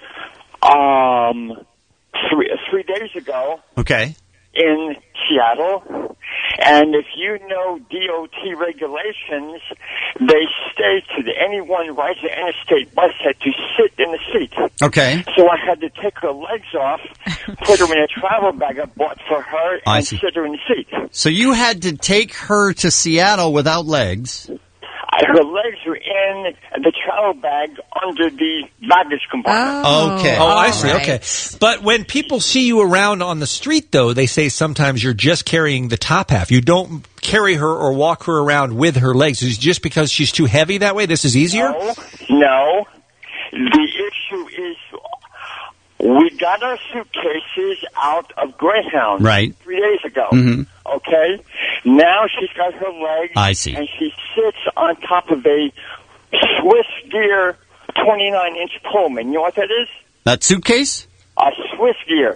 3 days ago. Okay. In Seattle, and if you know DOT regulations, they state that anyone riding an interstate bus had to sit in the seat. Okay. So I had to take her legs off, put her in a travel bag I bought for her, and sit her in the seat. So you had to take her to Seattle without legs. Her legs were in the travel bag under the baggage compartment. Okay. Oh, I see. Right. Okay. But when people see you around on the street, though, they say sometimes you're just carrying the top half. You don't carry her or walk her around with her legs. Is it just because she's too heavy that way? This is easier? No. The issue is We got our suitcases out of Greyhound Right. 3 days ago. Mhm. Okay? Now she's got her legs. I see. And she sits on top of a Swiss Gear 29-inch Pullman. You know what that is? That suitcase? A Swiss Gear.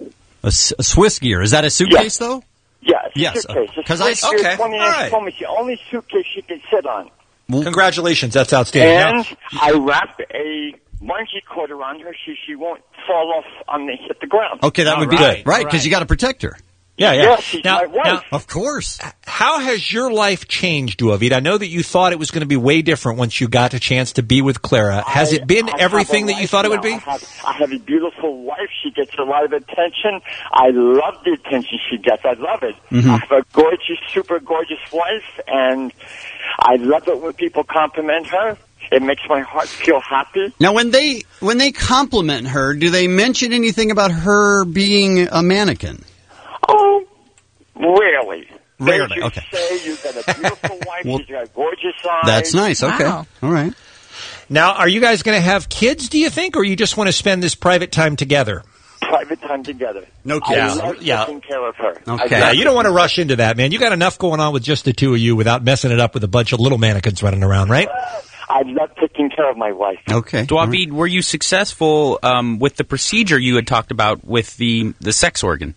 A Swiss Gear. Is that a suitcase, though? Yeah, it's Yes, a suitcase. A 'cause Swiss I- Gear okay, 29-inch all right. Pullman. It's the only suitcase she can sit on. Congratulations, that's outstanding. And I wrapped a bungee cord around her so she won't fall off on the hit the ground. Okay, that would be good. Right, because you got to protect her. Yeah, yeah. Yes, she's my wife. Of course. How has your life changed, Duavid? I know that you thought it was going to be way different once you got a chance to be with Clara. Has it been everything that you thought it would be? I have a beautiful wife. She gets a lot of attention. I love the attention she gets. I love it. Mm-hmm. I have a gorgeous, super gorgeous wife, and I love it when people compliment her. It makes my heart feel happy. Now, when they compliment her, do they mention anything about her being a mannequin? Oh, rarely. Rarely, They just okay. say you've got a beautiful wife. Well, She's got gorgeous eyes. That's nice. Okay. All right. Now, are you guys going to have kids, do you think, or you just want to spend this private time together? Private time together. No I kids. love Yeah. taking care of her. Yeah, you don't want to rush into that, man. You got enough going on with just the two of you without messing it up with a bunch of little mannequins running around, right? I love taking care of my wife. Okay. Duavid, were you successful with the procedure you had talked about with the sex organ?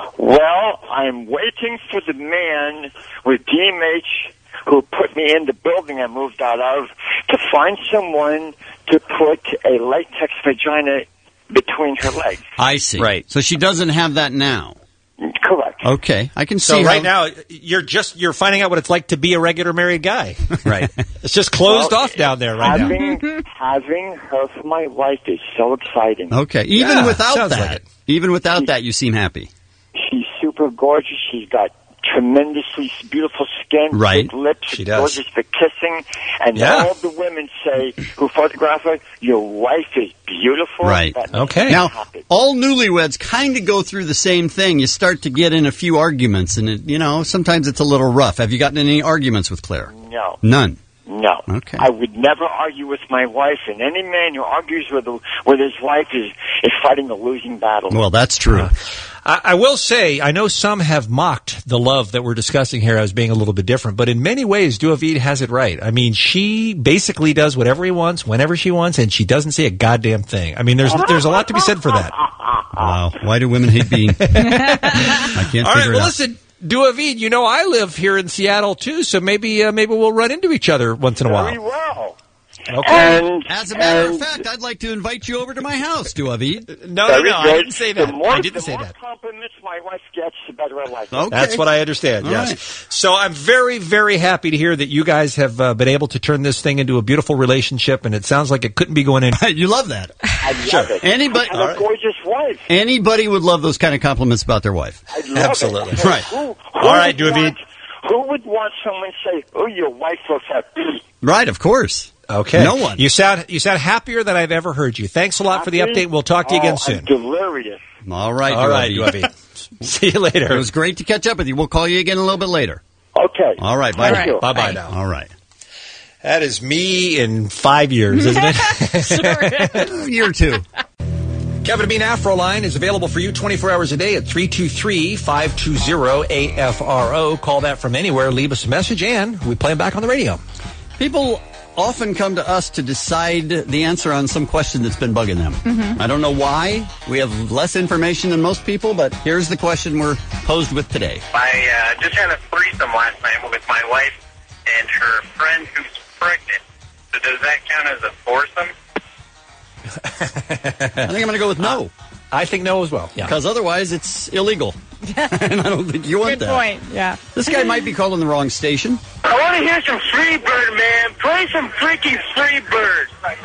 Well, I'm waiting for the man with DMH who put me in the building I moved out of to find someone to put a latex vagina between her legs. I see. Right. So she doesn't have that now. Correct. Okay. I can see So how- right now, you're finding out what it's like to be a regular married guy. Right. It's just closed off down there right now. Having her for my wife is so exciting. Okay. Even Yeah, without sounds that. like it. Even without that, you seem happy. She's super gorgeous. She's got tremendously beautiful skin, Right. big lips, She does. gorgeous for kissing. And Yeah. all the women say who photograph her, your wife is beautiful. Right. That makes me Now, happy. all newlyweds kind of go through the same thing. You start to get in a few arguments, and sometimes it's a little rough. Have you gotten any arguments with Claire? No. None. No. Okay. I would never argue with my wife, and any man who argues with his wife is fighting a losing battle. Well, that's true. I will say, I know some have mocked the love that we're discussing here as being a little bit different, but in many ways, Duavid has it right. I mean, she basically does whatever he wants, whenever she wants, and she doesn't say a goddamn thing. I mean, there's a lot to be said for that. Wow. Why do women hate Bean? I can't All right, figure it well, out. listen, Duavid, I live here in Seattle too, so maybe we'll run into each other once in a while. Very well. Okay. As a matter of fact, I'd like to invite you over to my house, Duavid. No, Very I good. didn't say that. The more, I didn't say the more that. compliments my wife gets, the better I like it. Okay. That's what I understand, All yes. right. So I'm very, very happy to hear that you guys have been able to turn this thing into a beautiful relationship, and it sounds like it couldn't be going in. You love that. I love it. Anybody- I have a gorgeous wife. Anybody would love those kind of compliments about their wife. I love Absolutely. it. Right. Who All right, would Duavid. want- Who would want someone to say, "Oh, your wife looks happy"? Right, of course. Okay. No one. You sound happier than I've ever heard you. Thanks a lot for the Happy? update. We'll talk to you again I'm soon. delirious. All right, All right, Duavid. Duavid. See you later. It was great to catch up with you. We'll call you again a little bit later. Okay. All right, bye. Thank you. Bye-bye now. All right. That is me in 5 years, isn't it? Year two. Kevin and Bean Afro Line is available for you 24 hours a day at 323-520-AFRO. Call that from anywhere. Leave us a message, and we play them back on the radio. People often come to us to decide the answer on some question that's been bugging them. Mm-hmm. I don't know why. We have less information than most people, but here's the question we're posed with today. I just had a threesome last night with my wife and her friend who's pregnant. So does that count as a foursome? I think I'm going to go with no. I think no as well. Yeah. Because otherwise it's illegal. And I don't think you want Good that. point. Yeah. This guy might be calling the wrong station. I want to hear some Freebird, man. Play some freaking Freebird.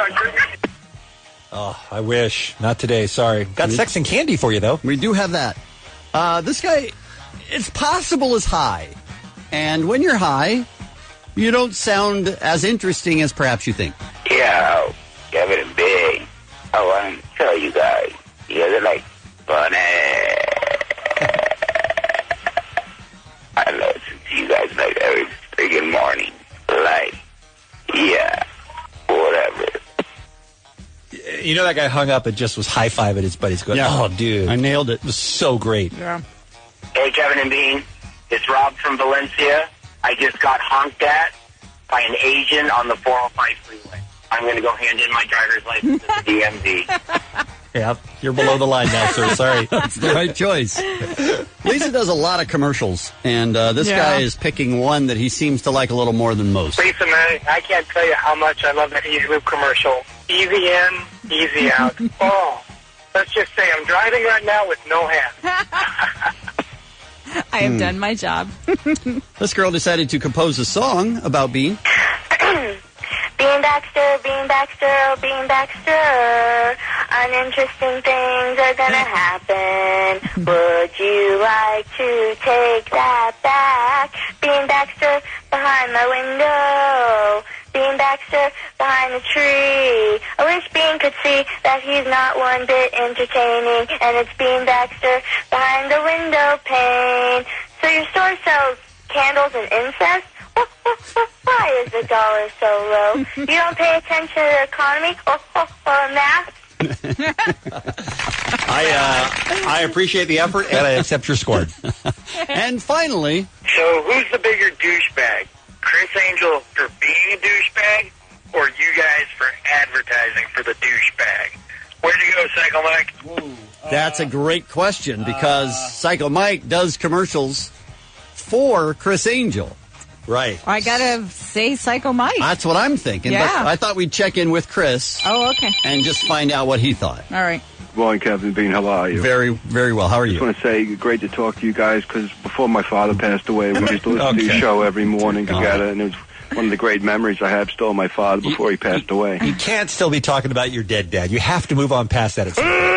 Oh, I wish. Not today. Sorry. Got Sex and Candy for you, though. We do have that. This guy, it's possible is high. And when you're high, you don't sound as interesting as perhaps you think. Yo, Kevin and Big. I want to tell you guys. You guys are like funny. I listen to you guys like every freaking morning. Like, yeah, whatever. You know that guy hung up and just was high-fiving his buddies going, oh, dude. I nailed it. It was so great. Hey, Kevin and Bean. It's Rob from Valencia. I just got honked at by an Asian on the 405 freeway. I'm going to go hand in my driver's license to the DMV. Yeah, you're below the line now, sir. Sorry. That's the right choice. Lisa does a lot of commercials, and this guy is picking one that he seems to like a little more than most. Lisa, man, I can't tell you how much I love that Easy Loop commercial. Easy in, easy out. Oh, let's just say I'm driving right now with no hands. I have done my job. This girl decided to compose a song about Bean. Bean Baxter, Bean Baxter, oh Bean Baxter, uninteresting things are gonna happen. Would you like to take that back? Bean Baxter behind my window, Bean Baxter behind the tree. I wish Bean could see that he's not one bit entertaining, and it's Bean Baxter behind the window pane. So your store sells candles and incense? Why is the dollar so low? You don't pay attention to the economy or math? I appreciate the effort, and I accept your score. And finally... So who's the bigger douchebag? Chris Angel for being a douchebag, or you guys for advertising for the douchebag? Where'd you go, Psycho Mike? That's a great question, because Psycho Mike does commercials for Chris Angel. Right. I gotta say Psycho Mike. That's what I'm thinking. Yeah. But I thought we'd check in with Chris. Oh, okay. And just find out what he thought. All right. Good morning, Captain Bean. How are you? Very, very well. How are you? I just want to say, great to talk to you guys, because before my father passed away, we used to listen to your show every morning together, and it was one of the great memories I have still of my father before he passed away. You can't still be talking about your dead dad. You have to move on past that.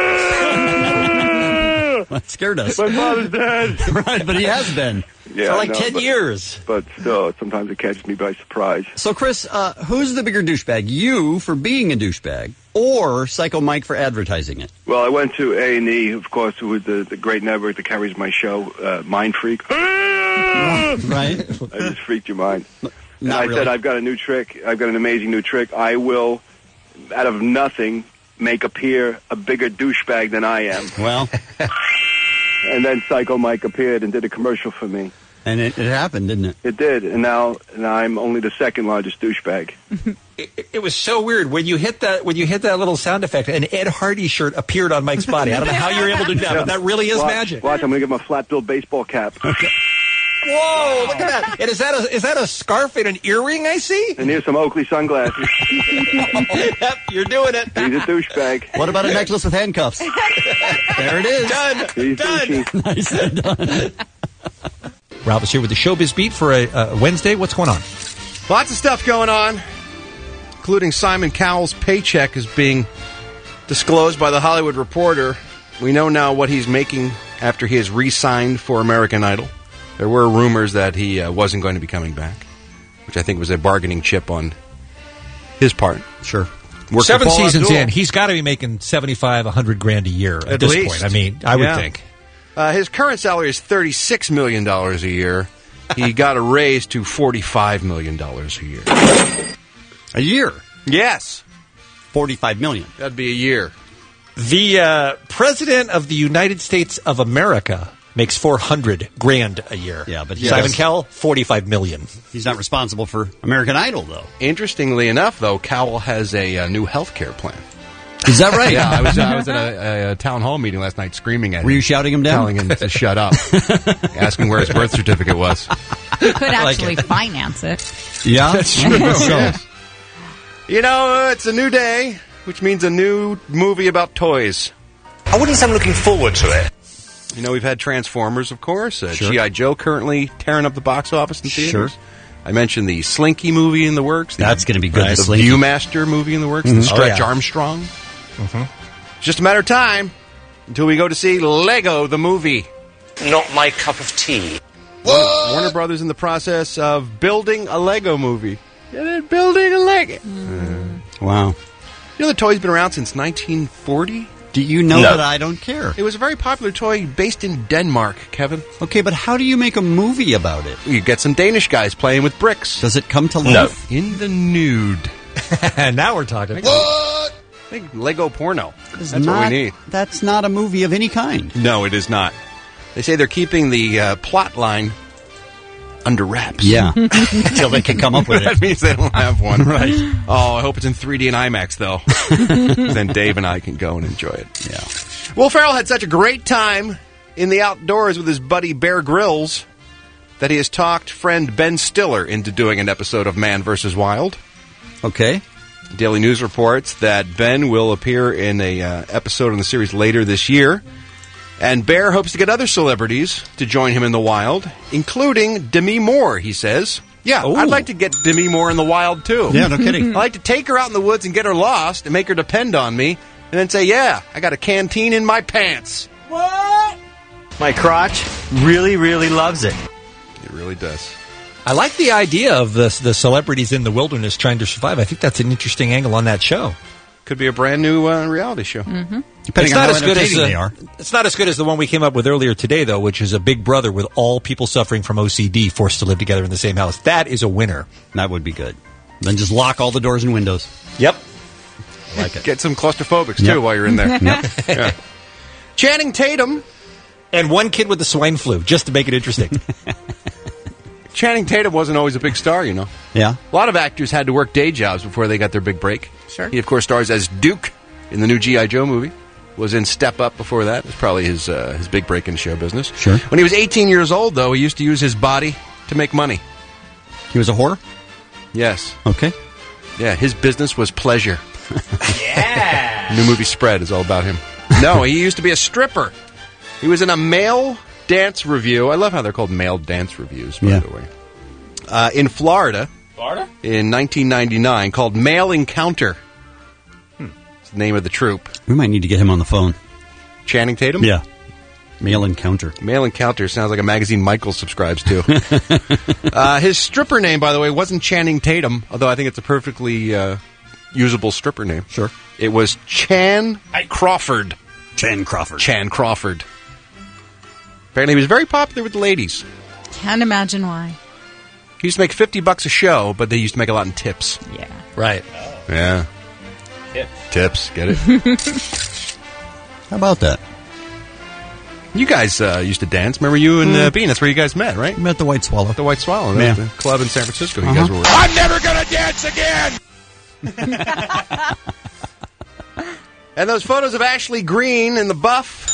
That scared us. My father's dead. Right, but he has been. Yeah, for like 10 years. But still, sometimes it catches me by surprise. So, Chris, who's the bigger douchebag? You for being a douchebag, or Psycho Mike for advertising it? Well, I went to A&E, of course, with the great network that carries my show, Mind Freak. Right. I just freaked your mind. And Not I really. said, I've got a new trick. I've got an amazing new trick. I will, out of nothing, make appear a bigger douchebag than I am. Well. And then Psycho Mike appeared and did a commercial for me. And it happened, didn't it? It did. And now I'm only the second largest douchebag. It was so weird when you hit that little sound effect. An Ed Hardy shirt appeared on Mike's body. I don't know how you're able to do that, but that really is magic. Watch, I'm going to give him a flat-billed baseball cap. Whoa! Look at that. And is that a scarf and an earring? I see. And here's some Oakley sunglasses. Yep, you're doing it. He's a douchebag. What about a necklace with handcuffs? There it is. Done. He's Done. Nicely done. Ralph is here with the Showbiz Beat for a Wednesday. What's going on? Lots of stuff going on, including Simon Cowell's paycheck is being disclosed by The Hollywood Reporter. We know now what he's making after he has re-signed for American Idol. There were rumors that he wasn't going to be coming back, which I think was a bargaining chip on his part. Sure. 7 seasons in, he's got to be making $75,000-$100,000 a year at this least. point. I mean, I would think. His current salary is $36 million a year. He got a raise to $45 million a year. A year? Yes. $45 million. That'd be a year. The President of the United States of America makes $400,000 a year. Yeah, but Simon Cowell, $45 million. He's not responsible for American Idol, though. Interestingly enough, though, Cowell has a new health care plan. Is that right? Yeah, I was at a town hall meeting last night screaming at him. Were you shouting him down? Telling him to shut up. Asking where his birth certificate was. You could actually finance it. Yeah? That's true. Yes. You know, it's a new day, which means a new movie about toys. I wouldn't say I'm looking forward to it. You know, we've had Transformers, of course. Sure. G.I. Joe currently tearing up the box office in theaters. Sure. I mentioned the Slinky movie in the works. That's going to be good. The Slinky. Viewmaster movie in the works. Mm-hmm. The Stretch Oh, yeah. Armstrong. Mm-hmm. It's just a matter of time until we go to see Lego, the movie. Not my cup of tea. Warner Brothers in the process of building a Lego movie. Yeah, they're building a Lego. Wow. You know the toy's been around since 1940? Do you know that I don't care? It was a very popular toy based in Denmark, Kevin. Okay, but how do you make a movie about it? You get some Danish guys playing with bricks. Does it come to life? In the nude. And now we're talking. Big Lego porno. It's That's what we need. That's not a movie of any kind. No, it is not. They say they're keeping the plot line under wraps. Yeah. Until they can come up with it. That means they don't have one. Right. Oh, I hope it's in 3D and IMAX, though. Then Dave and I can go and enjoy it. Yeah. Will Ferrell had such a great time in the outdoors with his buddy Bear Grylls that he has talked friend Ben Stiller into doing an episode of Man vs. Wild. Okay. Daily News reports that Ben will appear in a episode in the series later this year. And Bear hopes to get other celebrities to join him in the wild, including Demi Moore, he says. Yeah, I'd like to get Demi Moore in the wild, too. Yeah, no kidding. I'd like to take her out in the woods and get her lost and make her depend on me, and then say, yeah, I got a canteen in my pants. What? My crotch really, really loves it. It really does. I like the idea of the celebrities in the wilderness trying to survive. I think that's an interesting angle on that show. Could be a brand new reality show. Mm-hmm. Depending on how entertaining they are. It's not as good as the one we came up with earlier today, though, which is a Big Brother with all people suffering from OCD forced to live together in the same house. That is a winner. That would be good. Then just lock all the doors and windows. Yep. I like it. Get some claustrophobics, too, while you're in there. Yeah. Channing Tatum. And one kid with the swine flu, just to make it interesting. Channing Tatum wasn't always a big star, you know. Yeah. A lot of actors had to work day jobs before they got their big break. Sure. He, of course, stars as Duke in the new G.I. Joe movie. Was in Step Up before that. It was probably his big break in show business. Sure. When he was 18 years old, though, he used to use his body to make money. He was a whore? Yes. Okay. Yeah, his business was pleasure. Yeah. New movie Spread is all about him. No, he used to be a stripper. He was in a male dance review. I love how they're called male dance reviews, by the way. In Florida. Florida? In 1999, called Male Encounter. It's the name of the troupe. We might need to get him on the phone. Channing Tatum? Yeah. Male Encounter. Male Encounter sounds like a magazine Michael subscribes to. His stripper name, by the way, wasn't Channing Tatum, although I think it's a perfectly usable stripper name. Sure. It was Chan Crawford. Chan Crawford. Chan Crawford. Apparently he was very popular with the ladies. Can't imagine why. He used to make $50 a show, but they used to make a lot in tips. Yeah. Right. Yeah. Tips. Get it? How about that? You guys used to dance. Remember you and Bean? That's where you guys met, right? We met at the White Swallow. The White Swallow. Yeah. The club in San Francisco you guys were with. I'm never going to dance again! And those photos of Ashley Greene in the buff,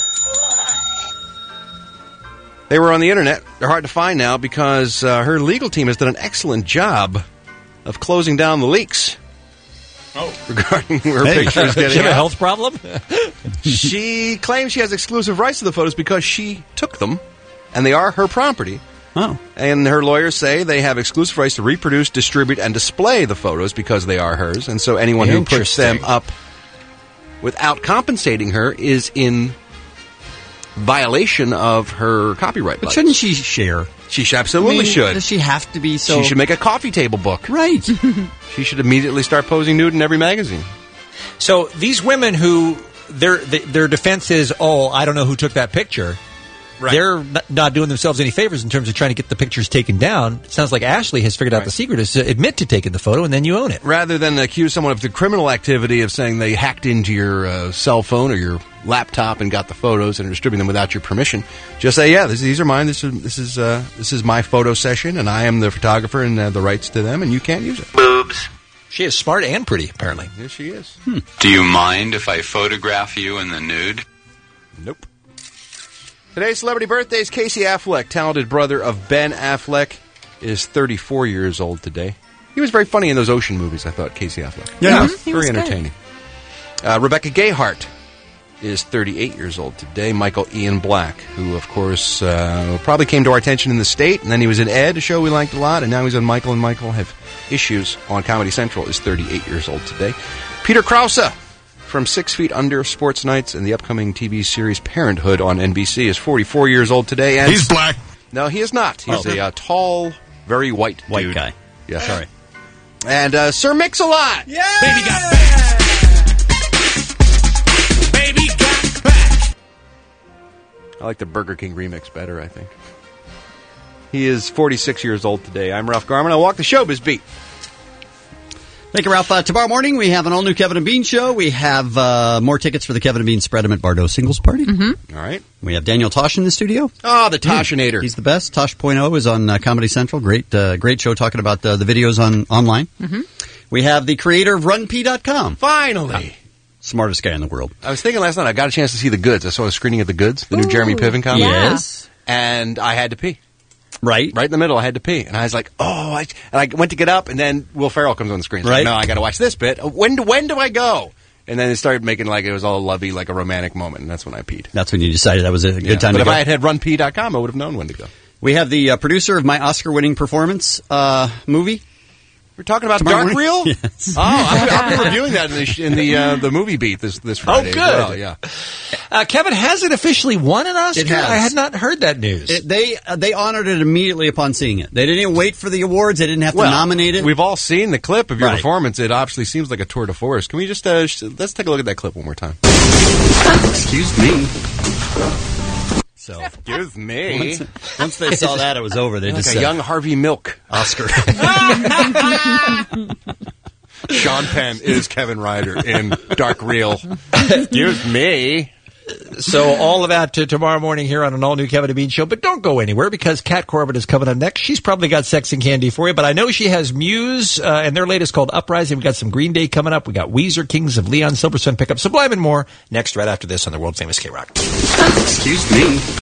they were on the internet. They're hard to find now because her legal team has done an excellent job of closing down the leaks. Regarding her pictures getting She have a out. health problem? She claims she has exclusive rights to the photos because she took them, and they are her property. Oh. And her lawyers say they have exclusive rights to reproduce, distribute, and display the photos because they are hers. And so anyone who puts them up without compensating her is in violation of her copyright But rights. shouldn't she share? She absolutely should. Does she have to be so... She should make a coffee table book. Right. She should immediately start posing nude in every magazine. So these women who their defense is, oh, I don't know who took that picture. Right. They're not doing themselves any favors in terms of trying to get the pictures taken down. It sounds like Ashley has figured out the secret is to admit to taking the photo and then you own it. Rather than accuse someone of the criminal activity of saying they hacked into your cell phone or your laptop and got the photos and are distributing them without your permission, just say, yeah, these are mine. This is my photo session, and I am the photographer and the rights to them, and you can't use it. Boobs. She is smart and pretty, apparently. Yes, she is. Do you mind if I photograph you in the nude? Nope. Today's celebrity birthdays. Casey Affleck, talented brother of Ben Affleck, is 34 years old today. He was very funny in those ocean movies, I thought, Casey Affleck. Yeah. Very entertaining. Rebecca Gayheart is 38 years old today. Michael Ian Black, who, of course, probably came to our attention in The State, and then he was in Ed, a show we liked a lot, and now he's on Michael and Michael Have Issues on Comedy Central, is 38 years old today. Peter Krause from 6 Feet Under, Sports Nights, and the upcoming TV series Parenthood on NBC is 44 years old today. And He's black. No, he is not. He's a tall, very white dude. guy. Yeah, sorry. And Sir Mix-a-Lot. Yeah! Baby got back. Baby got back. I like the Burger King remix better, I think. He is 46 years old today. I'm Ralph Garman. I walk the showbiz beat. Thank you, Ralph. Tomorrow morning, we have an all-new Kevin and Bean show. We have more tickets for the Kevin and Bean Spread 'em at Bardot Singles Party. Mm-hmm. All right. We have Daniel Tosh in the studio. Oh, the Toshinator. He's the best. Tosh.0 is on Comedy Central. Great show talking about the videos online. Mm-hmm. We have the creator of RunP.com. Finally. Smartest guy in the world. I was thinking last night, I got a chance to see The Goods. I saw a screening of The Goods, the new Jeremy Piven comedy. Yes. And I had to pee. Right in the middle, I had to pee. And I was like, and I went to get up, and then Will Ferrell comes on the screen. So Right. no, I got to watch this bit. When do I go? And then it started making like it was all lovey, like a romantic moment, and that's when I peed. That's when you decided that was a good time but to if go. I had RunP.com, I would have known when to go. We have the producer of my Oscar-winning performance movie. We're talking about Tomorrow Dark morning? Reel? Yes. Oh, I've been reviewing that in the movie beat this Friday. Oh, good. as well, yeah. Kevin, has it officially won an Oscar? It has. I had not heard that news. They honored it immediately upon seeing it. They didn't even wait for the awards. They didn't have to nominate it. We've all seen the clip of your Right. performance. It obviously seems like a tour de force. Can we just let's take a look at that clip one more time? Excuse me. So, Excuse me. Once they saw that, it was over. They Like just a said, young Harvey Milk. Oscar. Sean Penn is Kevin Ryder in Dark Reel. Excuse me. So all of that tomorrow morning here on an all-new Kevin and Bean show. But don't go anywhere because Kat Corbett is coming up next. She's probably got sex and candy for you, but I know she has Muse and their latest called Uprising. We got some Green Day coming up. We got Weezer, Kings of Leon, Silver Sun Pickup, Sublime, and more next right after this on the world-famous K-Rock. Excuse me.